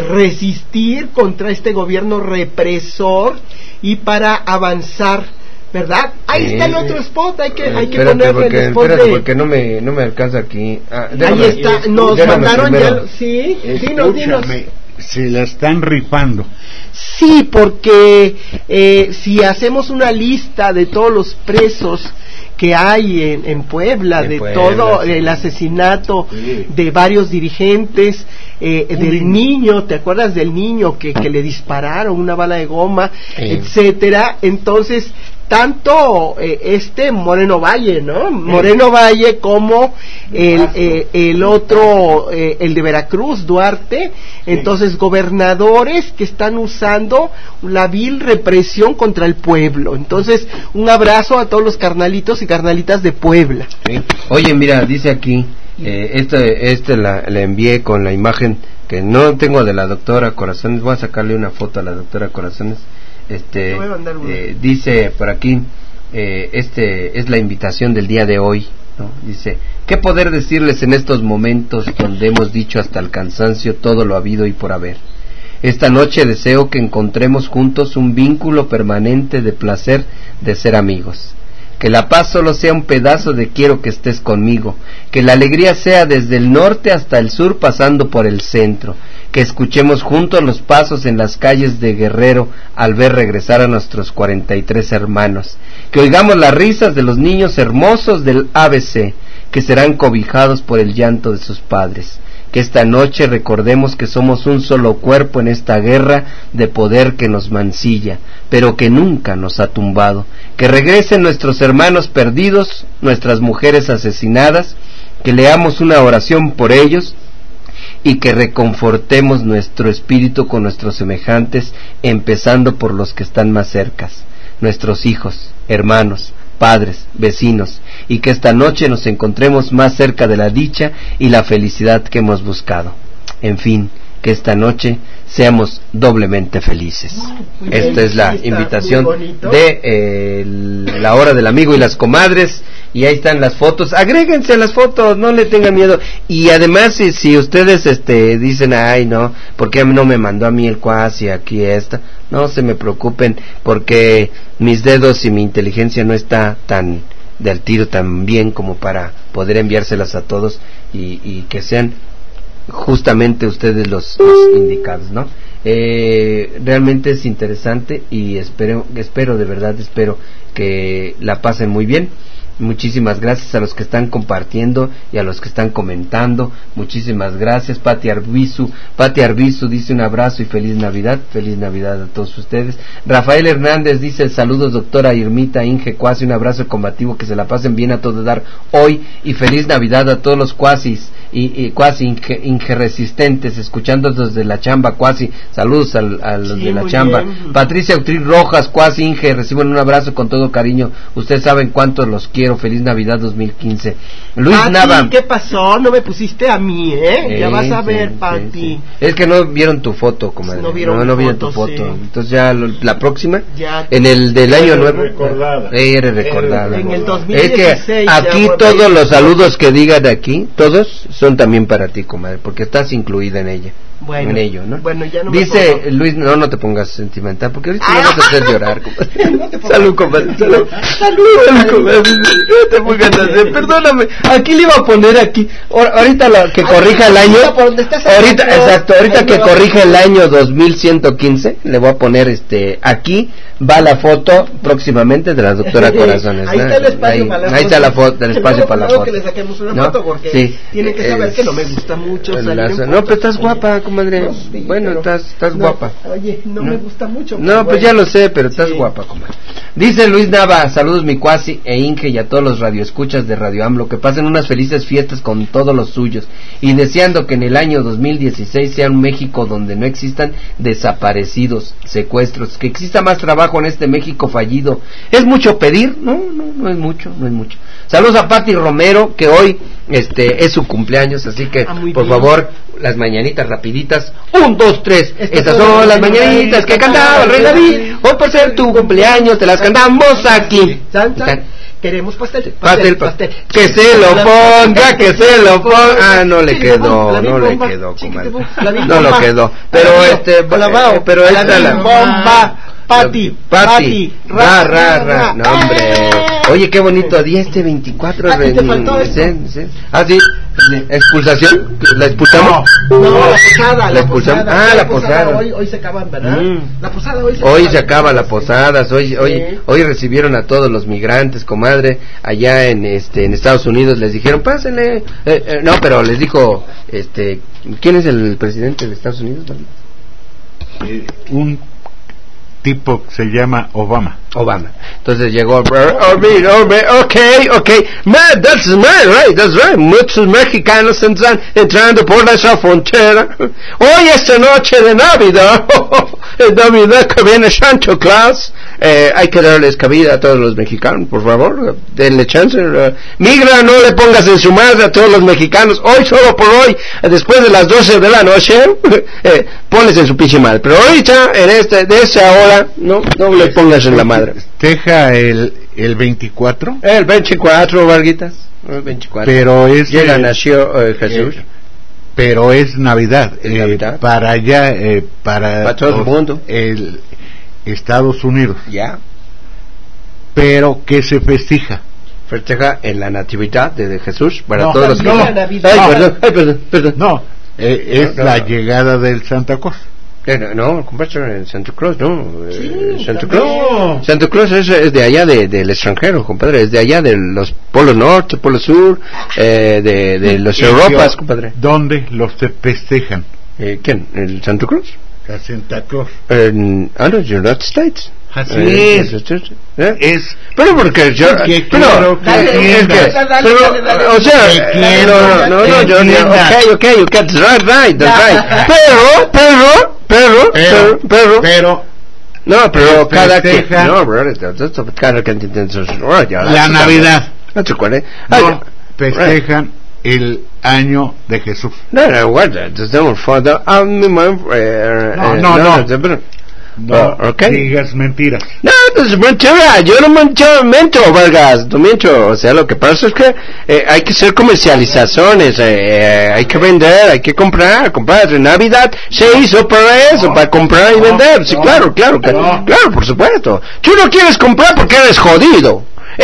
resistir contra este gobierno represor y para avanzar ¿verdad? Ahí está el otro spot, hay que espérate, ponerle el spot espérate, porque no me alcanza aquí. Ahí está, nos mandaron ya, sí, dinos. Se la están rifando. Sí, porque si hacemos una lista de todos los presos que hay en Puebla, todo sí, el asesinato de varios dirigentes, del niño, ¿te acuerdas del niño que le dispararon una bala de goma, etcétera? Entonces, tanto Moreno Valle, ¿no? Moreno Valle como el otro, el de Veracruz, Duarte, entonces gobernadores que están usando la vil represión contra el pueblo. Entonces, un abrazo a todos los carnalitos y carnalitas de Puebla. Sí. Oye, mira, dice aquí, la envié con la imagen que no tengo de la doctora Corazones, voy a sacarle una foto a la doctora Corazones. Dice por aquí, es la invitación del día de hoy, ¿no? Dice: ¿qué poder decirles en estos momentos donde hemos dicho hasta el cansancio todo lo habido y por haber? Esta noche deseo que encontremos juntos un vínculo permanente de placer de ser amigos. Que la paz solo sea un pedazo de quiero que estés conmigo, que la alegría sea desde el norte hasta el sur pasando por el centro, que escuchemos juntos los pasos en las calles de Guerrero al ver regresar a nuestros 43 hermanos, que oigamos las risas de los niños hermosos del ABC, que serán cobijados por el llanto de sus padres. Que esta noche recordemos que somos un solo cuerpo en esta guerra de poder que nos mancilla, pero que nunca nos ha tumbado. Que regresen nuestros hermanos perdidos, nuestras mujeres asesinadas, que leamos una oración por ellos y que reconfortemos nuestro espíritu con nuestros semejantes, empezando por los que están más cercas, nuestros hijos, hermanos, padres, vecinos, y que esta noche nos encontremos más cerca de la dicha y la felicidad que hemos buscado. En fin, que esta noche seamos doblemente felices. Esta es la invitación de la hora del amigo y las comadres, y ahí están las fotos. Agréguense a las fotos, no le tengan miedo. Y además, si ustedes dicen, ay no, ¿por qué no me mandó a mí el cuasi aquí esta? No se me preocupen, porque mis dedos y mi inteligencia no está tan del tiro tan bien como para poder enviárselas a todos y que sean justamente ustedes los indicados, ¿no? Realmente es interesante y espero de verdad que la pasen muy bien. Muchísimas gracias a los que están compartiendo y a los que están comentando. Muchísimas gracias. Pati Arbizu dice un abrazo y feliz Navidad a todos ustedes. Rafael Hernández dice saludos doctora Irmita, Inge, Cuasi, un abrazo combativo, que se la pasen bien a todo dar hoy y feliz Navidad a todos los cuasis y Cuasi Inge resistentes, escuchando desde la chamba. Cuasi, saludos a los de la chamba. Bien. Patricia Utril Rojas, Cuasi Inge, reciban un abrazo con todo cariño, ustedes saben cuánto los quiero. Feliz Navidad 2015. Luis Nava. ¿Qué pasó? No me pusiste a mí, ya vas a ver, Pati. Sí. Es que no vieron tu foto, comadre. No vieron tu foto. Sí. Entonces ya la próxima, ya. En el del año nuevo. Eres recordada. En el 2016. Es que aquí todos los saludos que digan aquí, todos son también para ti, comadre, porque estás incluida en ella. Bueno, en ello, ¿no? Bueno, ya no dice me Luis, no te pongas sentimental, porque ahorita no vas a hacer llorar, compadre. No salud, compadre. Salud, compadre. No te pongas a hacer, perdóname. Aquí le iba a poner aquí. Ahorita que corrija el año. Ahorita que corrija el año 2115, le voy a poner aquí va la foto próximamente de la doctora Corazones. Ahí está el espacio para la foto. Ahí está la foto, el espacio para la foto. Que le saquemos una foto porque tienen que saber que no me gusta mucho salir. No, pero estás guapa, comadre. No, sí, bueno, estás guapa. Oye, no me gusta mucho. No, pues ya lo sé, pero estás guapa, comadre. Dice Luis Nava, saludos mi Cuasi e Inge y a todos los radioescuchas de Radio AMLO, que pasen unas felices fiestas con todos los suyos y deseando que en el año 2016 sea un México donde no existan desaparecidos, secuestros, que exista más trabajo en este México fallido. ¿Es mucho pedir? No es mucho. Saludos a Pati Romero, que hoy es su cumpleaños, así que por favor, las mañanitas rapiditas. 1, 2, 3. Estas son las mañanitas que cantaba el rey David. Hoy por ser tu cumpleaños te las cantamos aquí. Queremos pastel. Que se lo ponga, Ah, no le quedó, comadre. No lo quedó. Pero pero esta la bomba. Pati. Ra. No, hombre. Oye, qué bonito día este 24. ¿A ti te faltó esto? Sí. Ah, sí. ¿Expulsación? ¿La expulsamos? No, la posada. La expulsamos. La posada. Hoy se acaban, ¿verdad? La posada hoy se acaba la posada. Hoy recibieron a todos los migrantes, comadre, allá en Estados Unidos. Les dijeron, pásenle. No, pero les dijo, ¿quién es el presidente de Estados Unidos? Un tipo que se llama Obama. Entonces llegó, okay, man, that's right. Muchos mexicanos entrando por esa frontera. Hoy esta noche de Navidad, que viene Santa Claus, hay que darles cabida a todos los mexicanos, por favor, denle chance. Migra, no le pongas en su madre a todos los mexicanos. Hoy, solo por hoy, después de las 12 de la noche, ponles en su pinche madre. Pero ahorita, de esa hora, no le pongas en la madre. Teja el 24. El 24, Varguitas. El 24. Pero nació Jesús. Pero es Navidad. Navidad. Para allá, para todo el mundo. El Estados Unidos. Ya. Pero que se festeja. Festeja en la natividad de Jesús para todos los perdón. No, es la llegada del Santa Claus. No, compadre, Santa Claus, no. Sí, Santa Claus es de allá del extranjero, compadre, es de allá de los polos norte, polo sur, de las Europas, compadre. ¿Dónde los festejan? ¿Quién? ¿El Santa Claus? La Santa Claus. En los United States. Así es. Pero porque yo pero cada que la Navidad festejan el año de Jesús. No digas mentiras. No, es mentira. Yo no miento, Vargas. No miento. O sea, lo que pasa es que hay que hacer comercializaciones. Hay que vender, hay que comprar. Compadre, Navidad se hizo para eso, para comprar y vender. Sí, claro, por supuesto. Tú no quieres comprar porque eres jodido.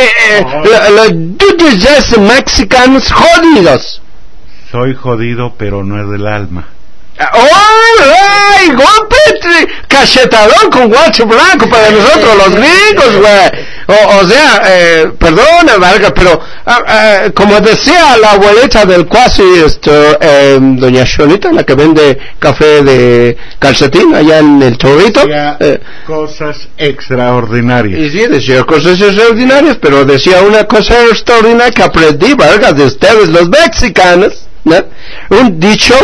Tú dices mexicanos jodidos. Soy jodido, pero no es del alma. ¡Ay! ¡Golpe! Cachetadón con guacho blanco para nosotros los gringos, güey. O sea, perdona, Vargas, pero como decía la abuelita del cuasi, doña Xolita, la que vende café de calcetín allá en el Torrito. Cosas extraordinarias. Y sí, decía cosas extraordinarias, pero decía una cosa extraordinaria que aprendí, Vargas, de ustedes, los mexicanos. ¿No? Un dicho,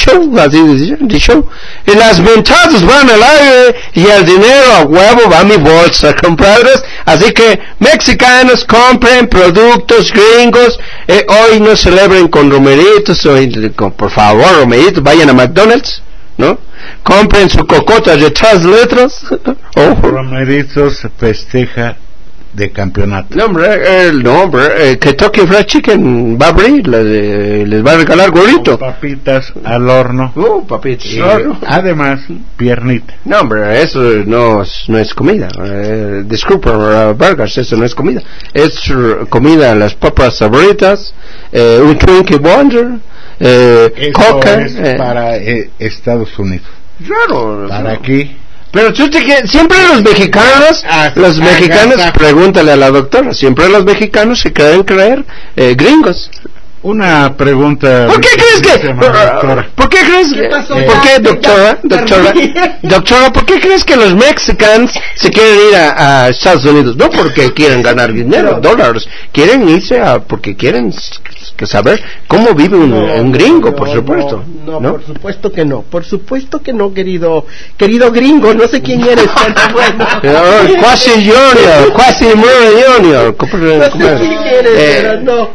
y las mentadas van al aire y el dinero a huevo va a mi bolsa, compadres. Así que mexicanos, compren productos gringos, hoy no celebren con romeritos, por favor, romeritos, vayan a McDonald's, ¿no? Compren su cocota de 3 litros. Romeritos festeja de campeonato. No, hombre, Kentucky Fried Chicken va a abrir, les va a regalar gorrito. Papitas al horno. Papitas al horno. Además, piernita. No, hombre, eso no es comida. Disculpa, Vargas, eso no es comida. Es comida, las papas sabritas, un Twinkie Wonder, coca. Es para Estados Unidos. Claro. Para aquí. Pero siempre los mexicanos, pregúntale a la doctora, siempre los mexicanos se creen gringos. Una pregunta. ¿Por qué crees que? ¿Por qué crees? ¿Por qué, doctora? ¿Por qué crees que los mexicanos se quieren ir a Estados Unidos? No porque quieren ganar dinero, dólares. Quieren irse porque quieren saber cómo vive un gringo, por supuesto. No, por supuesto que no. Por supuesto que no, querido gringo. No sé quién eres, pero bueno. Quasi Junior. No sé quién eres, pero no.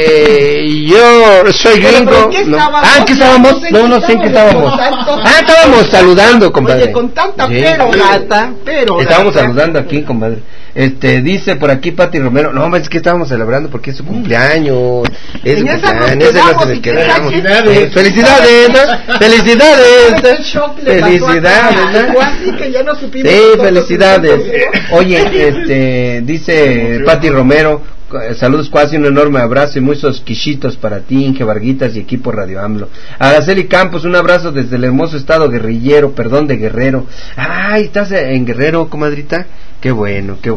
Yo soy gringo. ¿Qué estábamos? No sé qué estábamos. Estábamos saludando, compadre. Oye, con tanta pero. Estábamos saludando aquí, compadre. Dice por aquí Pati Romero, no, es que estábamos celebrando porque es su cumpleaños. Es su cumpleaños, felicidades. Sí, felicidades. Oye, dice Pati Romero, saludos Cuasi, un enorme abrazo y muchos quishitos para ti, Inge Varguitas y equipo Radio AMLO. Araceli Campos, un abrazo desde el hermoso estado de Guerrero. Ay, ¿estás en Guerrero, comadrita? Qué bueno. Qué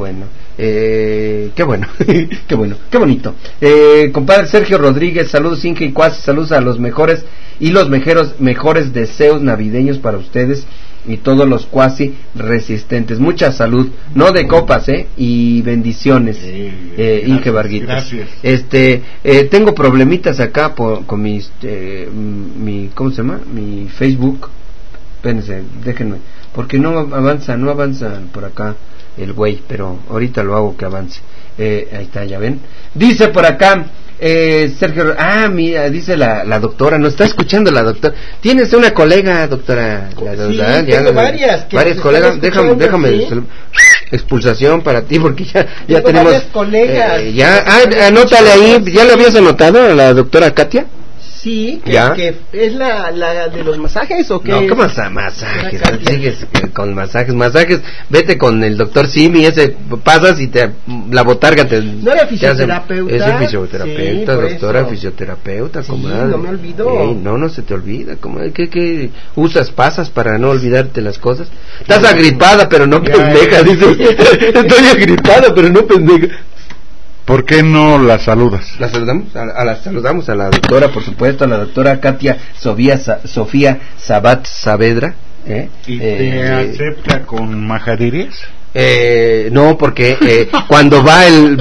bonito. Compadre Sergio Rodríguez, saludos Inge y Cuasi, saludos a los mejores y los mejores deseos navideños para ustedes y todos los cuasi resistentes. Mucha salud, no de copas, y bendiciones, Inge Varguitas. Gracias. Tengo problemitas acá con mis, ¿cómo se llama? Mi Facebook. Espérense, déjenme, porque no avanza por acá el güey, pero ahorita lo hago que avance. Ahí está, ya ven. Dice por acá Sergio, mira, dice la doctora, nos está escuchando la doctora. Tienes una colega, doctora. Tengo varias colegas. Déjame expulsación para ti, porque ya tenemos varias colegas. Anótale ahí. ¿Ya lo habías anotado a la doctora Katia? Sí, que es la de los masajes, ¿o qué? No, ¿cómo masajes? Sigues con masajes, vete con el doctor Simi, ese pasas y la botarga te... ¿No era fisioterapeuta? Es fisioterapeuta, doctora, fisioterapeuta, comadre. Sí, no me olvidó. No se te olvida, comadre. ¿Qué usas pasas para no olvidarte las cosas? Estás agripada, pero no pendeja, dice. Estoy agripada, pero no pendeja. ¿Por qué no la saludas? ¿La saludamos? Saludamos a la doctora, por supuesto, a la doctora Katia Sofía Sabat Saavedra. ¿Y te acepta con majaderías? No, porque cuando va el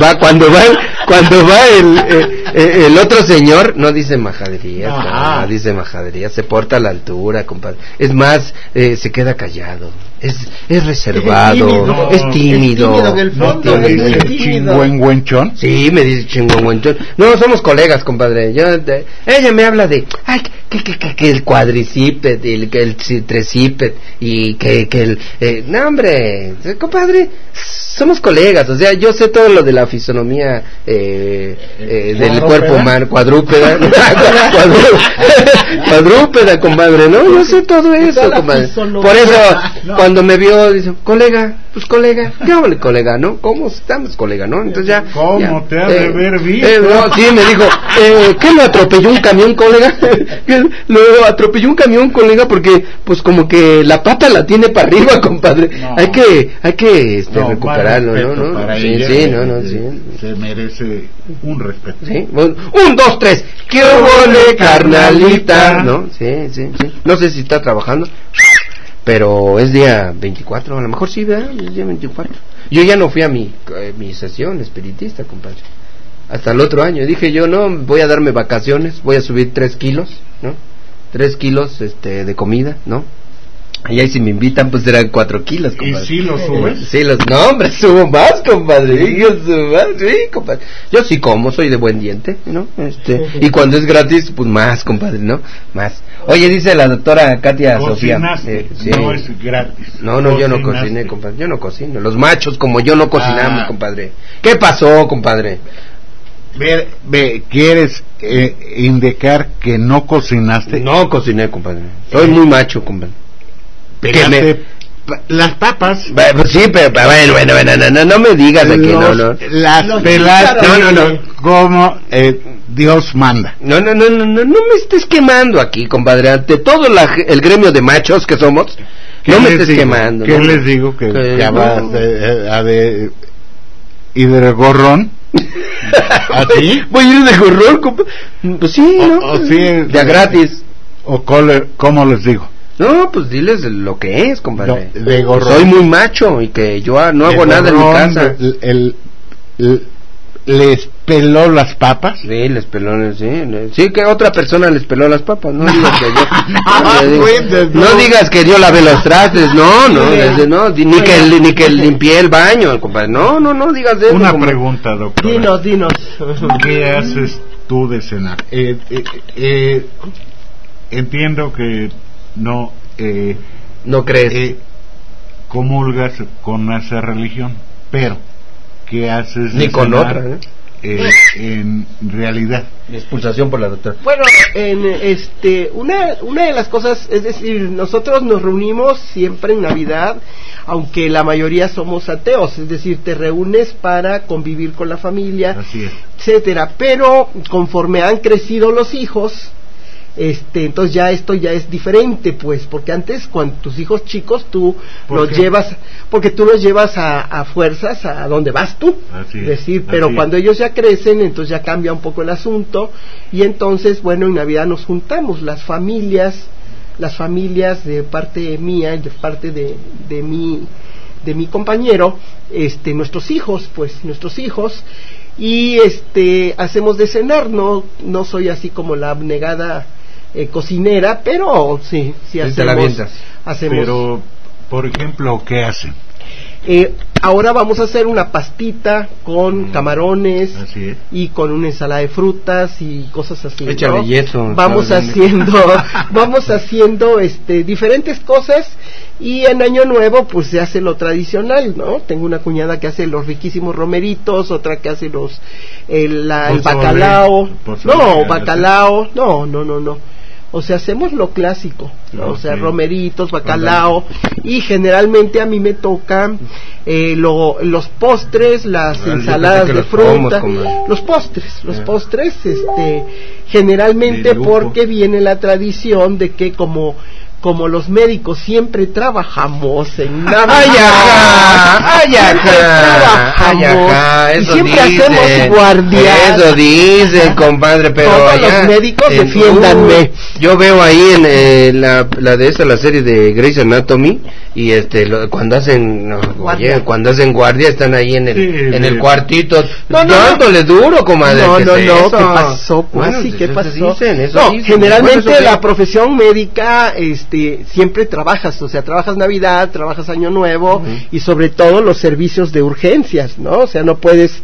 otro señor no dice majaderías, dice majaderías, se porta a la altura, compadre. Es más, se queda callado. Es reservado, es tímido. ¿No te dice chingüengüenchón? Sí, me dice chingüengüenchón. No, somos colegas, compadre. Ella me habla de, que el cuadricíped, el trecíped, y que el... no, hombre, compadre, somos colegas. O sea, yo sé todo lo de la fisonomía del cuerpo humano, cuadrúpeda, compadre, ¿no? Yo sé todo eso, compadre. Por eso, cuando me vio, dice, colega, llámale colega, ¿no? ¿Cómo estamos, colega, no? Entonces ya... ¿Cómo te ha de ver visto? Sí, me dijo, ¿qué lo atropelló un camión, colega? Lo atropelló un camión, colega, porque, pues, como que la pata la tiene para arriba, compadre. No. Hay que recuperarlo, ¿no? Sí. Se merece un respeto. Sí, bueno, 1, 2, 3. ¡Qué huele, carnalita! ¿No? Sí. No sé si está trabajando, pero es día 24, a lo mejor sí, ¿verdad? Es día 24. Yo ya no fui a mi sesión espiritista, compadre, hasta el otro año. Dije yo, no, voy a darme vacaciones, voy a subir 3 kilos, ¿no? 3 kilos de comida, ¿no? Y ahí si me invitan, pues serán 4 kilos, compadre. ¿Y si lo subes? Sí, no, hombre, subo más, compadre. Yo subo más, sí, compadre. Yo sí como, soy de buen diente, ¿no? Y cuando es gratis, pues más, compadre, ¿no? Más. Oye, dice la doctora Katia Sofía. Sí. No es gratis. No, yo no cociné, compadre. Yo no cocino. Los machos como yo no cocinamos, compadre. ¿Qué pasó, compadre? ¿Quieres indicar que no cocinaste? No cociné, compadre. Soy muy macho, compadre. Las papas. Sí, pero bueno, no me digas de que no. Las pelaste. No. Como Dios manda. No me estés quemando aquí, compadre. Ante todo el gremio de machos que somos, no me estés quemando. ¿Qué les digo? Que ya vas a ir de gorrón. ¿Así? Voy a ir de gorrón, compadre. Pues sí, ¿no? Sí, de a gratis. ¿Cómo les digo? No, pues diles lo que es, compadre. No, de gorrón. Soy muy macho y que yo no hago nada en mi casa. ¿Les peló las papas? Sí, les peló, sí, que otra persona les peló las papas. No digas que yo. No digas que yo lavé los trastes. No, ni que limpié el baño, compadre. No digas eso. Una pregunta, doctora. Dinos. ¿Qué haces tú de cenar? Entiendo que no crees, comulgas con esa religión, pero ¿qué haces? Ni con cenar, otra, en realidad. Expulsación por la doctora. Bueno, una de las cosas, es decir, nosotros nos reunimos siempre en Navidad, aunque la mayoría somos ateos, es decir, te reúnes para convivir con la familia, etcétera, pero conforme han crecido los hijos, entonces ya esto ya es diferente, pues, porque antes cuando tus hijos chicos tú los llevas, porque tú los llevas a fuerzas a donde vas tú, es decir, pero cuando ellos ya crecen, entonces ya cambia un poco el asunto, y entonces, bueno, en Navidad nos juntamos las familias de parte mía y de parte de mi compañero, nuestros hijos, y hacemos de cenar. No soy así como la abnegada cocinera, pero sí hacemos. Pero, por ejemplo, ¿qué hacen? Ahora vamos a hacer una pastita con camarones y con una ensalada de frutas y cosas así. Échale yeso. Vamos haciendo diferentes cosas, y en Año Nuevo pues se hace lo tradicional, ¿no? Tengo una cuñada que hace los riquísimos romeritos, otra que hace el bacalao. Bacalao. No. O sea, hacemos lo clásico, ¿no? O sea, romeritos, bacalao, y generalmente a mí me tocan los postres, las ensaladas de fruta, los postres, generalmente porque viene la tradición de que como los médicos siempre trabajamos en Navidad, y siempre hacemos guardia. Eso dicen, compadre, pero todos los médicos defiéndanme. Yo veo ahí en la serie de Grey's Anatomy, y cuando hacen guardia están ahí en el cuartito, dándole duro, comadre. ¿Qué pasó? ¿Qué pasó? Generalmente la profesión médica siempre trabajas, o sea, trabajas Navidad, trabajas Año Nuevo, y sobre todo los servicios de urgencias, ¿no? O sea, no puedes,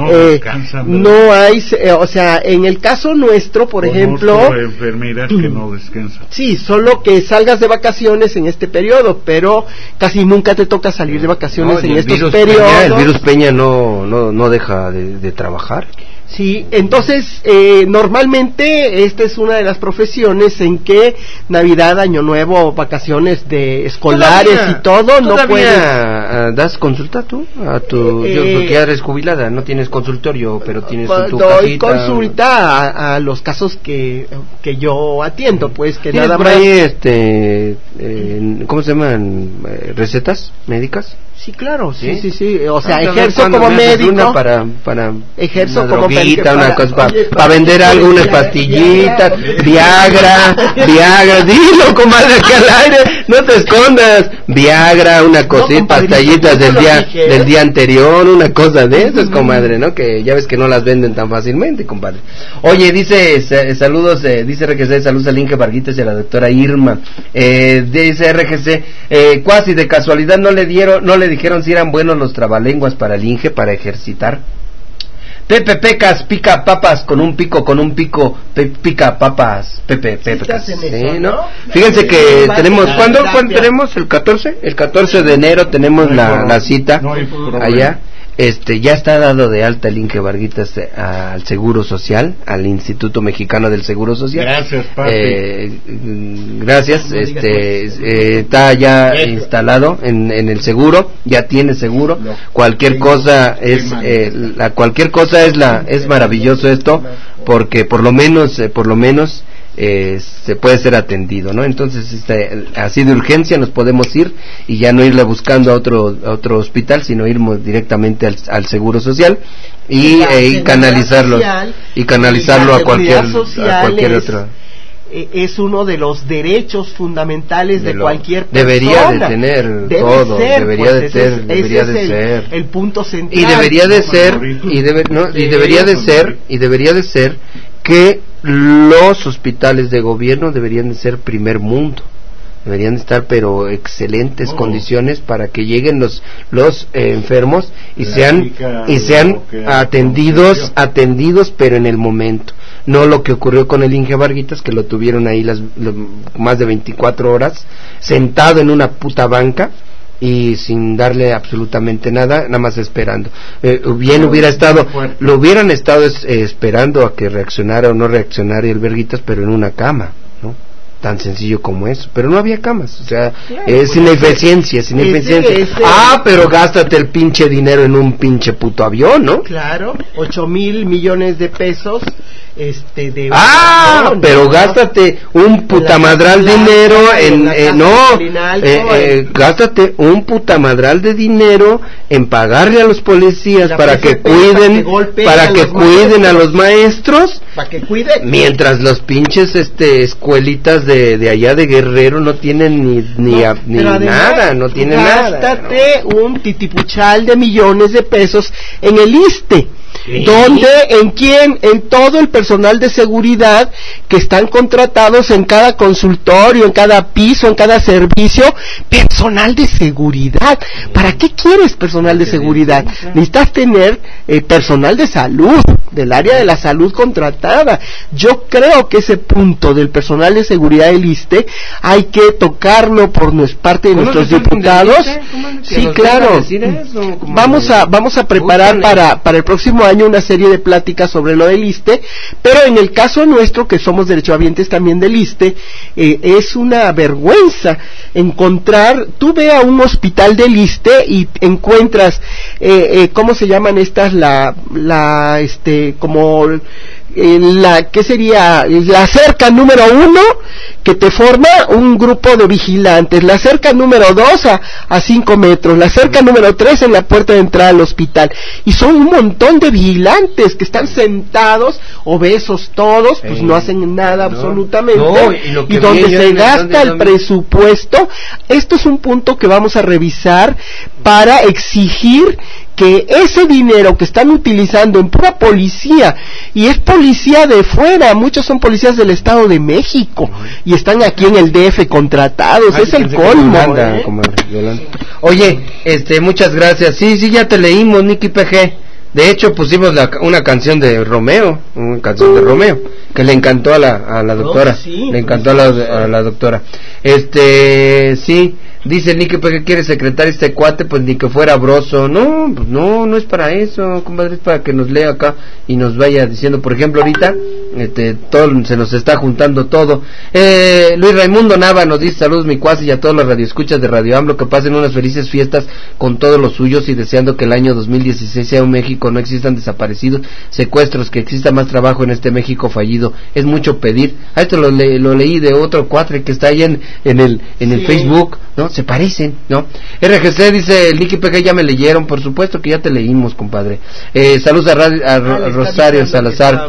no hay, o sea, en el caso nuestro, por ejemplo, enfermeras que no descansan. Sí, solo que salgas de vacaciones en este periodo, pero casi nunca te toca salir de vacaciones en estos periodos. El virus Peña no deja de trabajar. Sí, entonces normalmente esta es una de las profesiones en que Navidad, Año Nuevo, vacaciones de escolares y todo, no puedes. ¿Das consulta tú? Porque ya eres jubilada, no tienes consultorio, pero tienes tu doy casita. Consulta a los casos que yo atiendo, pues, que ¿tienes nada por más. Ahí, ¿cómo se llaman? ¿Recetas médicas? Sí, claro, sí. O sea, ejerzo como médico. Una para ejerzo una como droguita, una cosa para vender algo, unas pastillitas, Viagra, dilo, comadre, que al aire, no te escondas. Viagra, una cosita, pastillitas del día anterior, una cosa de esas, comadre, ¿no? Que ya ves que no las venden tan fácilmente, compadre. Oye, dice saludos, dice RGC, saludos al Inge Varguitas y a la doctora Irma. Dice RGC, cuasi de casualidad no le dijeron si eran buenos los trabalenguas para el Inge para ejercitar. Pepe Pecas pica papas con un pico, pica papas. Pepe Pecas. Sí, ¿no? Fíjense que tenemos, ¿cuándo tenemos? El 14 de enero tenemos la cita allá. Ya está dado de alta el Inge Varguitas al Seguro Social, al Instituto Mexicano del Seguro Social. Gracias, papi. Gracias. Está ya instalado en el seguro, ya tiene seguro. Cualquier cosa es maravilloso esto, porque por lo menos se puede ser atendido, ¿no? Entonces así de urgencia nos podemos ir y ya no irle buscando a otro hospital, sino irnos directamente al Seguro Social y canalizarlo a cualquier otro. Es uno de los derechos fundamentales de cualquier persona. Debería de tener todo, debería de ser el punto central. Y debería de ser que los hospitales de gobierno deberían de ser primer mundo, deberían estar pero excelentes condiciones para que lleguen los enfermos y sean atendidos pero en el momento, no lo que ocurrió con el Inge Varguitas, que lo tuvieron ahí más de 24 horas sentado en una puta banca y sin darle absolutamente nada más esperando. Bien hubiera estado, lo hubieran estado esperando a que reaccionara o no reaccionara el Verguitas, pero en una cama, ¿no? Tan sencillo como eso, pero no había camas, o sea, claro, es ineficiencia, es ineficiencia. Pero gástate el pinche dinero en un pinche puto avión, ¿no? Claro, 8,000 millones de pesos, pero ¿no? Gástate un putamadral dinero gástate un putamadral de dinero en pagarle a los policías para que cuiden, para que cuiden a los maestros, para que cuiden, mientras los pinches escuelitas de allá de Guerrero no tienen ni nada, no tienen nada. Gástate un titipuchal de millones de pesos en el ISSSTE. ¿Sí? Donde, en todo el personal de seguridad que están contratados en cada consultorio, en cada piso, en cada servicio, personal de seguridad. ¿Para qué quieres personal de seguridad? Necesitas tener personal de salud, del área de la salud contratada. Yo creo que ese punto del personal de seguridad del ISSSTE hay que tocarlo por parte de nuestros diputados. Sí, claro. Vamos a preparar para el próximo año una serie de pláticas sobre lo del ISSSTE, pero en el caso nuestro, que somos derechohabientes también del ISSSTE, es una vergüenza encontrar, tú ve a un hospital del ISSSTE y encuentras, ¿cómo se llaman estas? ¿Qué sería? La cerca número 1 que te forma un grupo de vigilantes, la cerca número 2 a 5 metros, la cerca número 3 en la puerta de entrada al hospital, y son un montón de vigilantes que están sentados, obesos todos, pues no hacen nada absolutamente, y donde se gasta el presupuesto. Esto es un punto que vamos a revisar para exigir que ese dinero que están utilizando en pura policía, y es policía de fuera, muchos son policías del Estado de México, y están aquí en el DF contratados, es el colmo. Oye, muchas gracias. Sí, ya te leímos, Nicky PG. De hecho, pusimos una canción de Romeo, que le encantó a la doctora, le encantó a la doctora. Sí, dice Nicky, ¿por qué quiere secretar este cuate? Pues ni que fuera Broso. No, pues no es para eso, compadre, es para que nos lea acá y nos vaya diciendo. Por ejemplo, ahorita todo se nos está juntando todo. Luis Raimundo Nava nos dice: saludos mi cuasi y a todos los radioescuchas de Radio AMLO, que pasen unas felices fiestas con todos los suyos, y deseando que el año 2016 sea un México, no existan desaparecidos, secuestros, que exista más trabajo en este México fallido. Es mucho pedir. A esto lo leí de otro cuatre que está ahí en el Facebook, ¿no? Se parecen, ¿no? RGC dice: el Nicky PG ya me leyeron. Por supuesto que ya te leímos, compadre. Saludos a Rosario Salazar.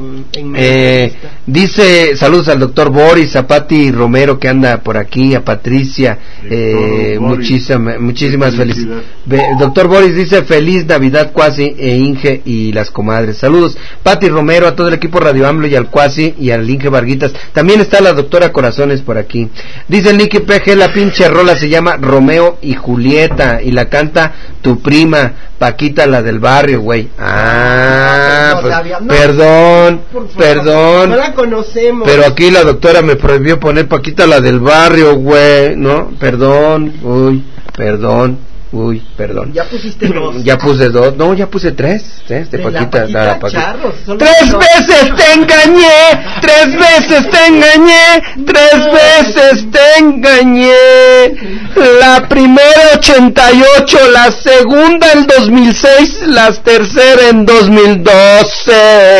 Dice: saludos al doctor Boris, a Pati Romero que anda por aquí, a Patricia, muchísimas felicidades. Doctor Boris dice: feliz Navidad Cuasi, Inge y las comadres. Saludos Pati Romero, a todo el equipo Radio AMLO y al Cuasi y al Inge Varguitas. También está la doctora Corazones por aquí. Dice el Nicky PG: la pinche rola se llama Romeo y Julieta y la canta tu prima Paquita, la del barrio, güey. Perdón, no la conocemos. Pero aquí la doctora me prohibió poner Paquita, la del barrio, güey, ¿no? Perdón. Ya pusiste 2. Ya puse 2. No, ya puse 3. De Paquita, la Paquita. 3 veces te engañé, 3 veces te engañé, 3 veces te engañé. La primera 88, la segunda en 2006, la tercera en 2012.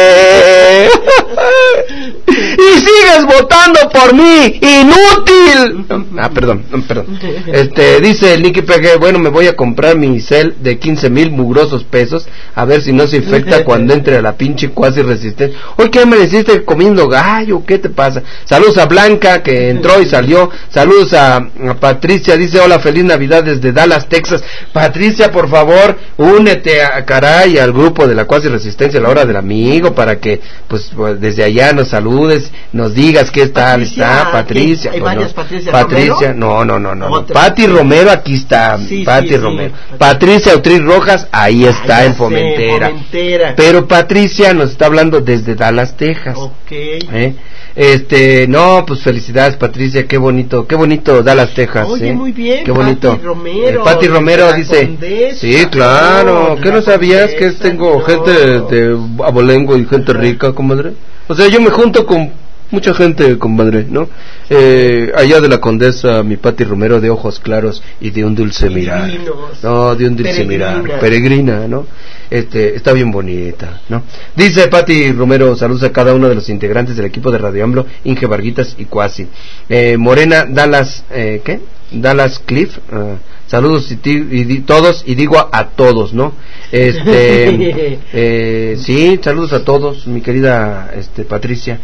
Y sigues votando por mí, inútil. Perdón. Dice el Nicky PG: bueno, me voy a comprar mi cel de 15,000 mugrosos pesos, a ver si no se infecta cuando entre a la pinche cuasi resistencia. Oye, ¿qué me deciste comiendo gallo? ¿Qué te pasa? Saludos a Blanca, que entró y salió. Saludos a Patricia, dice: hola, feliz Navidad desde Dallas, Texas. Patricia, por favor, únete al grupo de la cuasi resistencia a la hora del amigo, para que pues desde allá nos saludes, nos digas qué tal está Patricia. ¿Hay varias Patricia? No. Pati Romero, aquí está. Pati Romero. Patricia Utri Rojas, ahí está, en Fomentera. Pero Patricia nos está hablando desde Dallas, Texas. Okay. No, pues felicidades, Patricia, qué bonito Dallas, Texas. más. Oye, muy bien. Qué bonito. Pati Romero. Pati Romero dice. Condesa, Sí, claro. ¿Qué no sabías que tengo gente de abolengo y gente rica, comadre? O sea, yo me junto con mucha gente, compadre, ¿no? Allá de la Condesa, mi Pati Romero, de ojos claros y de un dulce mirar. No, de un dulce mirar. Peregrina, ¿no? Está bien bonita, ¿no? Dice Pati Romero, saludos a cada uno de los integrantes del equipo de Radio AMLO, Inge Varguitas y Cuasi. Morena Dallas, ¿qué? Dallas Cliff, saludos todos, y digo a todos, ¿no? Sí, saludos a todos, mi querida Patricia,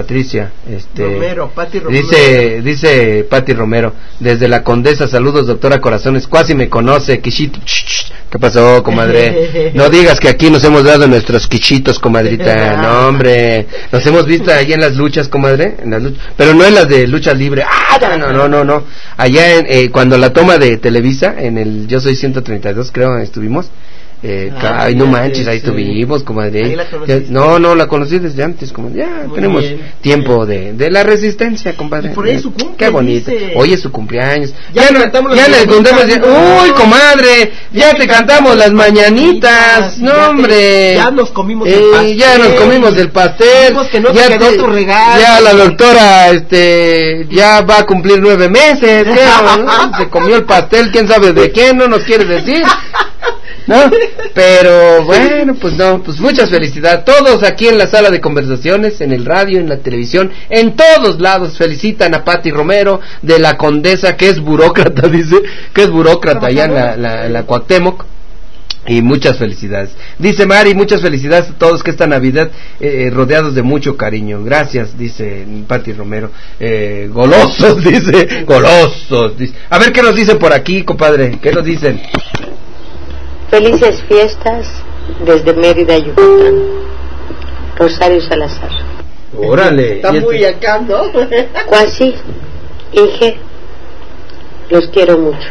Romero, Pati Romero. Dice Pati Romero, desde la Condesa, saludos doctora Corazones, Cuasi me conoce, Quichito. ¿Qué pasó, comadre? No digas que aquí nos hemos dado nuestros quichitos, comadrita. No, hombre, nos hemos visto allá en las luchas, comadre, pero no en las de lucha libre. No. Allá cuando la toma de Televisa, en el Yo Soy 132, creo, estuvimos. Ay, no manches, ahí estuvimos, comadre. No, la conocí desde antes, comadre. Ya muy tenemos bien. Tiempo de la resistencia, compadre. Y por ahí su cumpleaños. Qué bonito. Hoy es su cumpleaños. Ya le contamos. Uy, comadre, ya te cantamos las mañanitas. No, hombre. Ya nos comimos el pastel. Ya nos comimos el pastel. Que no ya quedó tu regalo. Ya la doctora, ya va a cumplir 9 meses. Se comió el pastel, quién sabe de quién, no nos quiere decir. ¿No? Pero bueno, pues no, pues muchas felicidades. Todos aquí en la sala de conversaciones, en el radio, en la televisión, en todos lados felicitan a Pati Romero de la Condesa, que es burócrata, dice, que es burócrata allá en la Cuauhtémoc. Y muchas felicidades. Dice Mari, muchas felicidades a todos que esta Navidad rodeados de mucho cariño. Gracias, dice Pati Romero. Golosos, dice, golosos. Dice. A ver qué nos dicen por aquí, compadre. ¿Qué nos dicen? Felices fiestas desde Mérida, Yucatán. Rosario Salazar. Órale. Está muy acá, ¿no? Cuasi, Inge, los quiero mucho.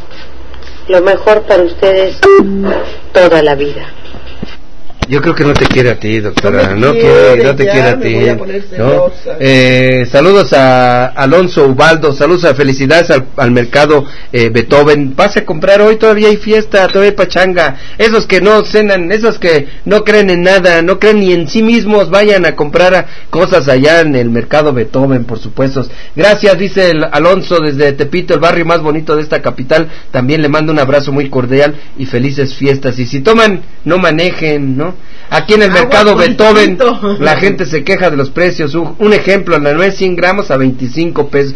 Lo mejor para ustedes toda la vida. Yo creo que no te quiere a ti, doctora. No te quiere a ti. ¿No? Saludos a Alonso Ubaldo. Saludos, felicidades al mercado Beethoven. Pase a comprar hoy, todavía hay fiesta, todavía hay pachanga. Esos que no cenan, esos que no creen en nada, no creen ni en sí mismos, vayan a comprar cosas allá en el mercado Beethoven, por supuesto. Gracias, dice el Alonso desde Tepito, el barrio más bonito de esta capital. También le mando un abrazo muy cordial y felices fiestas. Y si toman, no manejen, ¿no? Aquí en el mercado Beethoven la gente se queja de los precios. Un ejemplo, la nuez 100 gramos a 25 pesos.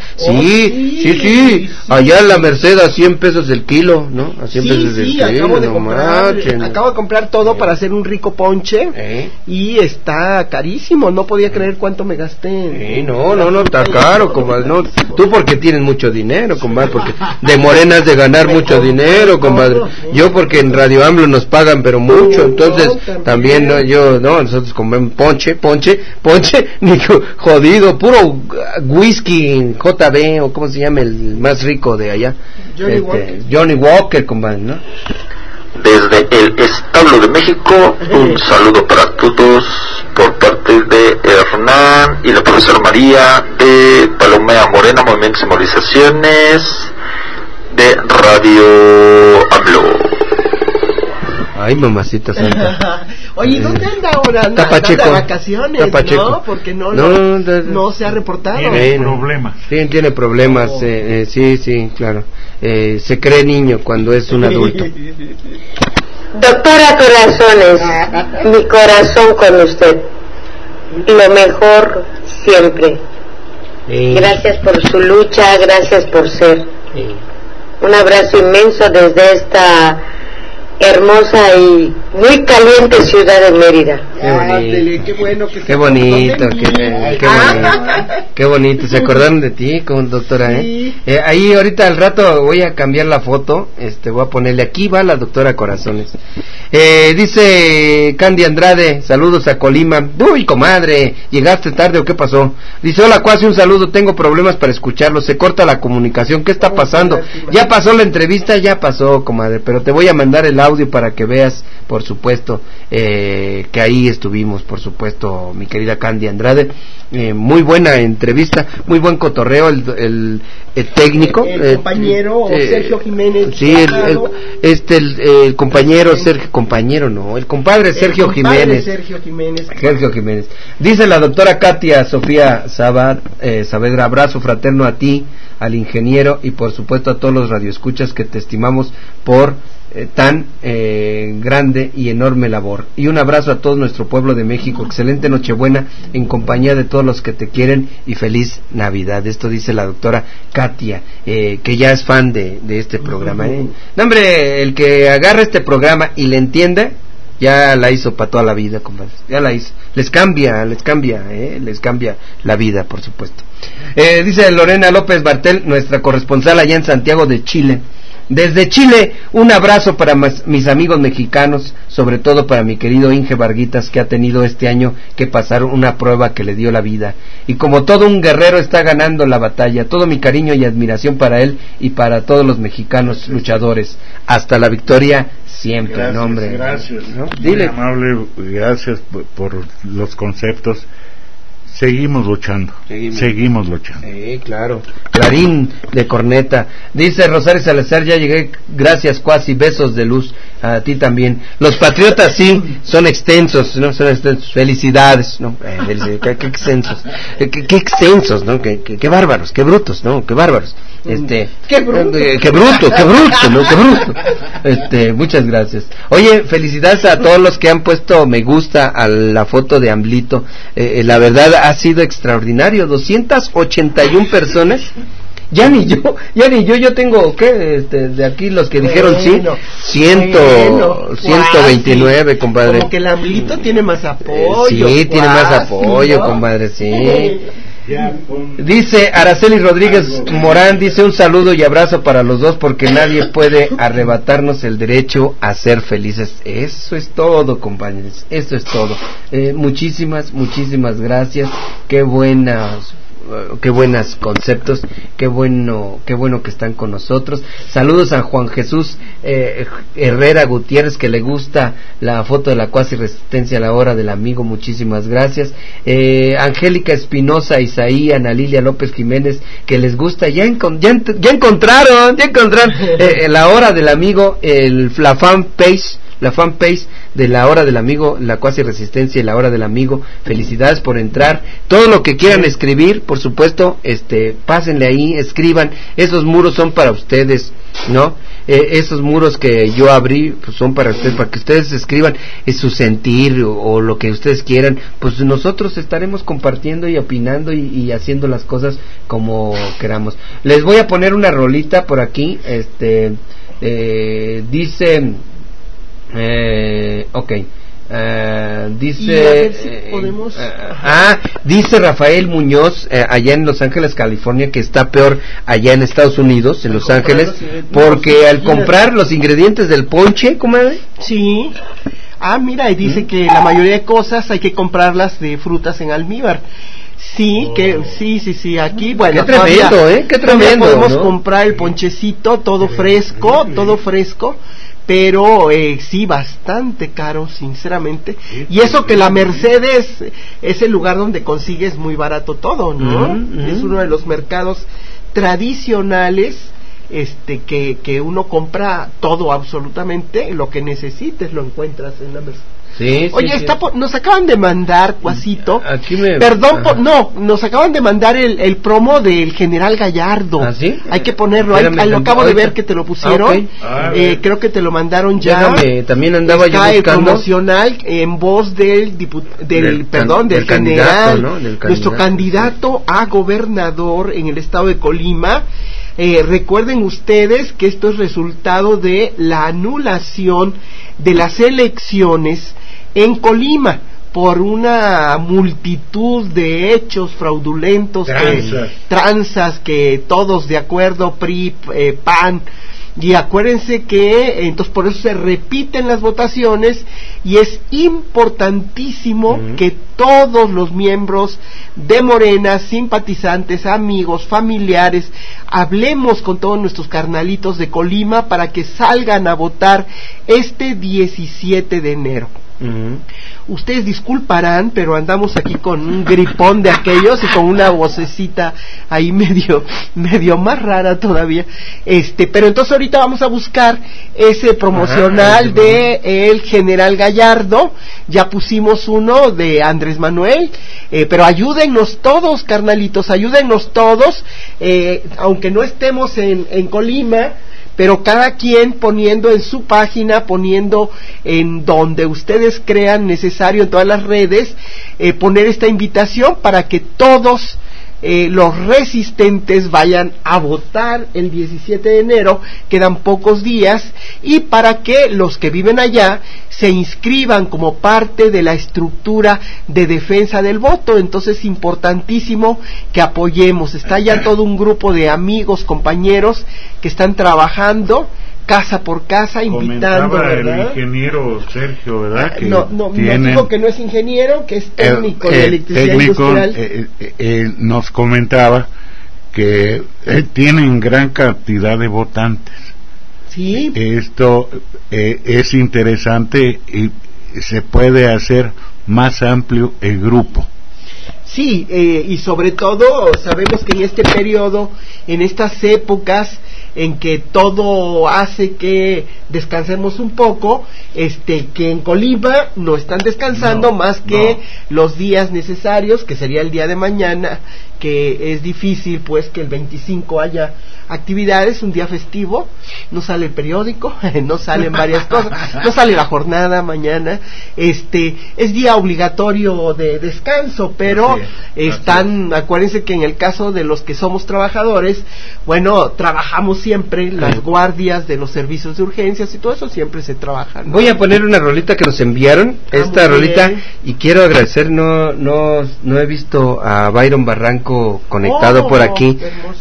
Sí. Allá en la Merced a 100 pesos el kilo, ¿no? A 100 pesos el kilo. Acabo de comprar todo para hacer un rico ponche y está carísimo. No podía creer cuánto me gasté. No, está caro, compadre. No, tú porque tienes mucho dinero, compadre, porque de Morena has de ganar mucho dinero, compadre. Yo porque en Radio AMLO nos pagan pero mucho, entonces también nosotros comemos ponche, ni jodido, puro whisky JB, o cómo se llama el más rico de allá, Johnny Walker, compadre, ¿no? Desde el Establo de México, un saludo para todos por parte de Hernán y la profesora María de Palomea Morena, Movimientos y Movilizaciones de Radio AMLO. Ay, mamacita santa. Oye, ¿dónde anda ahora? Anda de vacaciones, ¿no? Porque no se ha reportado. Tiene problemas. Tiene problemas, sí, claro. Se cree niño cuando es un adulto. Doctora Corazones, mi corazón con usted. Lo mejor siempre. Gracias por su lucha, gracias por ser. Un abrazo inmenso desde esta hermosa y muy caliente ciudad de Mérida. Qué bonito. Qué bonito. Se acordaron de ti, doctora, ahí ahorita al rato voy a cambiar la foto, voy a ponerle aquí va la doctora Corazones. Dice Candy Andrade, saludos a Colima. Uy, comadre, ¿llegaste tarde o qué pasó? Dice, hola Cuasi, un saludo, tengo problemas para escucharlo, se corta la comunicación, ¿qué está pasando? Ya pasó la entrevista, ya pasó, comadre, pero te voy a mandar el audio para que veas, por supuesto, que ahí estuvimos, por supuesto, mi querida Candy Andrade. Muy buena entrevista, muy buen cotorreo, el técnico. El compañero Sergio Jiménez. Sí, el compañero Sergio, el compadre Sergio Jiménez. Sergio Jiménez. Dice la doctora Katia Sofía Saavedra, abrazo fraterno a ti, al ingeniero y por supuesto a todos los radioescuchas que te estimamos por tan grande y enorme labor. Y un abrazo a todo nuestro pueblo de México. Excelente Nochebuena en compañía de todos los que te quieren y feliz Navidad. Esto dice la doctora Katia, que ya es fan de este programa. No, hombre, el que agarra este programa y le entienda, ya la hizo para toda la vida, compadre. Ya la hizo. Les cambia la vida, por supuesto. Dice Lorena López Bartel, nuestra corresponsal allá en Santiago de Chile. Desde Chile, un abrazo para mis amigos mexicanos, sobre todo para mi querido Inge Varguitas, que ha tenido este año que pasar una prueba que le dio la vida. Y como todo un guerrero está ganando la batalla, todo mi cariño y admiración para él y para todos los mexicanos luchadores. Hasta la victoria siempre. Gracias, hombre. Gracias. ¿No? Dile. Muy amable, gracias por los conceptos. Seguimos luchando. Sí, claro. Clarín de corneta. Dice Rosario Salazar, ya llegué, gracias Cuasi, besos de luz a ti también. Los patriotas sí son extensos, ¿no? Son extensos. Felicidades, ¿no? Qué extensos. Qué extensos, ¿no? Qué bárbaros, qué brutos, ¿no? Qué bárbaros. Qué bruto, ¿no? Qué bruto. Muchas gracias. Oye, felicidades a todos los que han puesto me gusta a la foto de Amblito. La verdad ha sido extraordinario. 281 personas. Ya ni yo tengo, ¿qué? De aquí los que dijeron sí, 129, compadre. Como que el Amblito tiene más apoyo. Sí, tiene más apoyo, ¿no? Compadre, sí. Dice Araceli Rodríguez Morán, dice un saludo y abrazo para los dos porque nadie puede arrebatarnos el derecho a ser felices. Eso es todo, compañeros, eso es todo. Muchísimas gracias. Qué buenos conceptos, qué bueno que están con nosotros. Saludos a Juan Jesús Herrera Gutiérrez, que le gusta la foto de la Cuasi Resistencia a la hora del amigo, muchísimas gracias. Angélica Espinosa, Isaí, Ana Lilia López Jiménez, que les gusta, ya encontraron la hora del amigo, la fanpage de la hora del amigo, la Cuasi Resistencia y la hora del amigo. Felicidades por entrar. Todo lo que quieran escribir, por supuesto, pásenle ahí, escriban. Esos muros son para ustedes, ¿no? Esos muros que yo abrí, pues son para ustedes, para que ustedes escriban su sentir o lo que ustedes quieran. Pues nosotros estaremos compartiendo y opinando y haciendo las cosas como queramos. Les voy a poner una rolita por aquí. Dice dice si podemos... dice Rafael Muñoz allá en Los Ángeles, California, que está peor allá en Estados Unidos, en Los Ángeles, porque al comprar los ingredientes del ponche, comadre. Sí. Mira, y dice que la mayoría de cosas hay que comprarlas de frutas en almíbar. Sí, sí, aquí, bueno, qué tremendo, qué tremendo, podemos comprar el ponchecito todo fresco, pero sí, bastante caro, sinceramente. Y eso que la Mercedes es el lugar donde consigues muy barato todo, ¿no? Es uno de los mercados tradicionales que uno compra todo, absolutamente lo que necesites lo encuentras en la Mercedes. Sí, oye, sí. Nos acaban de mandar, Cuasito. Perdón, nos acaban de mandar el promo del General Gallardo. ¿Ah, sí? Hay que ponerlo, lo acabo de ver que te lo pusieron. Okay. Creo que te lo mandaron ya. También andaba yo buscando. El promocional en voz del general, ¿no? Nuestro candidato a gobernador en el estado de Colima. Recuerden ustedes que esto es resultado de la anulación de las elecciones en Colima por una multitud de hechos fraudulentos, tranzas que todos de acuerdo, PRI, PAN, y acuérdense que entonces por eso se repiten las votaciones y es importantísimo que todos los miembros de Morena, simpatizantes, amigos, familiares, hablemos con todos nuestros carnalitos de Colima para que salgan a votar este 17 de enero. Ustedes disculparán, pero andamos aquí con un gripón de aquellos y con una vocecita ahí medio más rara todavía. Pero entonces ahorita vamos a buscar ese promocional de el general Gallardo. Ya pusimos uno de Andrés Manuel, pero ayúdennos todos, carnalitos, ayúdennos todos, aunque no estemos en Colima, pero cada quien poniendo en su página, poniendo en donde ustedes crean necesario en todas las redes, poner esta invitación para que todos los resistentes vayan a votar el 17 de enero, quedan pocos días, y para que los que viven allá se inscriban como parte de la estructura de defensa del voto. Entonces es importantísimo que apoyemos. Está ya todo un grupo de amigos, compañeros que están trabajando casa por casa, invitando. Comentaba el ingeniero Sergio, ¿verdad? Que no digo que no es ingeniero, que es técnico de electricidad industrial. Nos comentaba que tienen gran cantidad de votantes. Sí. Esto es interesante y se puede hacer más amplio el grupo. Sí, y sobre todo sabemos que en este periodo, en estas épocas en que todo hace que descansemos un poco, que en Colima no están descansando más que los días necesarios, que sería el día de mañana, que es difícil pues que el 25 haya actividades, un día festivo, no sale el periódico, no salen varias cosas, no sale la jornada mañana, es día obligatorio de descanso, pero acuérdense que en el caso de los que somos trabajadores, bueno, trabajamos siempre, las guardias de los servicios de urgencias y todo eso siempre se trabaja, ¿no? Voy a poner una rolita que nos enviaron, esta rolita, y quiero agradecer, no he visto a Byron Barranco conectado por aquí,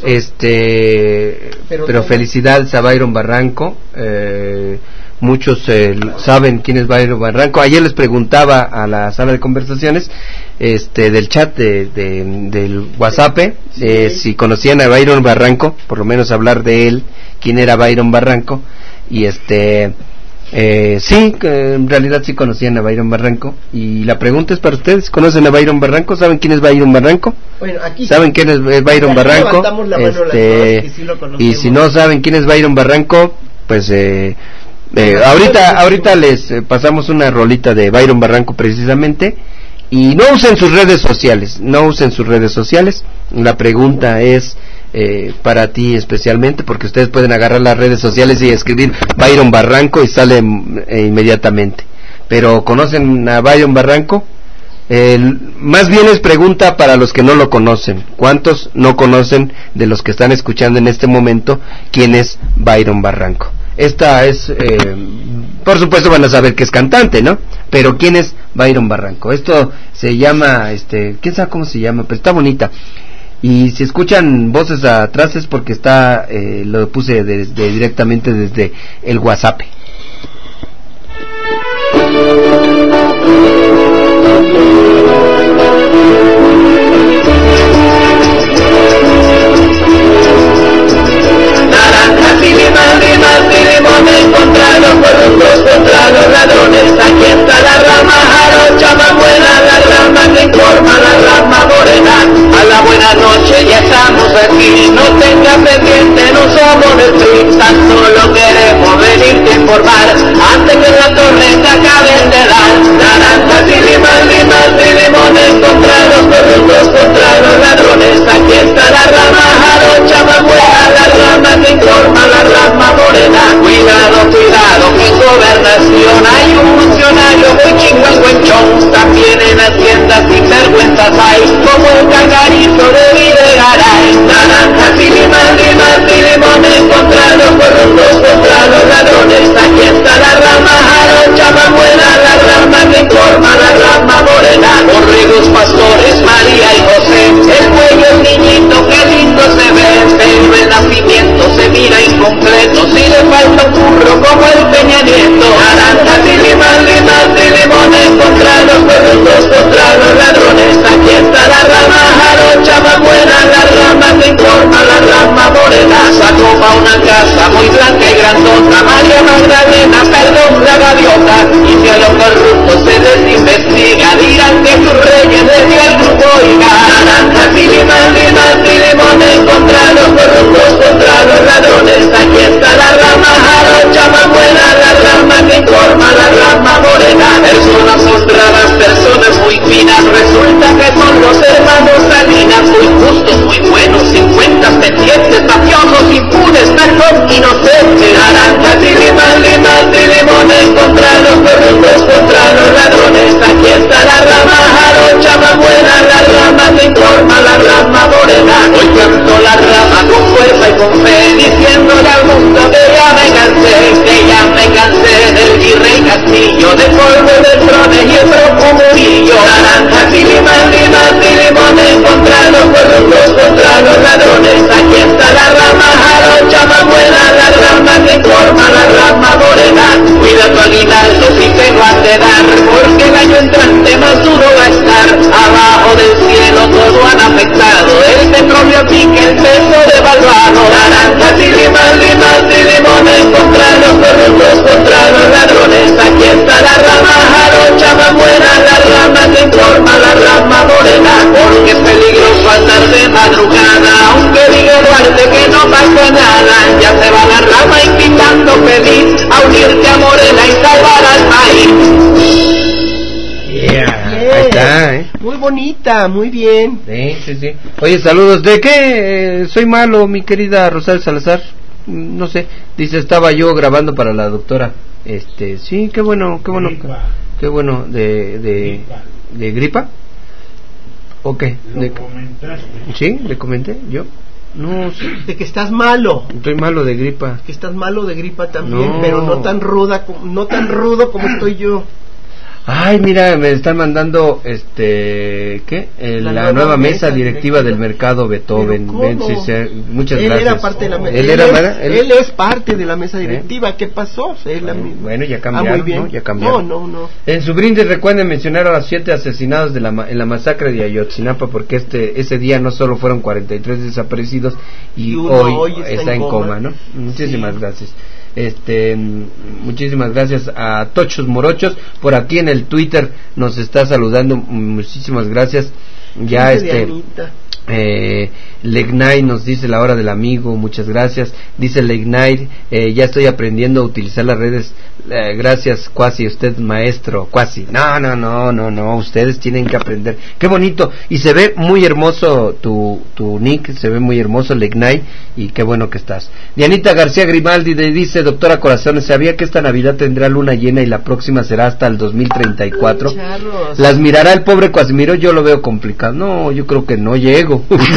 pero felicidades a Byron Barranco. Muchos saben quién es Byron Barranco. Ayer les preguntaba a la sala de conversaciones del chat del WhatsApp, si conocían a Byron Barranco, por lo menos hablar de él, quién era Byron Barranco, y sí, en realidad sí conocían a Byron Barranco, y la pregunta es para ustedes: ¿conocen a Byron Barranco? ¿Saben quién es Byron Barranco? Bueno, aquí ¿saben quién es Byron Barranco? Y si no saben quién es Byron Barranco, pues ahorita les pasamos una rolita de Byron Barranco precisamente. Y no usen sus redes sociales, la pregunta es para ti especialmente, porque ustedes pueden agarrar las redes sociales y escribir Byron Barranco y sale inmediatamente. Pero ¿conocen a Byron Barranco? Más bien es pregunta para los que no lo conocen. ¿Cuántos no conocen de los que están escuchando en este momento quién es Byron Barranco? Esta es, por supuesto van a saber que es cantante, ¿no? Pero ¿quién es Byron Barranco? Esto se llama, ¿quién sabe cómo se llama? Pero está bonita. Y si escuchan voces atrás es porque lo puse directamente desde el WhatsApp. Contra los corruptos, contra los ladrones, aquí está la rama jarocha más buena, la rama que informa, la rama morena. A la buena noche ya estamos aquí, no tengas pendiente, no somos del PRI, tan solo queremos venirte a informar, antes que la torreta acaben de dar, naranjas y limas, muy blanca y grandota, María Magdalena, perdón la gaviota, y si a los corruptos se les investiga, dirán que sus reyes les dio el grupo oiga. Naranja, limones contra los corruptos, contra los ladrones, aquí está la rama jarocha más buena, la rama que informa, la rama morena, personas honradas, personas muy finas, resulta que son los hermanos Salinas, muy justos, muy buenos, sin cuentas pendientes, mafiosos, impunes, narcos, inocentes. Naranjas y limones contra los corruptos, contra los ladrones, aquí está la rama jarocha más buena, la rama que informa, la rama morena. Hoy canto la rama con fuerza y con fe, diciéndole al mundo que ya me cansé del virrey Castillo, del polvo del trone y el procumurillo. Naranjas y limones contra los corruptos, contra los ladrones, aquí está la rama jarocha más buena, la rama que informa, la rama morena. Cuida tu aguinaldo si te lo has de dar, porque el año entrante más duro va a estar. Abajo del cielo todo han afectado, el petróleo pique, el peso devaluado. Naranjas y limones contra los corruptos, contra los ladrones, aquí está la rama jarocha más buena, la rama que informa, la rama morena. Porque es peligroso andar de madrugada, aunque diga Duarte que no pasa nada, ya se va la rama invitando feliz a unirte a Morena y salvar al país. Ahí está, Muy bonita, muy bien. Sí. Oye, saludos. ¿De qué? Soy malo, mi querida Rosario Salazar. No sé. Dice, estaba yo grabando para la doctora. Sí, qué bueno. Qué bueno. ¿De gripa? ¿O qué? ¿Sí? ¿Le comenté? ¿Yo? No, sí. De que estás malo. Estoy malo de gripa. Que estás malo de gripa también, no. Pero no tan rudo como estoy yo. Ay, mira, me están mandando, ¿qué? La nueva mesa directiva del mercado Beethoven. Muchas gracias. Él era parte de la mesa. Él es parte de la mesa directiva. ¿Qué pasó? Bueno, ya cambiaron, muy bien. ¿no? Ya cambiaron. No. En su brindis recuerden mencionar a los 7 asesinados en la masacre de Ayotzinapa, porque ese día no solo fueron 43 desaparecidos y hoy está en coma, ¿no? Muchísimas gracias. Muchísimas gracias a Tochos Morochos, por aquí en el Twitter nos está saludando, muchísimas gracias. Ya Legnay nos dice la hora del amigo, muchas gracias. Dice Legnay, ya estoy aprendiendo a utilizar las redes, gracias Cuasi, usted maestro. Cuasi, no, ustedes tienen que aprender. Qué bonito, y se ve muy hermoso tu nick, se ve muy hermoso Legnay, y qué bueno que estás. Dianita García Grimaldi dice, doctora Corazones, ¿sabía que esta Navidad tendrá luna llena y la próxima será hasta el 2034? Las mirará el pobre Cuasimiro, yo lo veo complicado. No, yo creo que no llego.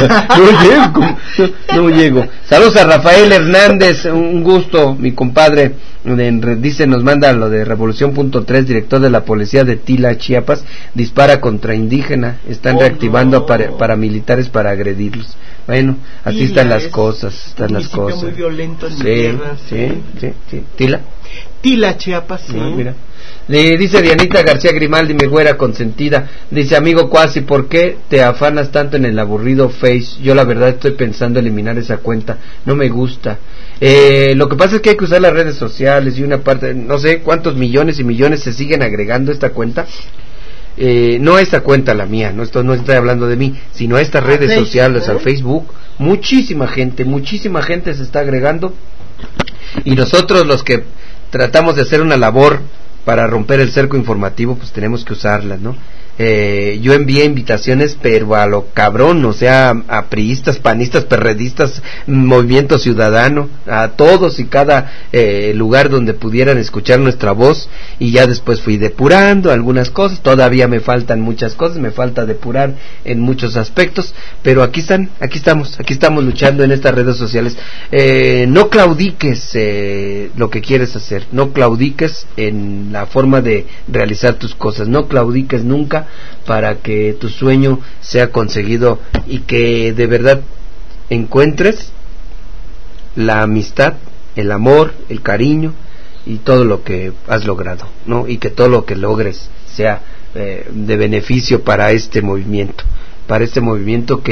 No llego. Saludos a Rafael Hernández, un gusto, mi compadre. Dice, nos manda lo de Revolución.3, director de la policía de Tila, Chiapas, dispara contra indígena, están reactivando a paramilitares para agredirlos. Bueno, así están las cosas, muy violento en mi tierra. Sí. Tila, Chiapas, sí. Mira. Dice Dianita García Grimaldi, mi güera consentida, dice, amigo Cuasi, ¿por qué te afanas tanto en el aburrido Face? Yo la verdad estoy pensando eliminar esa cuenta, no me gusta. Lo que pasa es que hay que usar las redes sociales, y una parte, no sé cuántos millones y millones se siguen agregando a esta cuenta. No a esta cuenta, la mía, no estoy hablando de mí, sino a estas redes sociales, al Facebook. Muchísima gente se está agregando, y nosotros los que tratamos de hacer una labor para romper el cerco informativo, pues tenemos que usarlas, ¿no? Yo envié invitaciones, pero a lo cabrón, o sea, a priistas, panistas, perredistas, Movimiento Ciudadano, a todos y cada lugar donde pudieran escuchar nuestra voz, y ya después fui depurando algunas cosas. Todavía me faltan muchas cosas, me falta depurar en muchos aspectos, pero aquí estamos luchando en estas redes sociales. No claudiques lo que quieres hacer, no claudiques en la forma de realizar tus cosas, no claudiques nunca para que tu sueño sea conseguido y que de verdad encuentres la amistad, el amor, el cariño y todo lo que has logrado, ¿no? Y que todo lo que logres sea de beneficio para este movimiento que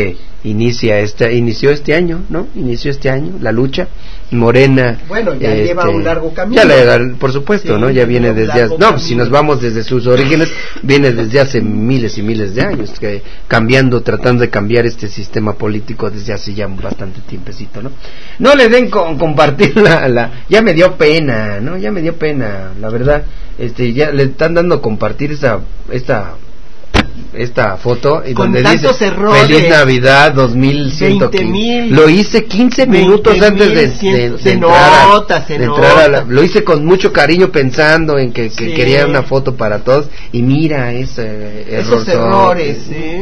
inició este año, ¿no? Inició este año la lucha. Morena, bueno, ya lleva un largo camino. Por supuesto, sí, ¿no? Ya viene desde si nos vamos desde sus orígenes, viene desde hace miles y miles de años, tratando de cambiar este sistema político desde hace ya bastante tiempecito, ¿no? No le den compartir ya me dio pena, ¿no? Ya me dio pena, la verdad. Ya le están dando compartir esta foto y con donde dice errores, Feliz Navidad 2115. Lo hice 15 minutos antes de entrar lo hice con mucho cariño pensando en que quería una foto para todos y mira esos errores,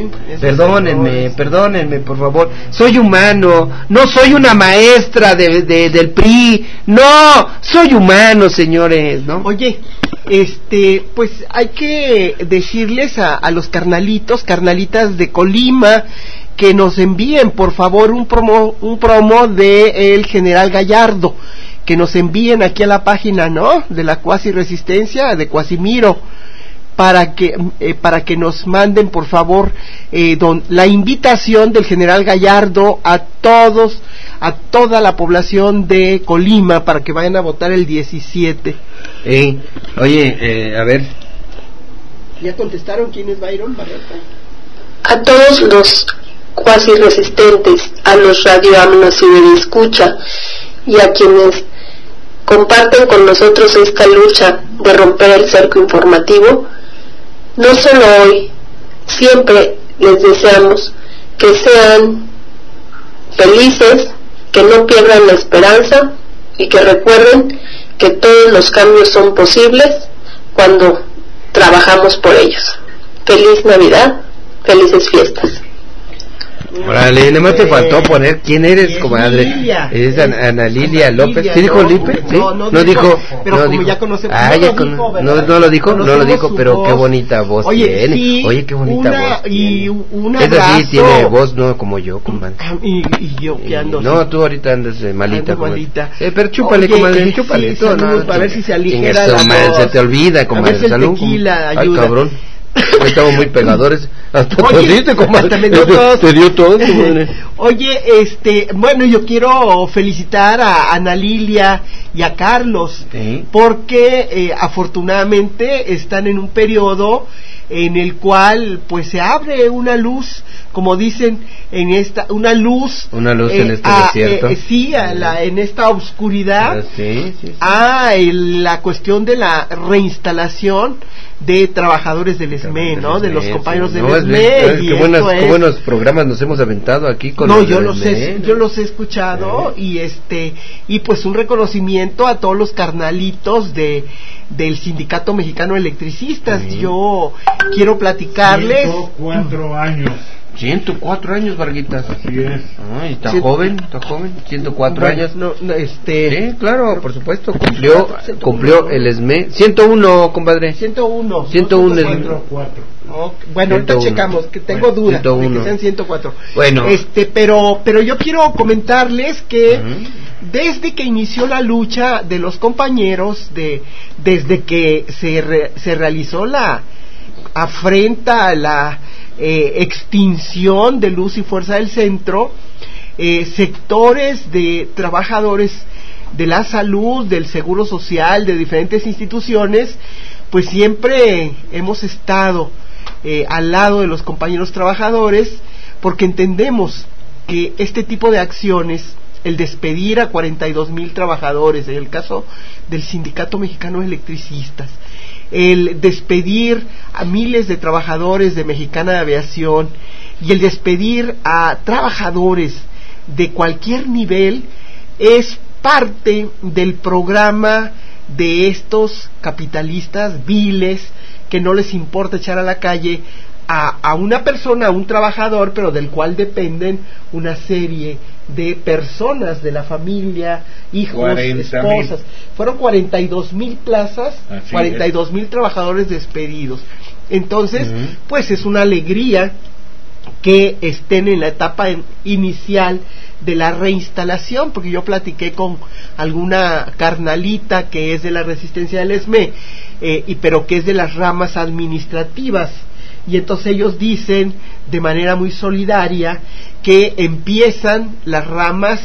perdónenme por favor, soy humano, no soy una maestra del PRI, no, soy humano, señores, ¿no? Oye, pues hay que decirles a los carnalitas de Colima que nos envíen por favor un promo de el general Gallardo, que nos envíen aquí a la página, ¿no? De la Cuasi Resistencia de Cuasimiro, para que nos manden por favor la invitación del general Gallardo a toda la población de Colima para que vayan a votar el 17. Oye, a ver. ¿Ya contestaron quién es Byron? A todos los cuasi resistentes, a los radioamnos y de escucha, y a quienes comparten con nosotros esta lucha de romper el cerco informativo, no solo hoy, siempre les deseamos que sean felices, que no pierdan la esperanza y que recuerden que todos los cambios son posibles cuando trabajamos por ellos. Feliz Navidad, felices fiestas. Órale, nada más te faltó poner quién eres, comadre. Es Ana Lilia López. ¿Sí dijo Lipe? ¿Sí? No dijo. Pero como ya conocemos, no lo dijo, pero qué bonita voz tiene. Sí, oye, qué bonita voz. Y un abrazo. Esa sí tiene voz, no como yo, comadre. Y yo que ando. No, tú ahorita andas malita, comadre. Pero chúpale, comadre, chúpale. Para ver si se aligera la voz. Se te olvida, comadre. Salud. Ay, cabrón. Estamos muy pegadores. Hasta te dio todo, comadre. Oye, bueno, yo quiero felicitar a Ana Lilia y a Carlos, porque afortunadamente están en un periodo en el cual pues se abre una luz, como dicen, una luz en este desierto. En esta oscuridad. La cuestión de la reinstalación de trabajadores del ESME, ¿no? De los compañeros del ESME. Qué buenos programas nos hemos aventado aquí con yo los he escuchado y pues un reconocimiento a todos los carnalitos del Sindicato Mexicano de Electricistas. Yo quiero platicarles. 104 años. 104 años, Varguitas. Así es. Ay, está joven, 104 años. Sí, claro, por supuesto, cumplió el ESME. 101, compadre. 101. 104. Bueno, ahorita checamos, que tengo dudas de que sean 104. Bueno. Pero yo quiero comentarles que desde que inició la lucha de los compañeros, desde que se realizó la afrenta a la extinción de Luz y Fuerza del Centro, sectores de trabajadores de la salud, del seguro social, de diferentes instituciones, pues siempre hemos estado al lado de los compañeros trabajadores, porque entendemos que este tipo de acciones, el despedir a 42,000 trabajadores, en el caso del Sindicato Mexicano de Electricistas, el despedir a miles de trabajadores de Mexicana de Aviación y el despedir a trabajadores de cualquier nivel, es parte del programa de estos capitalistas viles que no les importa echar a la calle a una persona, a un trabajador, pero del cual dependen una serie de personas de la familia, hijos, esposas. Fueron 42,000 plazas, 42,000 trabajadores despedidos. Entonces, pues es una alegría que estén en la etapa inicial de la reinstalación, porque yo platiqué con alguna carnalita que es de la resistencia del ESME, pero que es de las ramas administrativas y entonces ellos dicen de manera muy solidaria que empiezan las ramas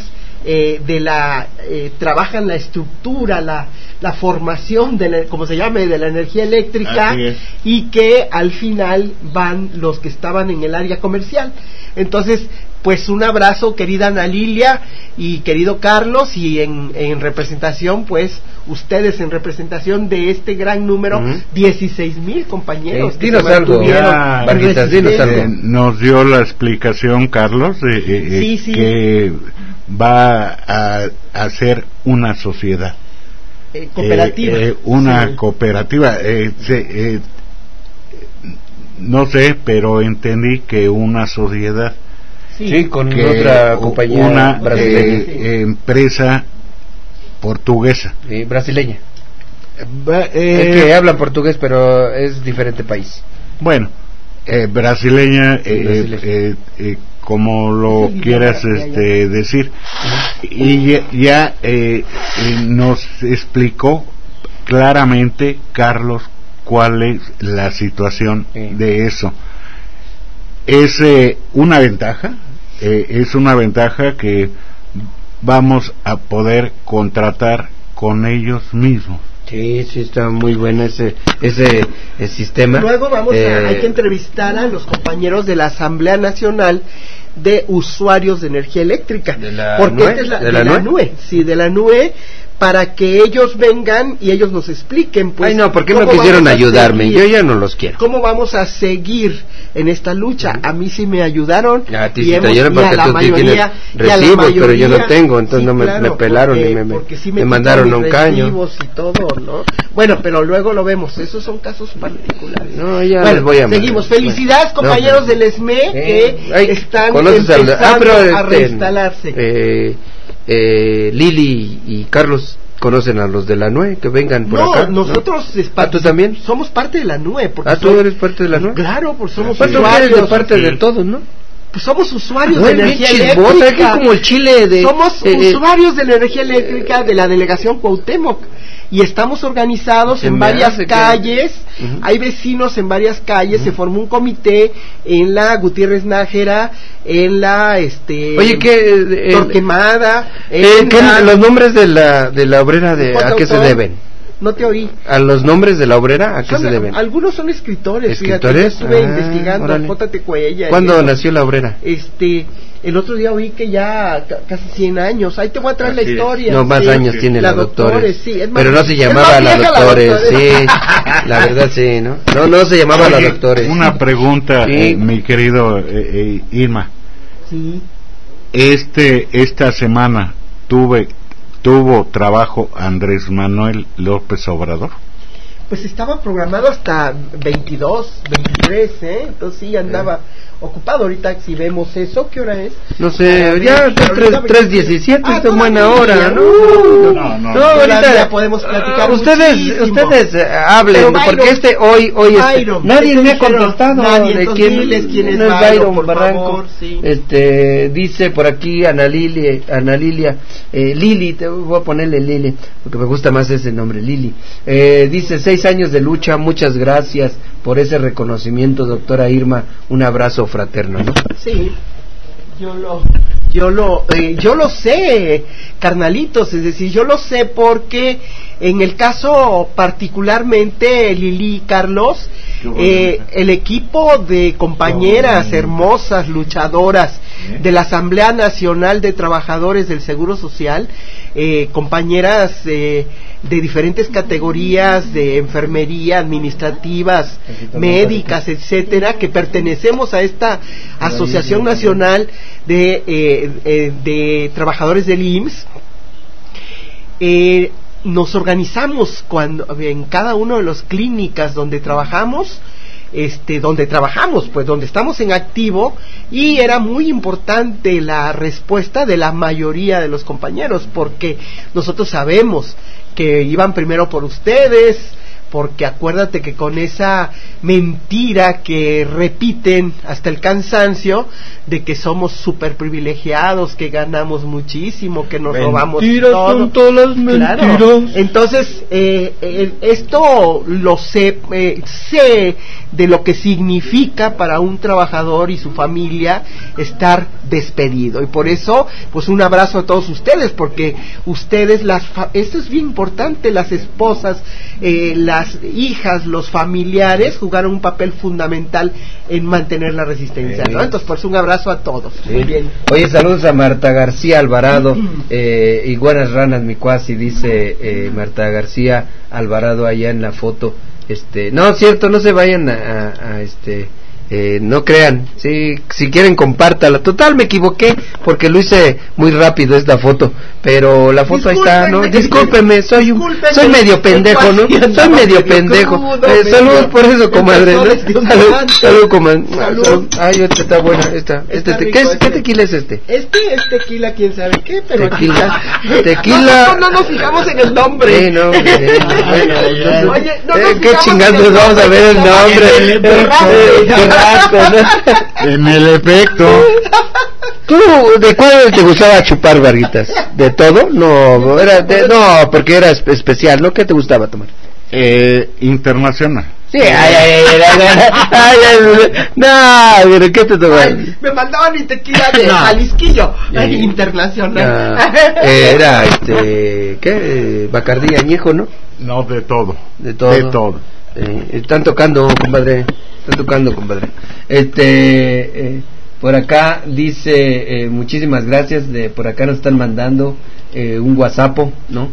trabajan la estructura, la formación como se llame, de la energía eléctrica, y que al final van los que estaban en el área comercial. Entonces, pues un abrazo, querida Ana Lilia y querido Carlos, y en representación, pues ustedes en representación de este gran número, 16,000 compañeros. Dinos algo, Varguitas, dinos algo. Nos dio la explicación, Carlos, que va a hacer una sociedad cooperativa, cooperativa. No sé, pero entendí que una sociedad, con otra compañía, una empresa portuguesa, brasileña, que hablan portugués, pero es diferente país. Bueno, brasileña, como lo quieras decir, y ya nos explicó claramente, Carlos, cuál es la situación de eso. Es una ventaja, que vamos a poder contratar con ellos mismos. Sí, está muy bueno ese sistema. Luego hay que entrevistar a los compañeros de la Asamblea Nacional de Usuarios de Energía Eléctrica, porque esta es de la NUE, de la NUE, para que ellos vengan y ellos nos expliquen, pues. Ay, no, ¿por qué no quisieron ayudarme? Yo ya no los quiero. ¿Cómo vamos a seguir en esta lucha? A mí sí me ayudaron. A ti sí te ayudaron porque tú tienes recibos, pero yo no tengo, entonces no me pelaron y me mandaron a un caño. Y todo, ¿no? Bueno, pero luego lo vemos, esos son casos particulares. No, ya les voy a seguimos. Felicidades, compañeros del ESME, que están empezando a reinstalarse. Lili y Carlos conocen a los de la NUE, que vengan por acá. Nosotros ¿tú también? Somos parte de la NUE. ¿Tú eres parte de la NUE? Claro, pues somos usuarios. Eres de parte de todos, ¿no? Pues somos usuarios de energía eléctrica. Como el Chile somos usuarios de la energía eléctrica de la delegación Cuauhtémoc, y estamos organizados en varias calles. Hay vecinos en varias calles. Se formó un comité en la Gutiérrez Nájera, en la Torquemada, los nombres de la obrera, ¿a qué se deben? No te oí. ¿A los nombres de la obrera a qué se deben? Algunos son escritores. ¿Escritores? Fíjate, estuve investigando. J.T. Cuella. ¿Cuándo nació la obrera? El otro día oí que ya casi 100 años. Ahí te voy a traer la historia. No, más años tiene la Doctores. Pero no se llamaba la Doctores. La verdad sí, ¿no? No se llamaba la Doctores. Una pregunta, mi querido Irma. Sí. Esta semana tuvo trabajo Andrés Manuel López Obrador. Pues estaba programado hasta 22, 23, entonces sí andaba ocupado. Ahorita si vemos eso, ¿qué hora es? No sé, ya 3:17, es buena hora, ¿no? Ahorita ya podemos platicar. Ustedes hablen, porque hoy nadie me ha contestado. Nadie, quién es Byron, por favor, sí. Dice por aquí Ana Lilia, Lili, te voy a ponerle Lili, porque me gusta más ese nombre, Lili. Dice 6 años de lucha, muchas gracias por ese reconocimiento, doctora Irma, un abrazo fraterno, ¿no? Sí, yo lo sé, carnalitos, es decir, yo lo sé porque en el caso particularmente Lili y Carlos, el equipo de compañeras hermosas, luchadoras de la Asamblea Nacional de Trabajadores del Seguro Social, compañeras de diferentes categorías de enfermería, administrativas, médicas, etcétera, que pertenecemos a esta Asociación Nacional de Trabajadores del IMSS. Nos organizamos en cada una de las clínicas donde trabajamos, pues donde estamos en activo, y era muy importante la respuesta de la mayoría de los compañeros, porque nosotros sabemos que iban primero por ustedes, porque acuérdate que con esa mentira que repiten hasta el cansancio de que somos súper privilegiados, que ganamos muchísimo, que nos robamos todo. Son todas las mentiras. Claro. Entonces, esto lo sé de lo que significa para un trabajador y su familia estar despedido, y por eso, pues un abrazo a todos ustedes, porque ustedes, esto es bien importante, las esposas, las hijas, los familiares jugaron un papel fundamental en mantener la resistencia, ¿no? Entonces, pues un abrazo a todos. Sí. Muy bien. Oye, saludos a Marta García Alvarado, y buenas ranas, mi cuasi, dice Marta García Alvarado allá en la foto. No, cierto, no se vayan a no crean, si quieren compártala. Total, me equivoqué porque lo hice muy rápido esta foto, pero la foto ahí está, ¿no? Discúlpeme, soy medio pendejo, ¿no? Soy medio pendejo. Saludos por eso, comadre, ¿no? Salud, comadre. Ay, esta está buena, ¿qué tequila es este? Este es tequila, quién sabe qué, pero tequila. No nos fijamos en el nombre. Sí, no. Oye, ¿qué chingados vamos a ver el nombre? En el efecto. ¿Tú de cuál te gustaba chupar, Varguitas? ¿De todo? No, no, porque era especial, ¿no? ¿Qué te gustaba tomar? Internacional. Sí, no, pero ¿qué te tomaba? Me mandaban mi tequila de Jalisquillo, internacional. Era ¿qué? Bacardí añejo, ¿no? No, de todo. De todo. Están tocando, compadre. Por acá dice, muchísimas gracias, por acá nos están mandando un WhatsApp, ¿no?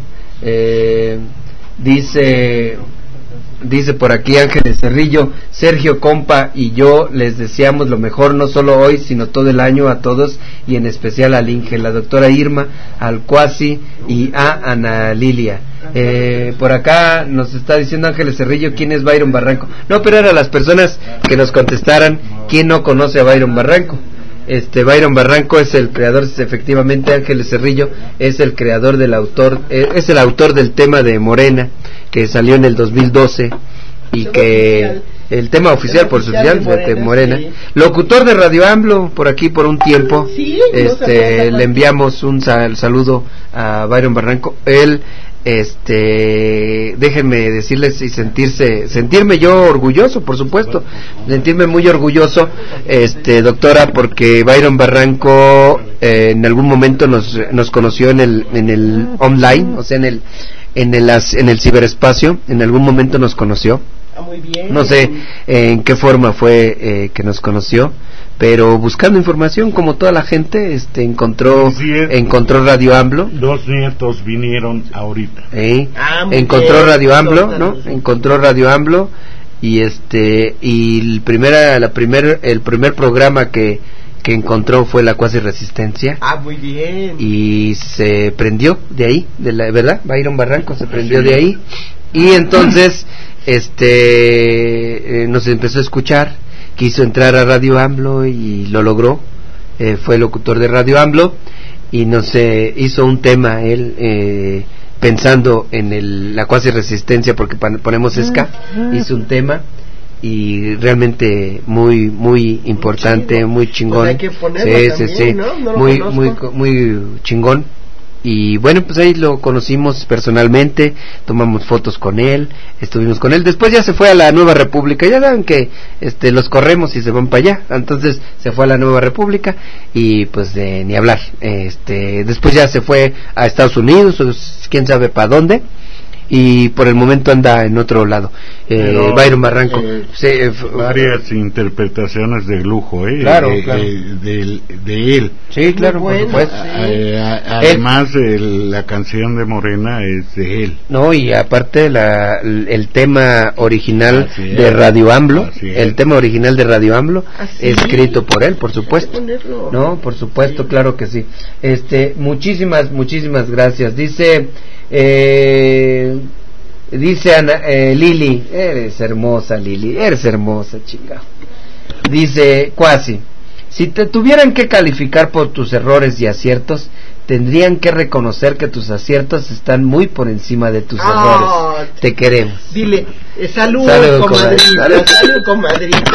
Dice por aquí Ángeles Cerrillo, Sergio, compa y yo les deseamos lo mejor, no solo hoy sino todo el año a todos, y en especial al Inge, la doctora Irma, al Cuasi y a Ana Lilia. Por acá nos está diciendo Ángeles Cerrillo quién es Byron Barranco. No, pero eran las personas que nos contestaran quién no conoce a Byron Barranco. Byron Barranco es el creador, efectivamente. Ángeles Cerrillo es el creador es el autor del tema de Morena, que salió en el 2012, y que el tema oficial de Morena, sí. Locutor de Radio AMLO por aquí por un tiempo. Sí, le enviamos un saludo a Byron Barranco. Él déjenme decirles y sentirme yo orgulloso, por supuesto, sentirme muy orgulloso, doctora, porque Byron Barranco en algún momento nos conoció en el online, o sea, en el ciberespacio, en algún momento nos conoció. Muy bien. No sé en qué forma fue que nos conoció, pero buscando información como toda la gente, encontró Radio AMLO. 2 nietos vinieron ahorita. Encontró bien. Radio AMLO, ¿no? Encontró Radio AMLO y el primer programa que encontró fue la Cuasi Resistencia. Muy bien. Y se prendió de ahí, ¿verdad? Byron Barranco se prendió de ahí, y entonces nos empezó a escuchar, quiso entrar a Radio AMLO y lo logró. Fue locutor de Radio AMLO y nos hizo un tema él, pensando en la Cuasi Resistencia, porque ponemos ska. Hizo un tema y realmente muy muy importante, muy chingón. Pues hay que ponerlo también, ¿no? Muy chingón. Y bueno, pues ahí lo conocimos personalmente, tomamos fotos con él, estuvimos con él. Después ya se fue a la Nueva República, ya saben que los corremos y se van para allá. Entonces se fue a la Nueva República y pues ni hablar. Después ya se fue a Estados Unidos, o quién sabe para dónde, y por el momento anda en otro lado. Byron Barranco, varias interpretaciones de lujo, claro. De él. Sí, claro, por supuesto. Además la canción de Morena es de él. No, y aparte el tema original de Radio AMLO, tema original de Radio AMLO, escrito por él, por supuesto. No, por supuesto, claro que sí. Muchísimas gracias. Dice Ana, Lili, eres hermosa, chingado. Dice Cuasi, si te tuvieran que calificar por tus errores y aciertos, tendrían que reconocer que tus aciertos están muy por encima de tus errores. Te queremos. Dile, salud, comadrita. Salud, comadrita.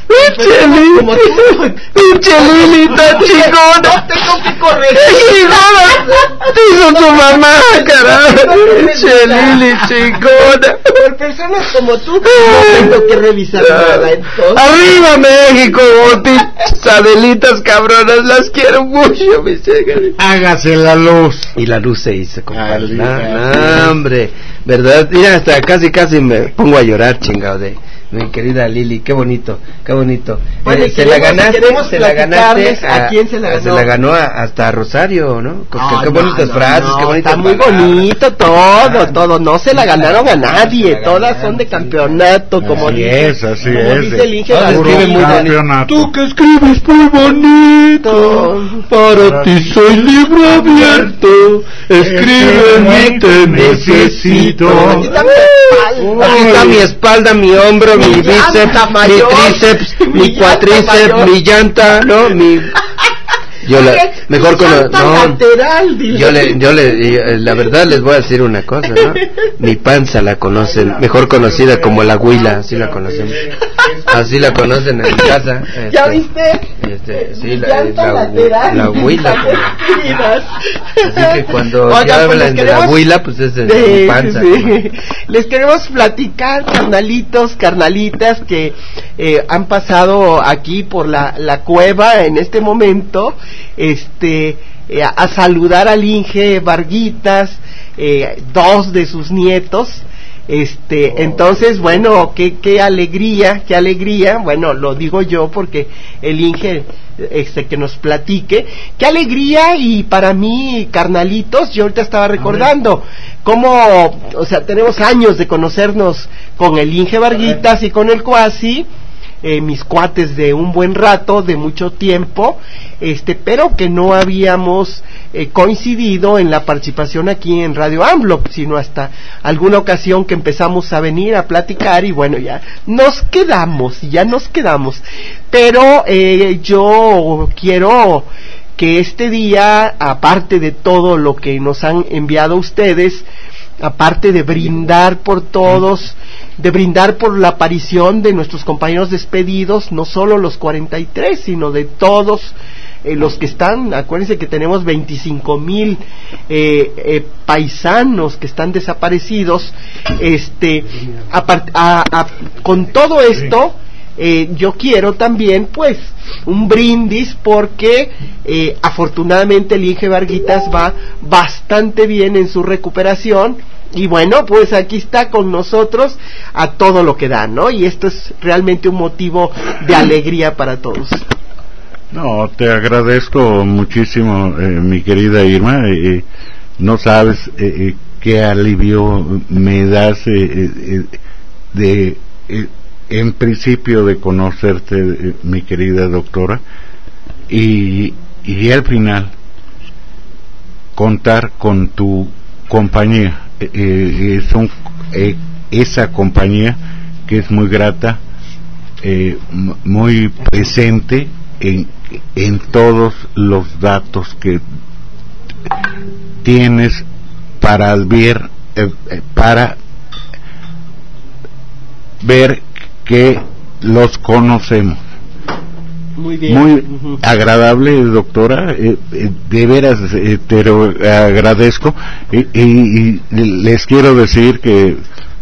Pinche Lilita, chingona. Tengo que corregir. Te hizo tu mamá, carajo. Pinche Lili, chingona. Por personas como tú, no tengo que revisar nada. Entonces. ¡Arriba México! Pinches Adelitas cabronas, las quiero mucho, mis chicas. Hágase la luz. Y la luz se hizo, compadre. No, hombre, ¿verdad? Mira, hasta casi me pongo a llorar, chingado, de mi querida Lili. Qué bonito, qué bonito. Bueno, se la ganaste, ¿a quién se la ganó? Se la ganó hasta Rosario, ¿no? Qué bonitas frases, qué bonitas. Está muy bonito todo, no se la ganaron a nadie, todas son de campeonato, como dice el Inge. Escribe muy bonito. Tú que escribes muy bonito, para ti soy libro abierto, escríbeme, te necesito. Aquí está mi espalda, mi hombro, mi bíceps, mi tríceps, mi cuatríceps, mi llanta, ¿no? Yo mejor con la verdad les voy a decir una cosa, ¿no? Mi panza la conocen, mejor conocida como la huila, así la conocemos. Así la conocen en mi casa. ¿Ya viste? Sí, la huila. Así que cuando hablan de la huila, pues es mi panza. Sí. Les queremos platicar, carnalitas que han pasado aquí por la cueva en este momento, a saludar al Inge Varguitas, 2 de sus nietos. Entonces, bueno, qué alegría, bueno, lo digo yo porque el Inge, que nos platique, qué alegría. Y para mí, carnalitos, yo ahorita estaba recordando cómo, o sea, tenemos años de conocernos con el Inge Varguitas y con el Cuasi, mis cuates de un buen rato, de mucho tiempo, pero que no habíamos coincidido en la participación aquí en Radio AMLO, sino hasta alguna ocasión que empezamos a venir a platicar y bueno, ya nos quedamos, pero yo quiero que este día, aparte de todo lo que nos han enviado ustedes, aparte de brindar por todos, de brindar por la aparición de nuestros compañeros despedidos, no solo los 43, sino de todos los que están. Acuérdense que tenemos 25,000 paisanos que están desaparecidos. Con todo esto, yo quiero también, pues, un brindis porque afortunadamente el Inge Varguitas va bastante bien en su recuperación y bueno, pues aquí está con nosotros a todo lo que da, ¿no? Y esto es realmente un motivo de alegría para todos. No, te agradezco muchísimo, mi querida Irma, no sabes qué alivio me das en principio de conocerte, mi querida doctora, y al final contar con tu compañía, esa compañía que es muy grata, muy presente en todos los datos que tienes para ver que los conocemos. Muy bien. Muy agradable, doctora, de veras te lo agradezco y les quiero decir que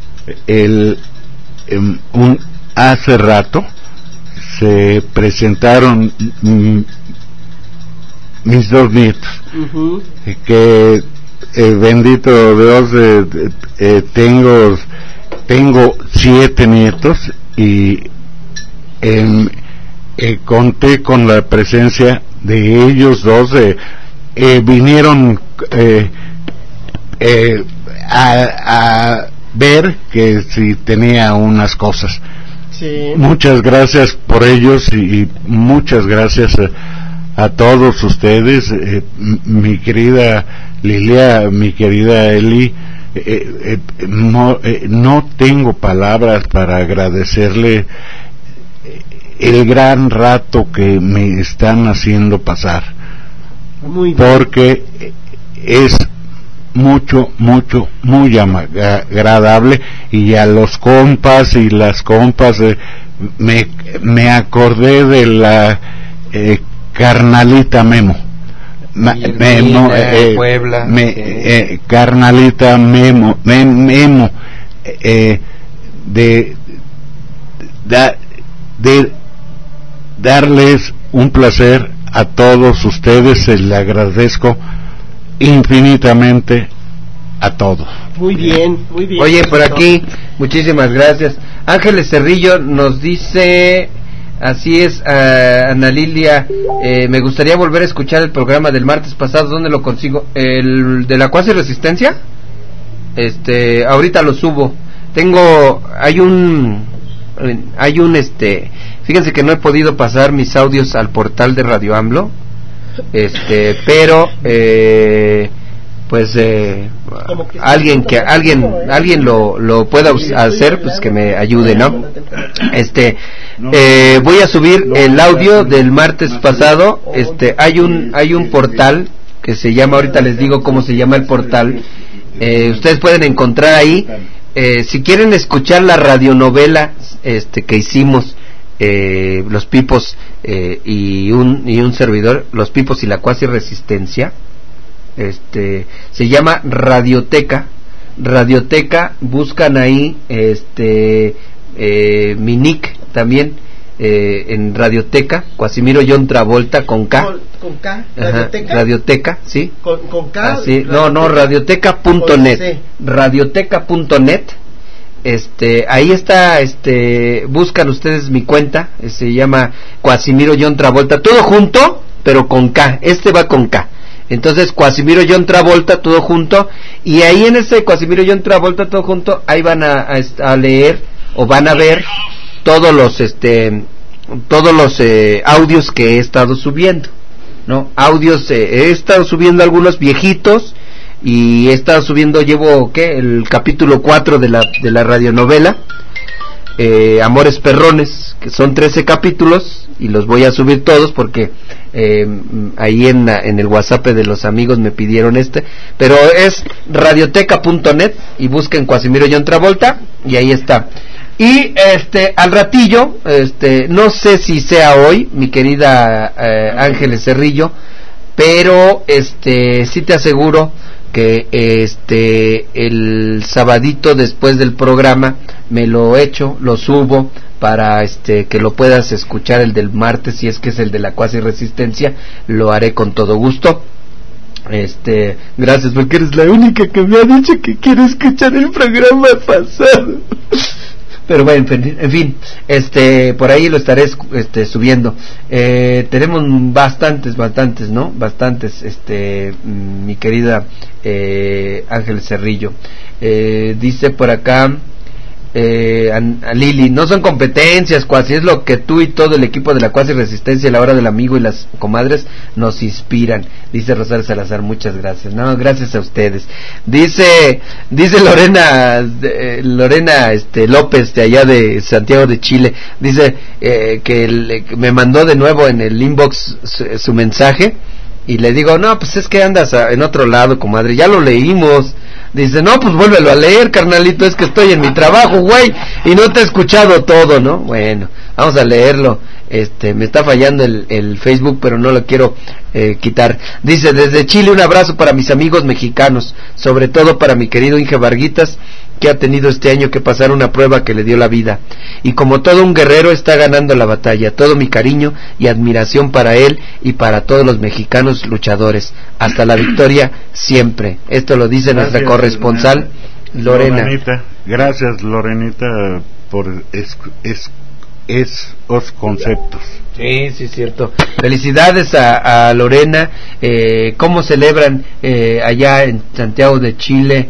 hace rato se presentaron mis 2 nietos, que bendito Dios, tengo 7 nietos y conté con la presencia de ellos 2, vinieron a ver que si tenía unas cosas. Sí. Muchas gracias por ellos y muchas gracias a todos ustedes, mi querida Lilia, mi querida Eli. No tengo palabras para agradecerle el gran rato que me están haciendo pasar. Muy bien. Porque es muy agradable. Y a los compas y las compas, me acordé de la carnalita Memo. Puebla, carnalita Memo, de darles un placer a todos ustedes. Se le agradezco infinitamente a todos. Muy bien. Oye, por aquí, muchísimas gracias. Ángeles Cerrillo nos dice: así es, Ana Lilia, me gustaría volver a escuchar el programa del martes pasado. ¿Dónde lo consigo? ¿El de la cuasi resistencia? Ahorita lo subo. Hay un fíjense que no he podido pasar mis audios al portal de Radio AMLO, pero alguien lo pueda hacer, pues que me ayude, ¿no? Voy a subir el audio del martes pasado. Hay un portal que se llama, ahorita les digo cómo se llama el portal. Ustedes pueden encontrar ahí, si quieren escuchar la radionovela que hicimos, Los Pipos y un servidor, Los Pipos y la cuasi resistencia. Se llama Radioteca, buscan ahí mi nick también, en Radioteca, Cuasimiro John Travolta con K. Con K, Radioteca. Radioteca, sí. Con K. Así, no, radioteca.net. Radioteca.net. Ahí está, buscan ustedes mi cuenta, se llama Cuasimiro John Travolta, todo junto, pero con K. Va con K. Entonces, Cuasimiro John Travolta, todo junto, y ahí en ese Cuasimiro John Travolta, todo junto, ahí van a leer o van a ver todos los audios que he estado subiendo, ¿no? Audios, he estado subiendo algunos viejitos, y he estado subiendo, llevo, el capítulo 4 de la radionovela, Amores Perrones, que son 13 capítulos, y los voy a subir todos porque ahí en el WhatsApp de los amigos me pidieron pero es radioteca.net, y busquen Cuasimiro John Travolta, y ahí está. Y al ratillo, no sé si sea hoy, mi querida Ángeles Cerrillo, pero sí te aseguro que el sabadito después del programa me lo subo para que lo puedas escuchar, el del martes, si es que es el de la cuasi resistencia, lo haré con todo gusto. Gracias, porque eres la única que me ha dicho que quiere escuchar el programa pasado. Pero bueno, en fin, por ahí lo estaré subiendo. Tenemos bastantes, ¿no? Mi querida Ángel Cerrillo. Dice por acá a Lili: no son competencias, cuasi, es lo que tú y todo el equipo de la cuasi resistencia, la hora del amigo y las comadres nos inspiran. Dice Rosario Salazar: muchas gracias. No, gracias a ustedes. Dice Lorena López, de allá de Santiago de Chile, dice que me mandó de nuevo en el inbox su mensaje, y le digo: no, pues es que andas en otro lado, comadre, ya lo leímos. Dice: no, pues vuélvelo a leer, carnalito, es que estoy en mi trabajo, güey, y no te he escuchado todo, ¿no? Bueno, vamos a leerlo. Me está fallando el Facebook, pero no lo quiero quitar. Dice: desde Chile, un abrazo para mis amigos mexicanos, sobre todo para mi querido Inge Varguitas, que ha tenido este año que pasar una prueba que le dio la vida, y como todo un guerrero está ganando la batalla. Todo mi cariño y admiración para él y para todos los mexicanos luchadores, hasta la victoria siempre. Esto lo dice nuestra corresponsal Lorena. Gracias, Lorenita, por esos conceptos. Sí, cierto. Felicidades a Lorena. ¿Cómo celebran allá en Santiago de Chile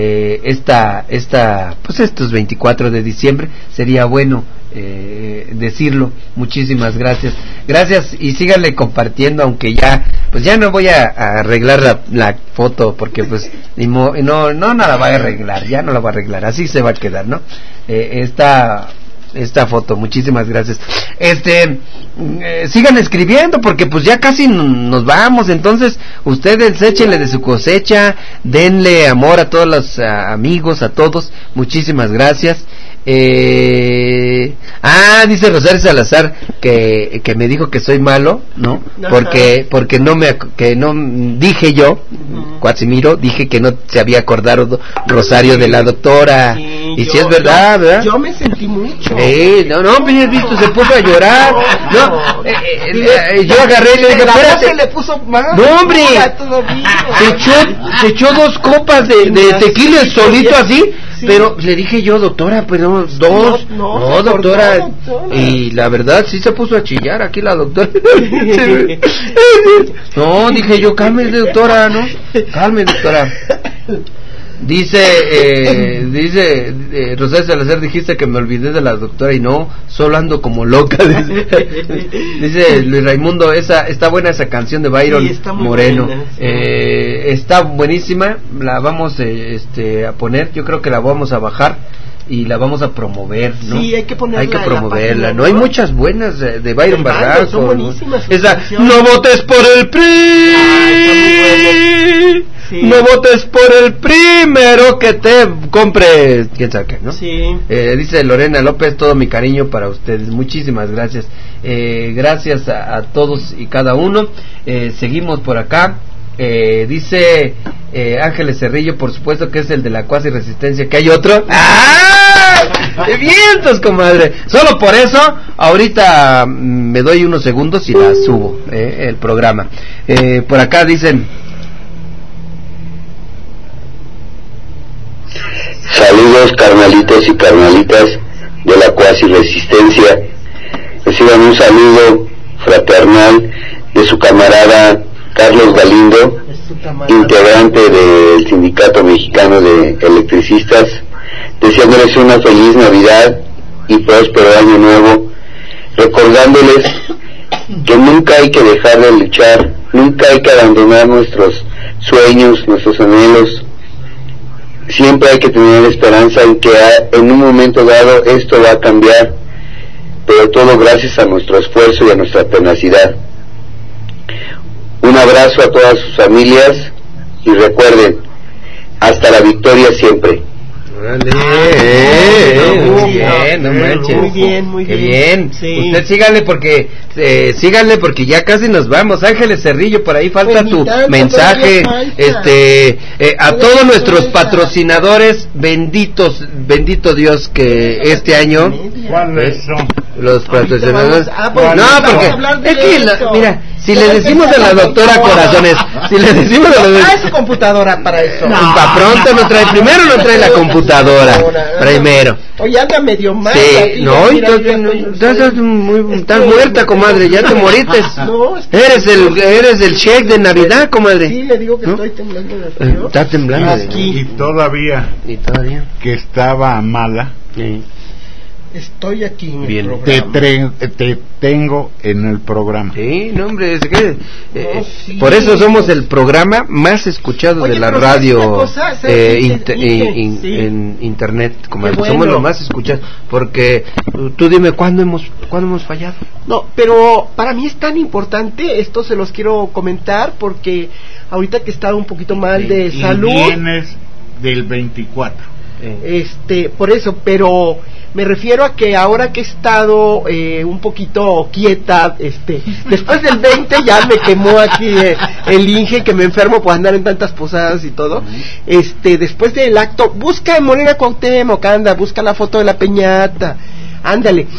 estos 24 de diciembre? Sería bueno decirlo. Muchísimas gracias. Y síganle compartiendo, aunque ya no voy a arreglar la foto, porque pues no la voy a arreglar, ya no la voy a arreglar, así se va a quedar, ¿no? esta foto. Muchísimas gracias. Sigan escribiendo porque pues ya casi nos vamos. Entonces ustedes échenle de su cosecha, denle amor a todos los amigos, a todos. Muchísimas gracias. Dice Rosario Salazar que me dijo que soy malo, ¿no? Porque no dije yo, Cuatsimiro, dije que no se había acordado Rosario de la doctora. Sí, y si es verdad, ¿verdad? Yo me sentí mucho. No, bien visto, se puso a llorar. Yo agarré y le dije, espérate. Le puso más. No, hombre. Se echó 2 copas de tequila solito así. Sí. Pero le dije yo, doctora, pero 2. No, doctora. Y la verdad sí se puso a chillar aquí la doctora. No, dije yo, cálmese, doctora, ¿no? Calme, doctora. Dice Rosario Salazar, dijiste que me olvidé de la doctora y no, solo ando como loca. Dice Luis Raimundo, está buena esa canción de Byron Moreno. Buena, sí. Está buenísima, la vamos a poner, yo creo que la vamos a bajar y la vamos a promover, ¿no? Sí, hay que ponerla. Hay que promoverla, ¿no? Hay muchas buenas de Byron Barranco. Son buenísimas. Esa, no votes por el PRI. Sí. No votes por el primero que te compre, quién sabe qué, ¿no? Sí. Dice Lorena López, todo mi cariño para ustedes. Muchísimas gracias. Gracias a todos y cada uno. Seguimos por acá. Dice Ángeles Cerrillo, por supuesto que es el de la cuasi resistencia, que hay otro. ¡Ah! ¡Qué vientos, comadre! Solo por eso, ahorita me doy unos segundos y la subo, el programa. Por acá dicen: saludos, carnalitos y carnalitas de la cuasi resistencia. Reciban un saludo fraternal de su camarada Carlos Galindo, integrante del Sindicato Mexicano de Electricistas, deseándoles una feliz Navidad y próspero año nuevo, recordándoles que nunca hay que dejar de luchar, nunca hay que abandonar nuestros sueños, nuestros anhelos. Siempre hay que tener esperanza en que en un momento dado esto va a cambiar, pero todo gracias a nuestro esfuerzo y a nuestra tenacidad. Un abrazo a todas sus familias y recuerden, hasta la victoria siempre. Muy bien, no manches. Muy bien. Sí. Usted síganle porque ya casi nos vamos. Ángeles Cerrillo, por ahí falta tu mensaje. A todos nuestros patrocinadores, bendito Dios que este año. ¿Cuáles son? Los patrocinadores. No, porque es que mira, si le decimos a la doctora Corazones, si le decimos a la doctora, trae su computadora para eso. Para pronto no trae la computadora. Primero. Oye, anda medio mal. Sí, no, estás muerta, comadre, ya te moriste. No, eres el cheque de Navidad, comadre. Sí, le digo que estoy temblando de frío. Está temblando. Y todavía que estaba mala. Sí. Estoy aquí en bien, el programa. Te tengo en el programa. Sí, no, hombre, por eso somos el programa más escuchado de la radio en internet, como somos los más escuchados, porque tú dime ¿cuándo hemos fallado? No, pero para mí es tan importante, esto se los quiero comentar porque ahorita que he estado un poquito mal de salud. Vienes del 24. Por eso, pero me refiero a que ahora que he estado un poquito quieta, después del 20 ya me quemó aquí el Inge, que me enfermo por andar en tantas posadas y todo. Después del acto, busca en Morena Cuauhtémoc, anda, busca la foto de la peñata, ándale.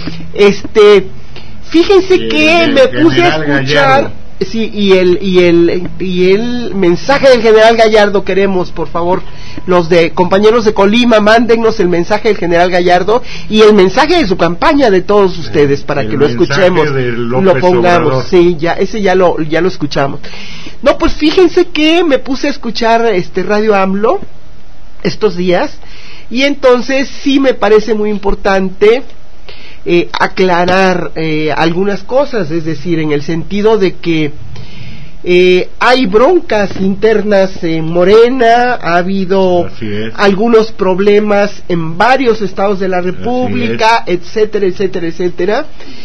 Fíjense que me puse a escuchar. Gallardo. Sí, y el mensaje del general Gallardo queremos, por favor, los de compañeros de Colima, mándennos el mensaje del general Gallardo y el mensaje de su campaña de todos ustedes para que lo escuchemos, lo pongamos. Obrador. Sí, ese ya lo escuchamos. No, pues fíjense que me puse a escuchar Radio AMLO estos días y entonces sí me parece muy importante aclarar algunas cosas, es decir, en el sentido de que Hay broncas internas en Morena, ha habido algunos problemas en varios estados de la República, etcétera, etcétera, etcétera.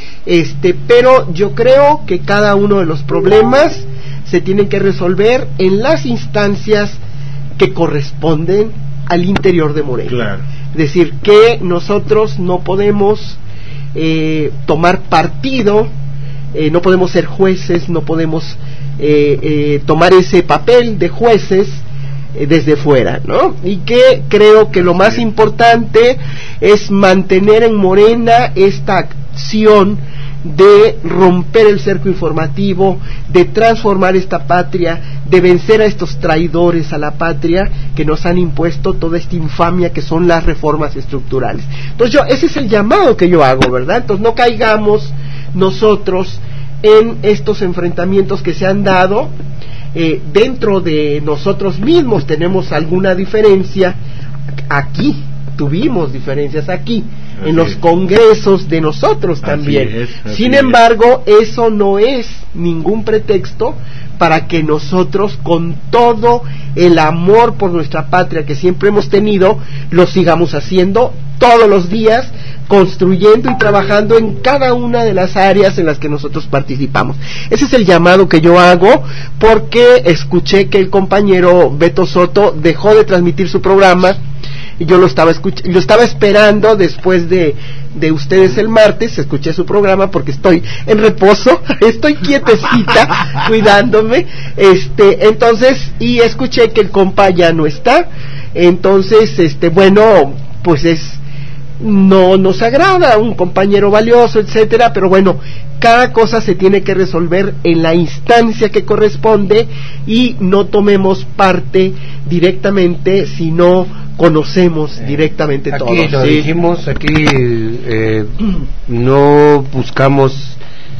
Pero yo creo que cada uno de los problemas se tienen que resolver en las instancias que corresponden al interior de Morena. Claro. Es decir, que nosotros no podemos tomar partido, no podemos ser jueces, no podemos tomar ese papel de jueces desde fuera, ¿no? Y que creo que lo más importante es mantener en Morena esta acción de romper el cerco informativo, de transformar esta patria, de vencer a estos traidores a la patria que nos han impuesto toda esta infamia que son las reformas estructurales. Entonces ese es el llamado que yo hago, ¿verdad? Entonces no caigamos nosotros en estos enfrentamientos que se han dado. Dentro de nosotros mismos tenemos alguna diferencia, aquí tuvimos diferencias aquí, en los congresos de nosotros también. Sin embargo, eso no es ningún pretexto para que nosotros, con todo el amor por nuestra patria que siempre hemos tenido, lo sigamos haciendo todos los días, construyendo y trabajando en cada una de las áreas en las que nosotros participamos. Ese es el llamado que yo hago, porque escuché que el compañero Beto Soto dejó de transmitir su programa, y yo lo estaba esperando después de ustedes el martes. Escuché su programa porque estoy en reposo, estoy quietecita cuidándome, entonces, y escuché que el compa ya no está. Entonces, bueno, pues no nos agrada, un compañero valioso, etcétera, pero bueno, cada cosa se tiene que resolver en la instancia que corresponde, y no tomemos parte directamente si no conocemos directamente todo. Aquí lo dijimos, aquí no buscamos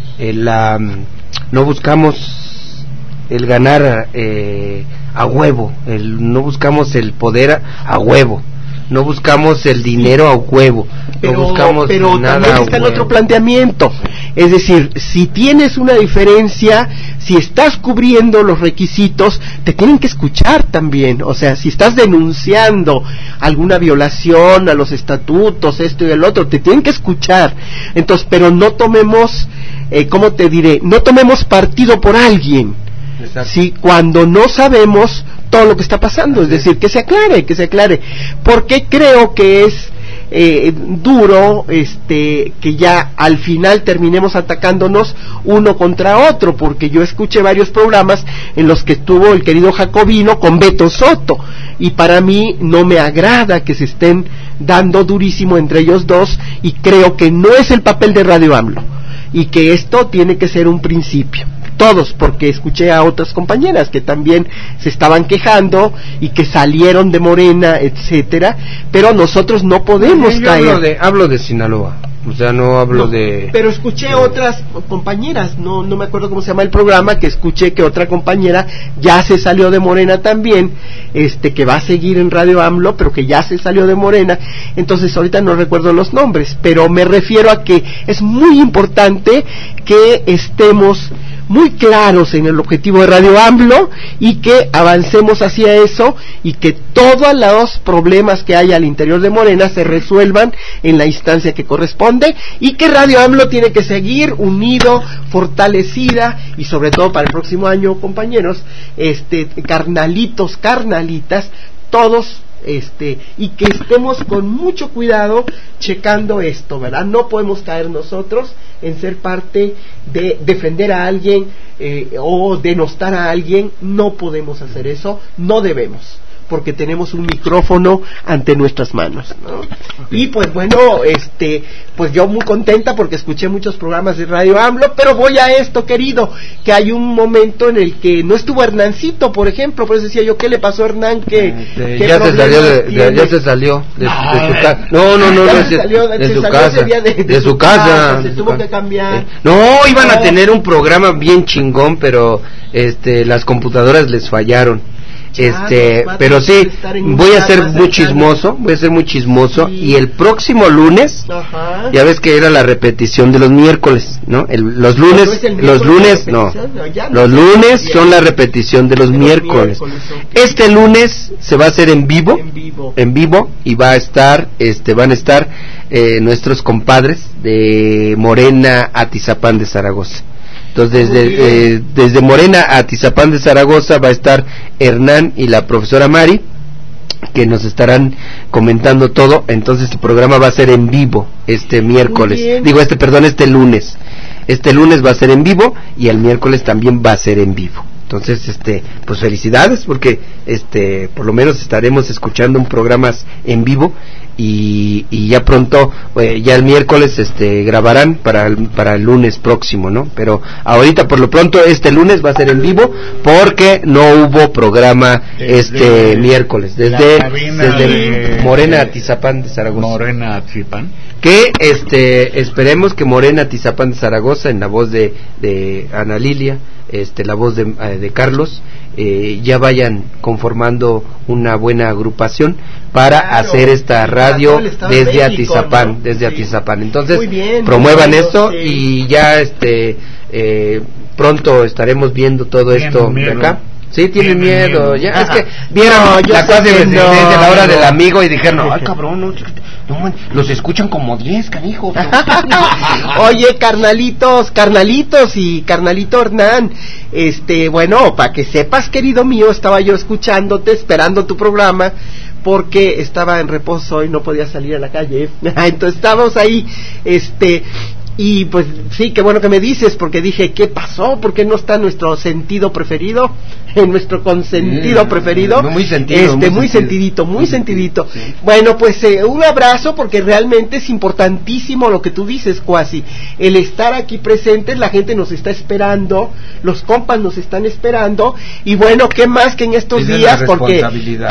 el ganar a huevo, no buscamos el poder a huevo, no buscamos el dinero a huevo, no buscamos nada. También está el otro planteamiento, es decir, si tienes una diferencia, si estás cubriendo los requisitos, te tienen que escuchar también. O sea, si estás denunciando alguna violación a los estatutos, esto y el otro, te tienen que escuchar. Entonces, pero no tomemos, ¿cómo te diré? No tomemos partido por alguien. Sí, cuando no sabemos todo lo que está pasando, es decir, que se aclare, porque creo que es duro que ya al final terminemos atacándonos uno contra otro, porque yo escuché varios programas en los que estuvo el querido Jacobino con Beto Soto, y para mí no me agrada que se estén dando durísimo entre ellos dos, y creo que no es el papel de Radio AMLO, y que esto tiene que ser un principio. Todos, porque escuché a otras compañeras que también se estaban quejando y que salieron de Morena, etcétera, pero nosotros no podemos caer. Hablo de Sinaloa, o sea, no hablo de... Pero escuché otras compañeras, no me acuerdo cómo se llama el programa, que escuché que otra compañera ya se salió de Morena también, que va a seguir en Radio AMLO, pero que ya se salió de Morena. Entonces ahorita no recuerdo los nombres, pero me refiero a que es muy importante que estemos muy claros en el objetivo de Radio AMLO, y que avancemos hacia eso, y que todos los problemas que hay al interior de Morena se resuelvan en la instancia que corresponde, y que Radio AMLO tiene que seguir unido, fortalecida, y sobre todo para el próximo año, compañeros, carnalitas, todos, y que estemos con mucho cuidado checando esto, ¿verdad? No podemos caer nosotros en ser parte de defender a alguien o denostar a alguien. No podemos hacer eso, no debemos, porque tenemos un micrófono ante nuestras manos, ¿no? Y pues bueno, pues yo muy contenta porque escuché muchos programas de Radio AMLO, pero voy a esto, querido, que hay un momento en el que no estuvo Hernancito, por ejemplo, por eso decía yo, ¿qué le pasó a Hernán? Ya se salió de su casa. De su casa. Se tuvo que cambiar. No, iban a tener un programa bien chingón, pero las computadoras les fallaron. pero sí, voy a ser muy chismoso, y el próximo lunes, ya ves que era la repetición de los miércoles, ¿no? Los lunes son la repetición de los miércoles. Este lunes se va a hacer en vivo, y van a estar nuestros compadres de Morena Atizapán de Zaragoza. Entonces desde Morena a Atizapán de Zaragoza va a estar Hernán y la profesora Mari, que nos estarán comentando todo. Entonces el programa va a ser en vivo este miércoles, este lunes. Este lunes va a ser en vivo y el miércoles también va a ser en vivo. Entonces, pues felicidades, porque por lo menos estaremos escuchando un programa en vivo, y ya pronto, ya el miércoles grabarán para el lunes próximo, ¿no? Pero ahorita por lo pronto este lunes va a ser en vivo, porque no hubo programa miércoles desde Morena Atizapán de Zaragoza. Que esperemos que Morena Atizapán de Zaragoza, en la voz de Ana Lilia, la voz de Carlos, ya vayan conformando una buena agrupación para hacer esta radio desde Atizapán, ¿no? Atizapán. Entonces, promuevan esto, y ya pronto estaremos viendo todo esto de acá. Sí, tienen miedo. Ya, es que vieron la clase desde la hora del amigo y dijeron, ay cabrón, no, los escuchan como 10, canijos. Oye, carnalitos y carnalito Hernán, bueno, para que sepas, querido mío, estaba yo escuchándote, esperando tu programa, porque estaba en reposo y no podía salir a la calle. Entonces estábamos ahí, y pues sí, qué bueno que me dices, porque dije, ¿qué pasó? ¿Por qué no está nuestro sentido preferido? En nuestro consentido preferido. Muy sentido, muy sentidito. Sí. Bueno, pues un abrazo, porque realmente es importantísimo lo que tú dices, Cuasi. El estar aquí presentes, la gente nos está esperando, los compas nos están esperando, y bueno, ¿qué más que en estos días? Porque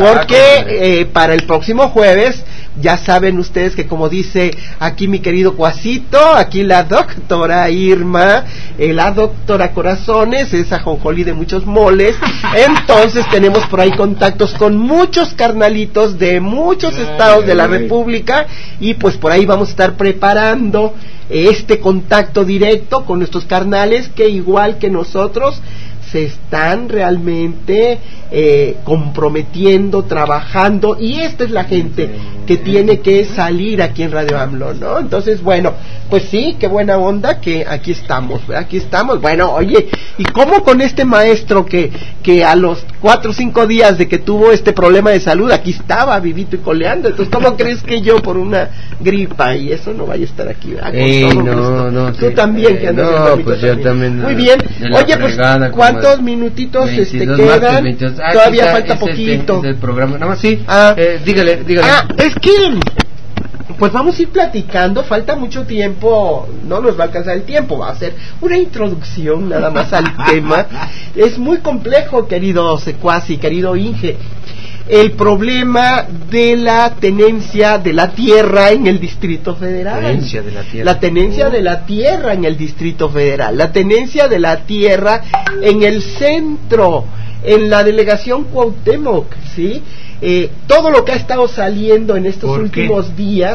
para el próximo jueves, ya saben ustedes que, como dice aquí mi querido Cuasito, aquí la doctora Irma, la doctora Corazones, esa jonjolí de muchos moles. Entonces tenemos por ahí contactos con muchos carnalitos de muchos estados de la República, y pues por ahí vamos a estar preparando este contacto directo con nuestros carnales, que igual que nosotros se están realmente comprometiendo, trabajando, y esta es la gente que tiene que salir aquí en Radio AMLO, ¿no? Entonces, bueno, pues sí, qué buena onda que aquí estamos. Bueno, oye, ¿y cómo con este maestro que a los 4 o 5 días de que tuvo este problema de salud, aquí estaba vivito y coleando? Entonces, ¿cómo crees que yo, por una gripa y eso, no vaya a estar aquí? No, tú también, que andas en pues yo también. Muy bien. Oye, pues, ¿cuántos minutitos quedan? 22. Todavía falta poquito. Es el programa. Nada más, sí. Dígale. Es que pues vamos a ir platicando, falta mucho tiempo, no nos va a alcanzar el tiempo, va a ser una introducción nada más al tema. Es muy complejo, querido Secuasi, querido Inge, el problema de la tenencia de la tierra en el Distrito Federal. La tenencia de la tierra en el Distrito Federal, la tenencia de la tierra en el centro, en la delegación Cuauhtémoc, ¿sí? Todo lo que ha estado saliendo en estos últimos días,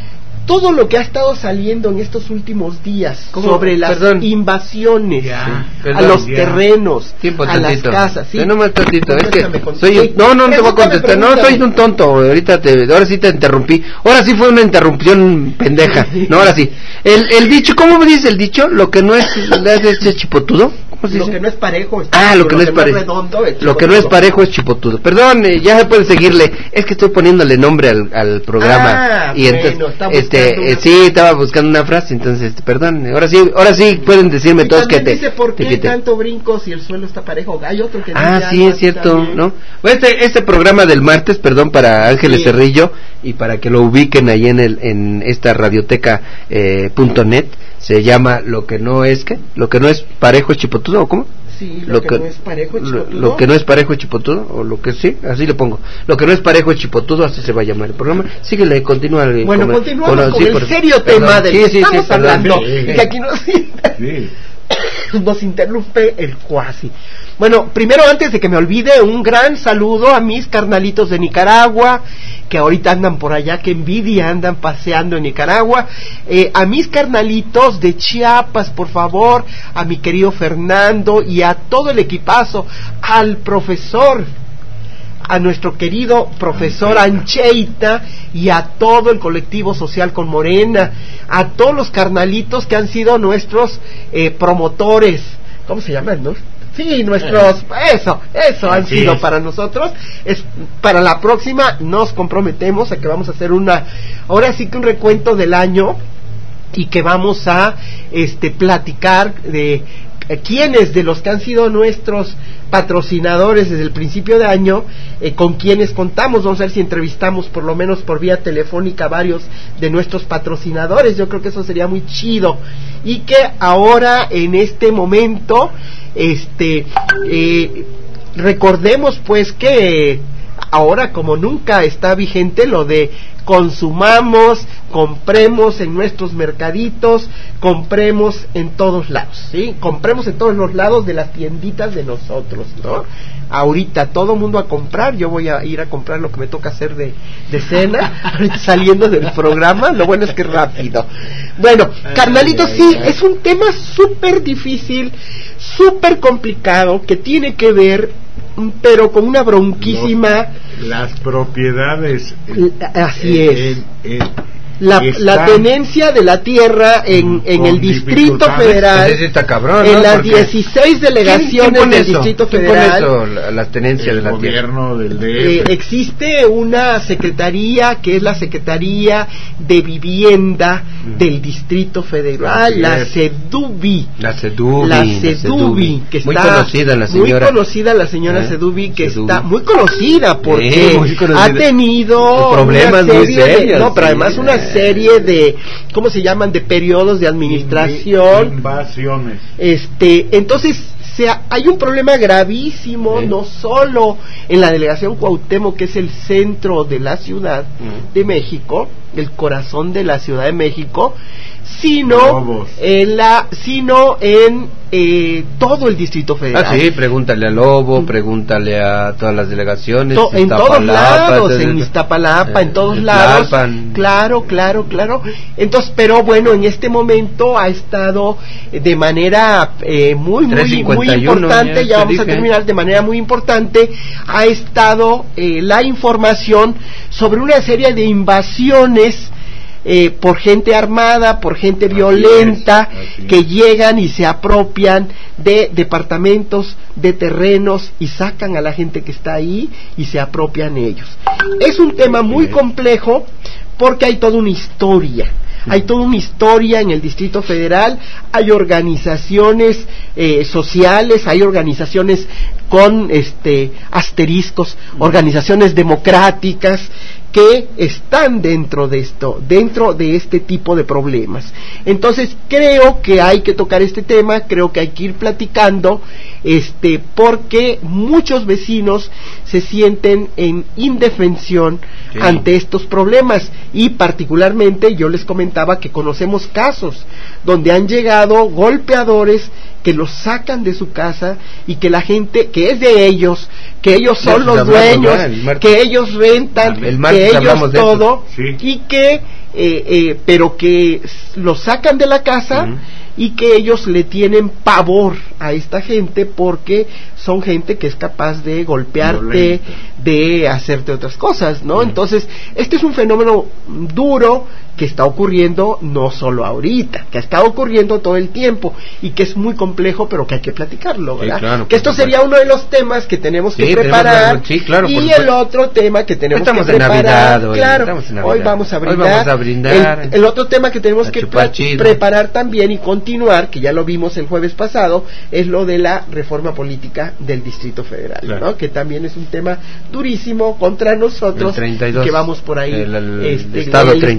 sobre las invasiones a los terrenos, a las casas. ¿Sí? No me tantito, es que no te voy a contestar, no soy un tonto, ahora sí te interrumpí, ahora sí fue una interrupción pendeja, no, ahora sí. El dicho, ¿cómo me dice el dicho? Lo que no es chipotudo. Lo que no es parejo es lo que no es redondo, lo que no es parejo es chipotudo. Perdón, ya se puede seguirle. Es que estoy poniéndole nombre al programa. Y entonces, sí, estaba buscando una frase, entonces, perdón. Ahora sí pueden decirme todos que te dice por qué tanto brinco si el suelo está parejo. Hay otro que sí, es cierto, también, ¿no? Este programa del martes, perdón, para Ángeles Cerrillo, y para que lo ubiquen ahí en esta radioteca .net, se llama Lo que no es parejo es chipotudo, ¿o cómo? Sí, lo que no es parejo es chipotudo. Lo que no es parejo es chipotudo, o lo que sí, así le pongo. Lo que no es parejo es chipotudo, así se va a llamar el programa. Síguele, continúa. Bueno, continuamos con el serio tema del que estamos hablando. Que aquí no nos interrumpe el cuasi. Bueno, primero, antes de que me olvide, un gran saludo a mis carnalitos de Nicaragua, que ahorita andan por allá, que envidia, andan paseando en Nicaragua. A mis carnalitos de Chiapas, por favor, a mi querido Fernando y a todo el equipazo, al profesor, a nuestro querido profesor Ancheita y a todo el colectivo social con Morena, a todos los carnalitos que han sido nuestros promotores, ¿cómo se llaman, no? Sí, nuestros, eso han sido para nosotros. Para la próxima nos comprometemos a que vamos a hacer ahora sí que un recuento del año, y que vamos a platicar de quiénes de los que han sido nuestros patrocinadores desde el principio de año, con quienes contamos. Vamos a ver si entrevistamos por lo menos por vía telefónica varios de nuestros patrocinadores. Yo creo que eso sería muy chido, y que ahora en este momento recordemos pues que ahora como nunca está vigente lo de consumamos, compremos en nuestros mercaditos, compremos en todos lados, ¿sí? Compremos en todos los lados de las tienditas de nosotros, ¿no? Ahorita todo mundo a comprar. Yo voy a ir a comprar lo que me toca hacer de cena saliendo del programa. Lo bueno es que es rápido. Bueno, carnalitos, sí, es un tema súper difícil, súper complicado, que tiene que ver, pero con una bronquísima... Las propiedades... Así es. La tenencia de la tierra en el Distrito Federal, cabrón, en ¿no? las Porque 16 delegaciones del Distrito Federal, la tenencia de la gobierno del DF. Existe una secretaría que es la Secretaría de Vivienda del Distrito Federal, la CEDUBI, que muy está conocida la señora, muy conocida la señora CEDUBI, que está muy conocida porque muy conocida. Ha tenido problemas muy serios, pero además una serie de, ¿cómo se llaman?, de periodos de administración, invasiones. Entonces hay un problema gravísimo, no solo en la delegación Cuauhtémoc, que es el centro de la Ciudad de México, el corazón de la Ciudad de México, sino en todo el Distrito Federal. Ah, sí, pregúntale a Lobo, pregúntale a todas las delegaciones, en todos lados, en Iztapalapa, en todos lados. Claro. Entonces, pero bueno, en este momento ha estado de manera muy importante, ya vamos a terminar, de manera muy importante, ha estado la información sobre una serie de invasiones por gente armada, por gente violenta, que llegan y se apropian de departamentos, de terrenos, y sacan a la gente que está ahí y se apropian ellos. Es un tema muy complejo porque hay toda una historia. Hay toda una historia en el Distrito Federal, hay organizaciones sociales, hay organizaciones con asteriscos, organizaciones democráticas que están dentro de este tipo de problemas. Entonces creo que hay que tocar este tema, creo que hay que ir platicando, porque muchos vecinos se sienten en indefensión ante estos problemas, y particularmente yo les comentaba que conocemos casos donde han llegado golpeadores que los sacan de su casa, y que la gente que es de ellos, que ellos son los dueños, que ellos rentan, que ellos todo, y que pero que los sacan de la casa, y que ellos le tienen pavor a esta gente porque son gente que es capaz de golpearte, de hacerte otras cosas, ¿no? Entonces, este es un fenómeno duro que está ocurriendo no solo ahorita, que ha estado ocurriendo todo el tiempo, y que es muy complejo, pero que hay que platicarlo, ¿verdad? Claro, que esto sería uno de los temas que tenemos que preparar, y el otro tema que tenemos que preparar, hoy vamos a brindar, el otro tema que tenemos que preparar también y continuar, que ya lo vimos el jueves pasado, es lo de la reforma política del Distrito Federal, ¿no? Que también es un tema durísimo contra nosotros, que vamos por ahí, el estado número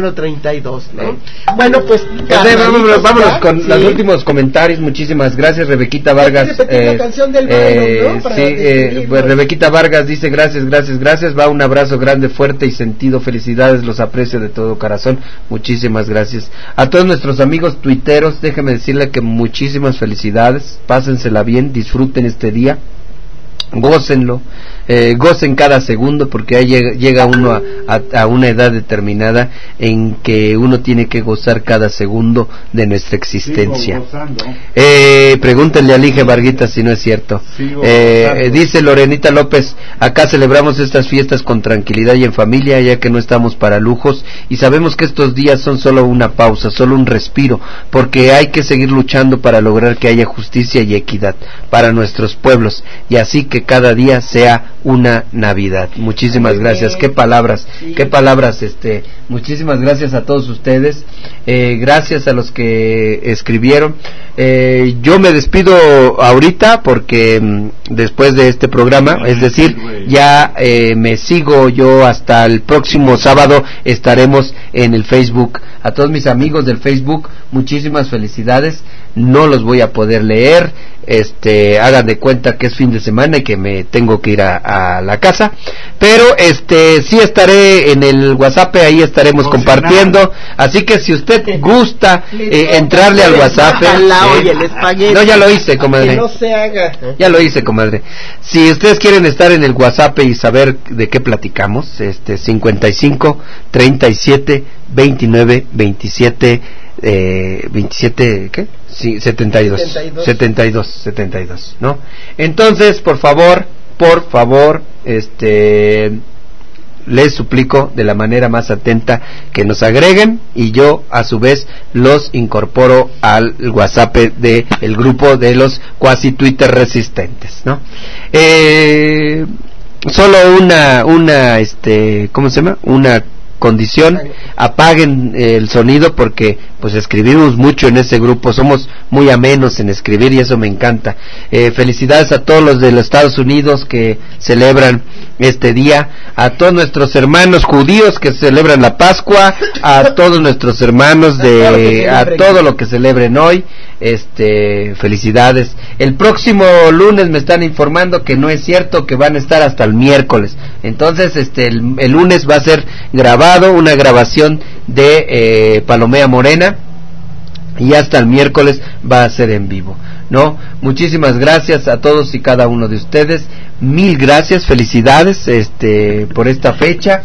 número 32, ¿no? Bueno, pues vámonos con los últimos comentarios. Muchísimas gracias, Rebequita Vargas. La canción del Byron, ¿no? Pues Rebequita Vargas dice gracias. Va un abrazo grande, fuerte y sentido. Felicidades, los aprecio de todo corazón. Muchísimas gracias. A todos nuestros amigos tuiteros, déjenme decirle que muchísimas felicidades. Pásensela bien, disfruten este día. Gócenlo, gocen cada segundo, porque ahí llega uno a una edad determinada en que uno tiene que gozar cada segundo de nuestra existencia. Pregúntenle a Lige Varguitas si no es cierto. Dice Lorenita López, acá celebramos estas fiestas con tranquilidad y en familia, ya que no estamos para lujos y sabemos que estos días son solo una pausa, solo un respiro, porque hay que seguir luchando para lograr que haya justicia y equidad para nuestros pueblos, y así que cada día sea una Navidad. Muchísimas gracias. Qué palabras. Muchísimas gracias a todos ustedes. Gracias a los que escribieron. Yo me despido ahorita porque después de este programa, es decir, ya me sigo yo hasta el próximo sábado. Estaremos en el Facebook. A todos mis amigos del Facebook, muchísimas felicidades. No los voy a poder leer. Hagan de cuenta que es fin de semana y que me tengo que ir a la casa, pero sí estaré en el WhatsApp, ahí estaremos compartiendo, así que si usted gusta entrarle al WhatsApp, no, ya lo hice, comadre, no se haga. Ya lo hice, comadre. Si ustedes quieren estar en el WhatsApp y saber de qué platicamos, 55 37 29 27 27 ¿qué? Sí, 72, ¿no? Entonces, por favor, les suplico de la manera más atenta que nos agreguen y yo a su vez los incorporo al WhatsApp de el grupo de los cuasi Twitter resistentes, ¿no? Solo una ¿cómo se llama? Una condición: apaguen el sonido, porque pues escribimos mucho en ese grupo, somos muy amenos en escribir y eso me encanta. Felicidades a todos los de los Estados Unidos que celebran este día, a todos nuestros hermanos judíos que celebran la Pascua, a todos nuestros hermanos a todo lo que celebren hoy. Felicidades. El próximo lunes me están informando que no es cierto, que van a estar hasta el miércoles. Entonces el lunes va a ser grabado, una grabación de Palomea Morena, y hasta el miércoles va a ser en vivo, ¿no? Muchísimas gracias a todos y cada uno de ustedes. Mil gracias, felicidades por esta fecha.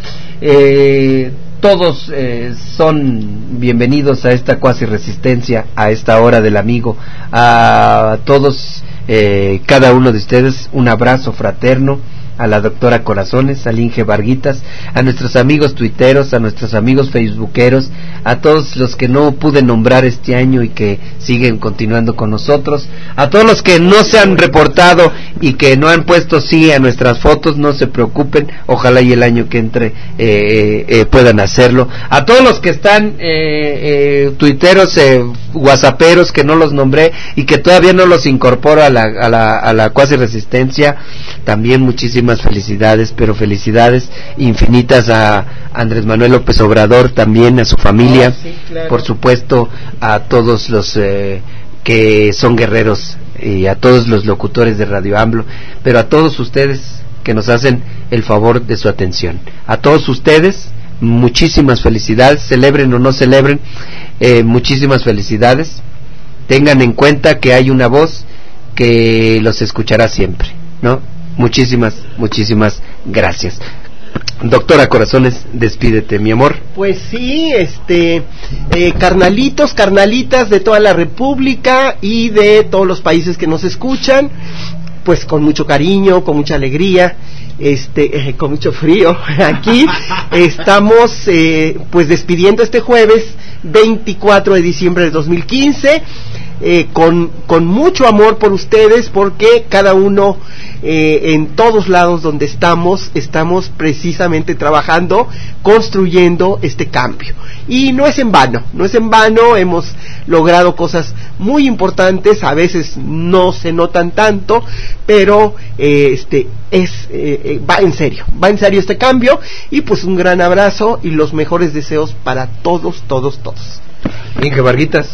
Todos son bienvenidos a esta cuasi resistencia, a esta hora del amigo. A todos, cada uno de ustedes, un abrazo fraterno. A la doctora Corazones, a Linge Varguitas, a nuestros amigos tuiteros, a nuestros amigos facebookeros, a todos los que no pude nombrar este año y que siguen continuando con nosotros, a todos los que no se han reportado y que no han puesto sí a nuestras fotos, no se preocupen, ojalá y el año que entre puedan hacerlo, a todos los que están tuiteros, whatsapperos, que no los nombré y que todavía no los incorporo a la cuasi resistencia, también muchísimas felicidades, pero felicidades infinitas a Andrés Manuel López Obrador, también a su familia, sí, claro. Por supuesto a todos los que son guerreros y a todos los locutores de Radio AMLO, pero a todos ustedes que nos hacen el favor de su atención, a todos ustedes muchísimas felicidades, celebren o no celebren, muchísimas felicidades. Tengan en cuenta que hay una voz que los escuchará siempre, ¿no? Muchísimas gracias. Doctora Corazones, despídete, mi amor. Pues sí, carnalitas de toda la República y de todos los países que nos escuchan, pues con mucho cariño, con mucha alegría, con mucho frío. Aquí estamos pues despidiendo este jueves 24 de diciembre de 2015. con mucho amor por ustedes, porque cada uno en todos lados donde estamos precisamente trabajando, construyendo este cambio, y no es en vano, hemos logrado cosas muy importantes, a veces no se notan tanto, pero va en serio este cambio, y pues un gran abrazo y los mejores deseos para todos. Inge Varguitas.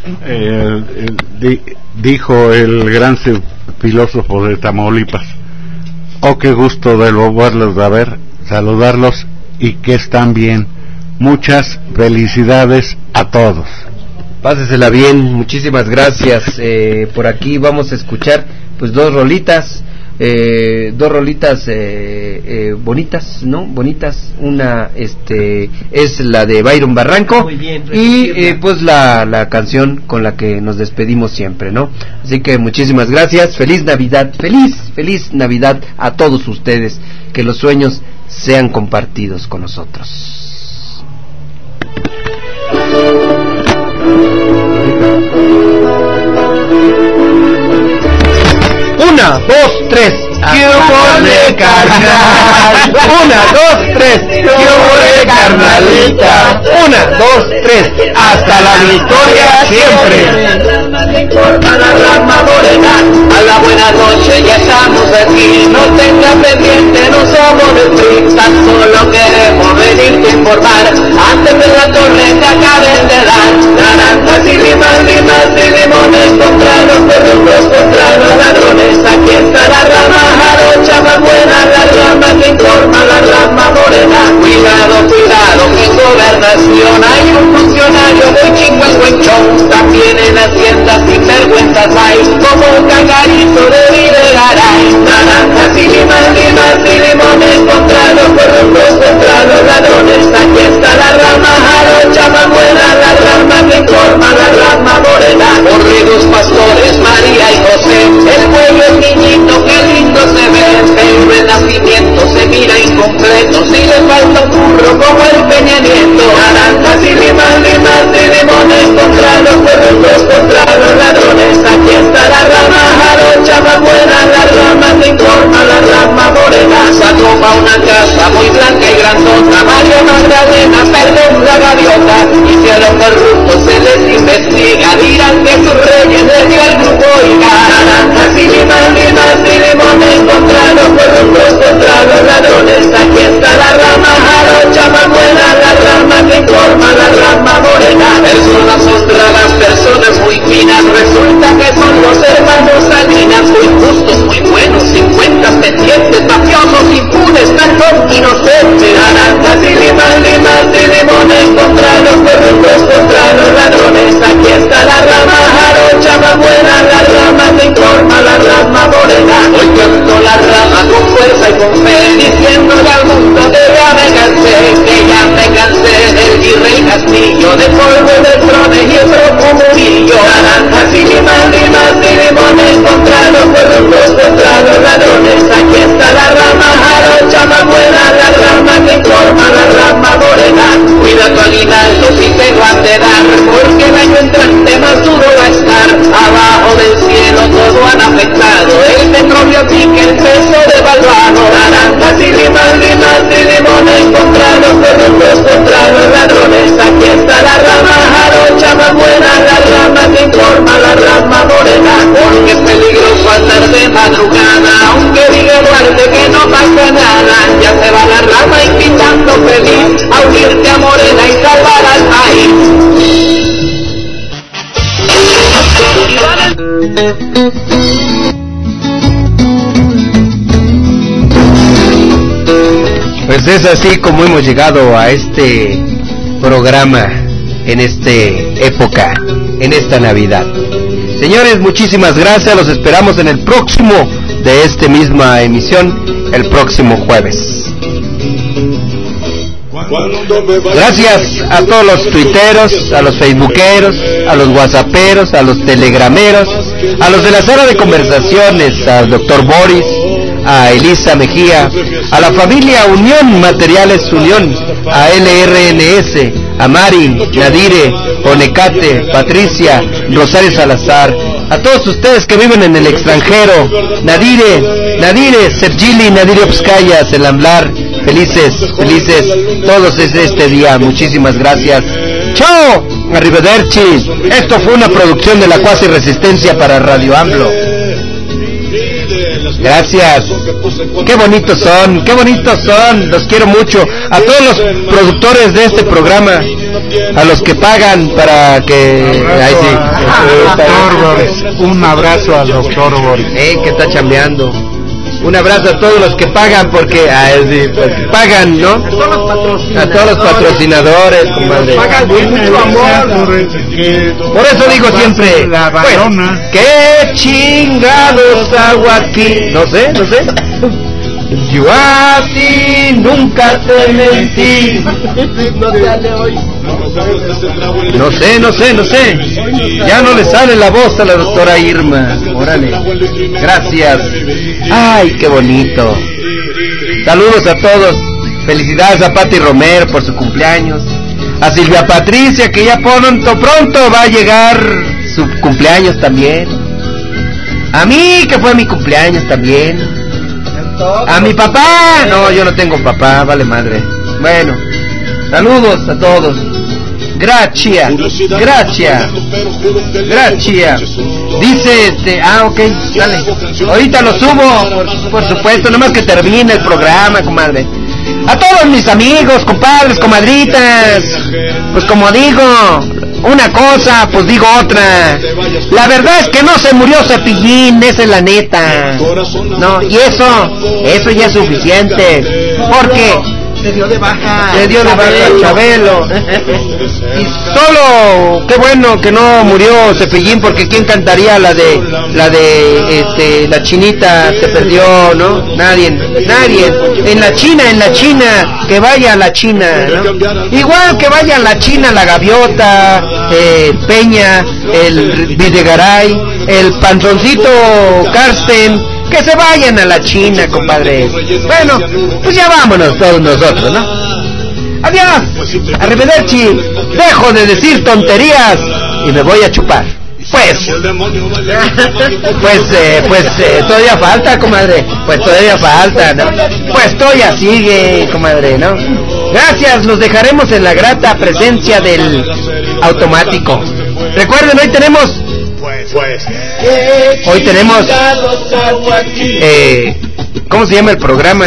Dijo el gran filósofo de Tamaulipas: oh, qué gusto de volverlos a ver, saludarlos y que están bien. Muchas felicidades a todos. Pásesela bien, muchísimas gracias. Por aquí vamos a escuchar pues dos rolitas bonitas, ¿no? Bonitas. Una es la de Byron Barranco. Muy bien, y pues la canción con la que nos despedimos siempre, ¿no? Así que muchísimas gracias, feliz Navidad, feliz Navidad a todos ustedes, que los sueños sean compartidos con nosotros. 1, 2, 3. ¡Qué hubo carnal! 1, 2, 3. ¡Qué hubo carnalita! 1, 2, 3. Hasta la victoria siempre. Informa la rama morena, a la buena noche ya estamos aquí. No tengas pendiente, no somos del PRI, tan solo queremos venirte a informar. Antes de la tormenta acaben de dar naranjas y limones contra los corruptos, contra los ladrones. Aquí está la rama jarocha más buena, la rama que informa, la rama morena. Cuidado, que en gobernación hay un funcionario muy chingüengüenchón. También en Hacienda sin vergüenzas hay, como un cagarito de Videgaray. Naranjas y limones contra los corruptos, contra los ladrones. Aquí está la rama jarocha más buena, la rama que informa, la rama morena. Corridos pastores, María y José, el cuello es niñito, qué lindo se ve, pero el nacimiento se mira incompleto, si le falta un curro como el Peña Nieto. Naranjas y limones contra los corruptos, contra los ladrones. Aquí está la rama jarocha más buena, la rama que informa, la rama morena. Sacó pa' una casa muy blanca y grandota, María Magdalena, perdón la gaviota. Y si a los corruptos se les investiga, dirán que sus reyes les dio el grupo Oiga. Naranjas y limones contra los corruptos, contra los ladrones. Aquí está la rama jarocha más buena, la rama que informa, la rama morena. Personas honradas, personas muy finas, resulta que son los hermanos Salinas, muy justos, muy buenos, sin cuentas pendientes, mafiosos, impunes, perdón, inocentes. Naranjas y limones contra los corruptos, contra los ladrones. Aquí está la rama jarocha más buena, la rama que informa, la rama morena. Hoy canto la rama con fuerza y con fe, diciéndole al mundo que ya me cansé del virrey Castillo, de polvo del trone y otro comunillo. Naranjas y limones contra los corruptos, contra los ladrones. Aquí está la rama jarocha más buena, la rama que informa, la rama morena. Cuida tu aguinaldo si te van a dar, porque el año entrante más duro va a estar. Abajo del cielo todo han afectado, el petróleo pique, el peso devaluado. Naranjas y limones contra los corruptos, contra los ladrones. Aquí está la rama jarocha más buena, la rama que informa, la rama morena. Porque es peligroso andar de madrugada, aunque diga Duarte que no pasa nada. Ya se va la rama invitando feliz a unirte a Morena y salvar al país. Pues es así como hemos llegado a este programa, en esta época, en esta Navidad. Señores, muchísimas gracias, los esperamos en el próximo de esta misma emisión, el próximo jueves. Gracias a todos los tuiteros, a los facebookeros, a los whatsapperos, a los telegrameros, a los de la sala de conversaciones, al doctor Boris, a Elisa Mejía, a la familia Unión Materiales Unión, a LRNS, a Mari, Nadire, Onecate, Patricia, Rosario Salazar, a todos ustedes que viven en el extranjero, Nadire, Sergili, Nadire Obskaya, Selamblar, felices, todos desde este día, muchísimas gracias. ¡Chao! Arrivederci. Esto fue una producción de la Cuasi Resistencia para Radio AMLO. Gracias. Qué bonitos son, los quiero mucho. A todos los productores de este programa, a los que pagan para que... Ay, sí. Doctor Boris, un abrazo al doctor Boris. Que está chambeando. Un abrazo a todos los que pagan porque pagan, ¿no? A todos los patrocinadores, comadre. Pagan con mucho amor. Por eso digo siempre, pues, ¿qué chingados hago aquí? No sé. Yo a ti nunca te mentí. No sé. Ya no le sale la voz a la doctora Irma. Órale. Gracias. Ay, qué bonito. Saludos a todos. Felicidades a Pati Romero por su cumpleaños. A Silvia Patricia, que ya pronto va a llegar su cumpleaños también. A mí, que fue mi cumpleaños también. A mi papá. No, yo no tengo papá, vale madre. Bueno, saludos a todos. Gracias. Dice ok, dale. Ahorita lo subo, por supuesto, nomás que termine el programa, comadre. A todos mis amigos, compadres, comadritas, pues como digo una cosa, pues digo otra. La verdad es que no se murió Cepillín, esa es la neta. No, y eso ya es suficiente. Porque se dio de baja Chabelo. Y solo, qué bueno que no murió Cepillín, porque quién cantaría la de la chinita se perdió, ¿no? Nadie. En la China, que vaya a la China, ¿no? Igual que vaya a la China la Gaviota, Peña, el Videgaray, el Panzoncito Karsten, que se vayan a la China, compadre. Bueno, pues ya vámonos todos nosotros, ¿no? Adiós, arrivederci, dejo de decir tonterías y me voy a chupar. Pues todavía falta, comadre. Pues todavía falta, ¿no? Pues todavía sigue, comadre, ¿no? Gracias, los dejaremos en la grata presencia del automático. Recuerden, hoy tenemos ¿cómo se llama el programa?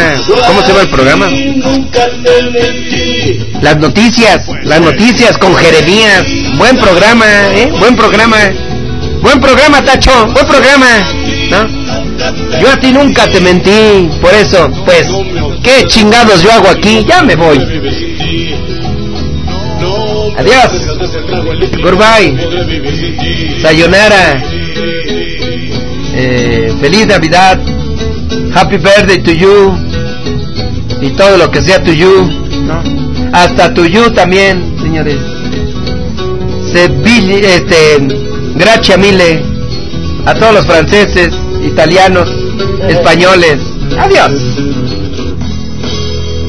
Las noticias con Jeremías. Buen programa, buen programa, Tacho, buen programa, ¿no? Yo a ti nunca te mentí, por eso, pues, ¿qué chingados yo hago aquí? Ya me voy. Adiós. Goodbye. Sayonara. Feliz Navidad. Happy birthday to you. Y todo lo que sea to you, ¿no? Hasta to you también, señores. Gracias mille. A todos los franceses, italianos, españoles. Adiós.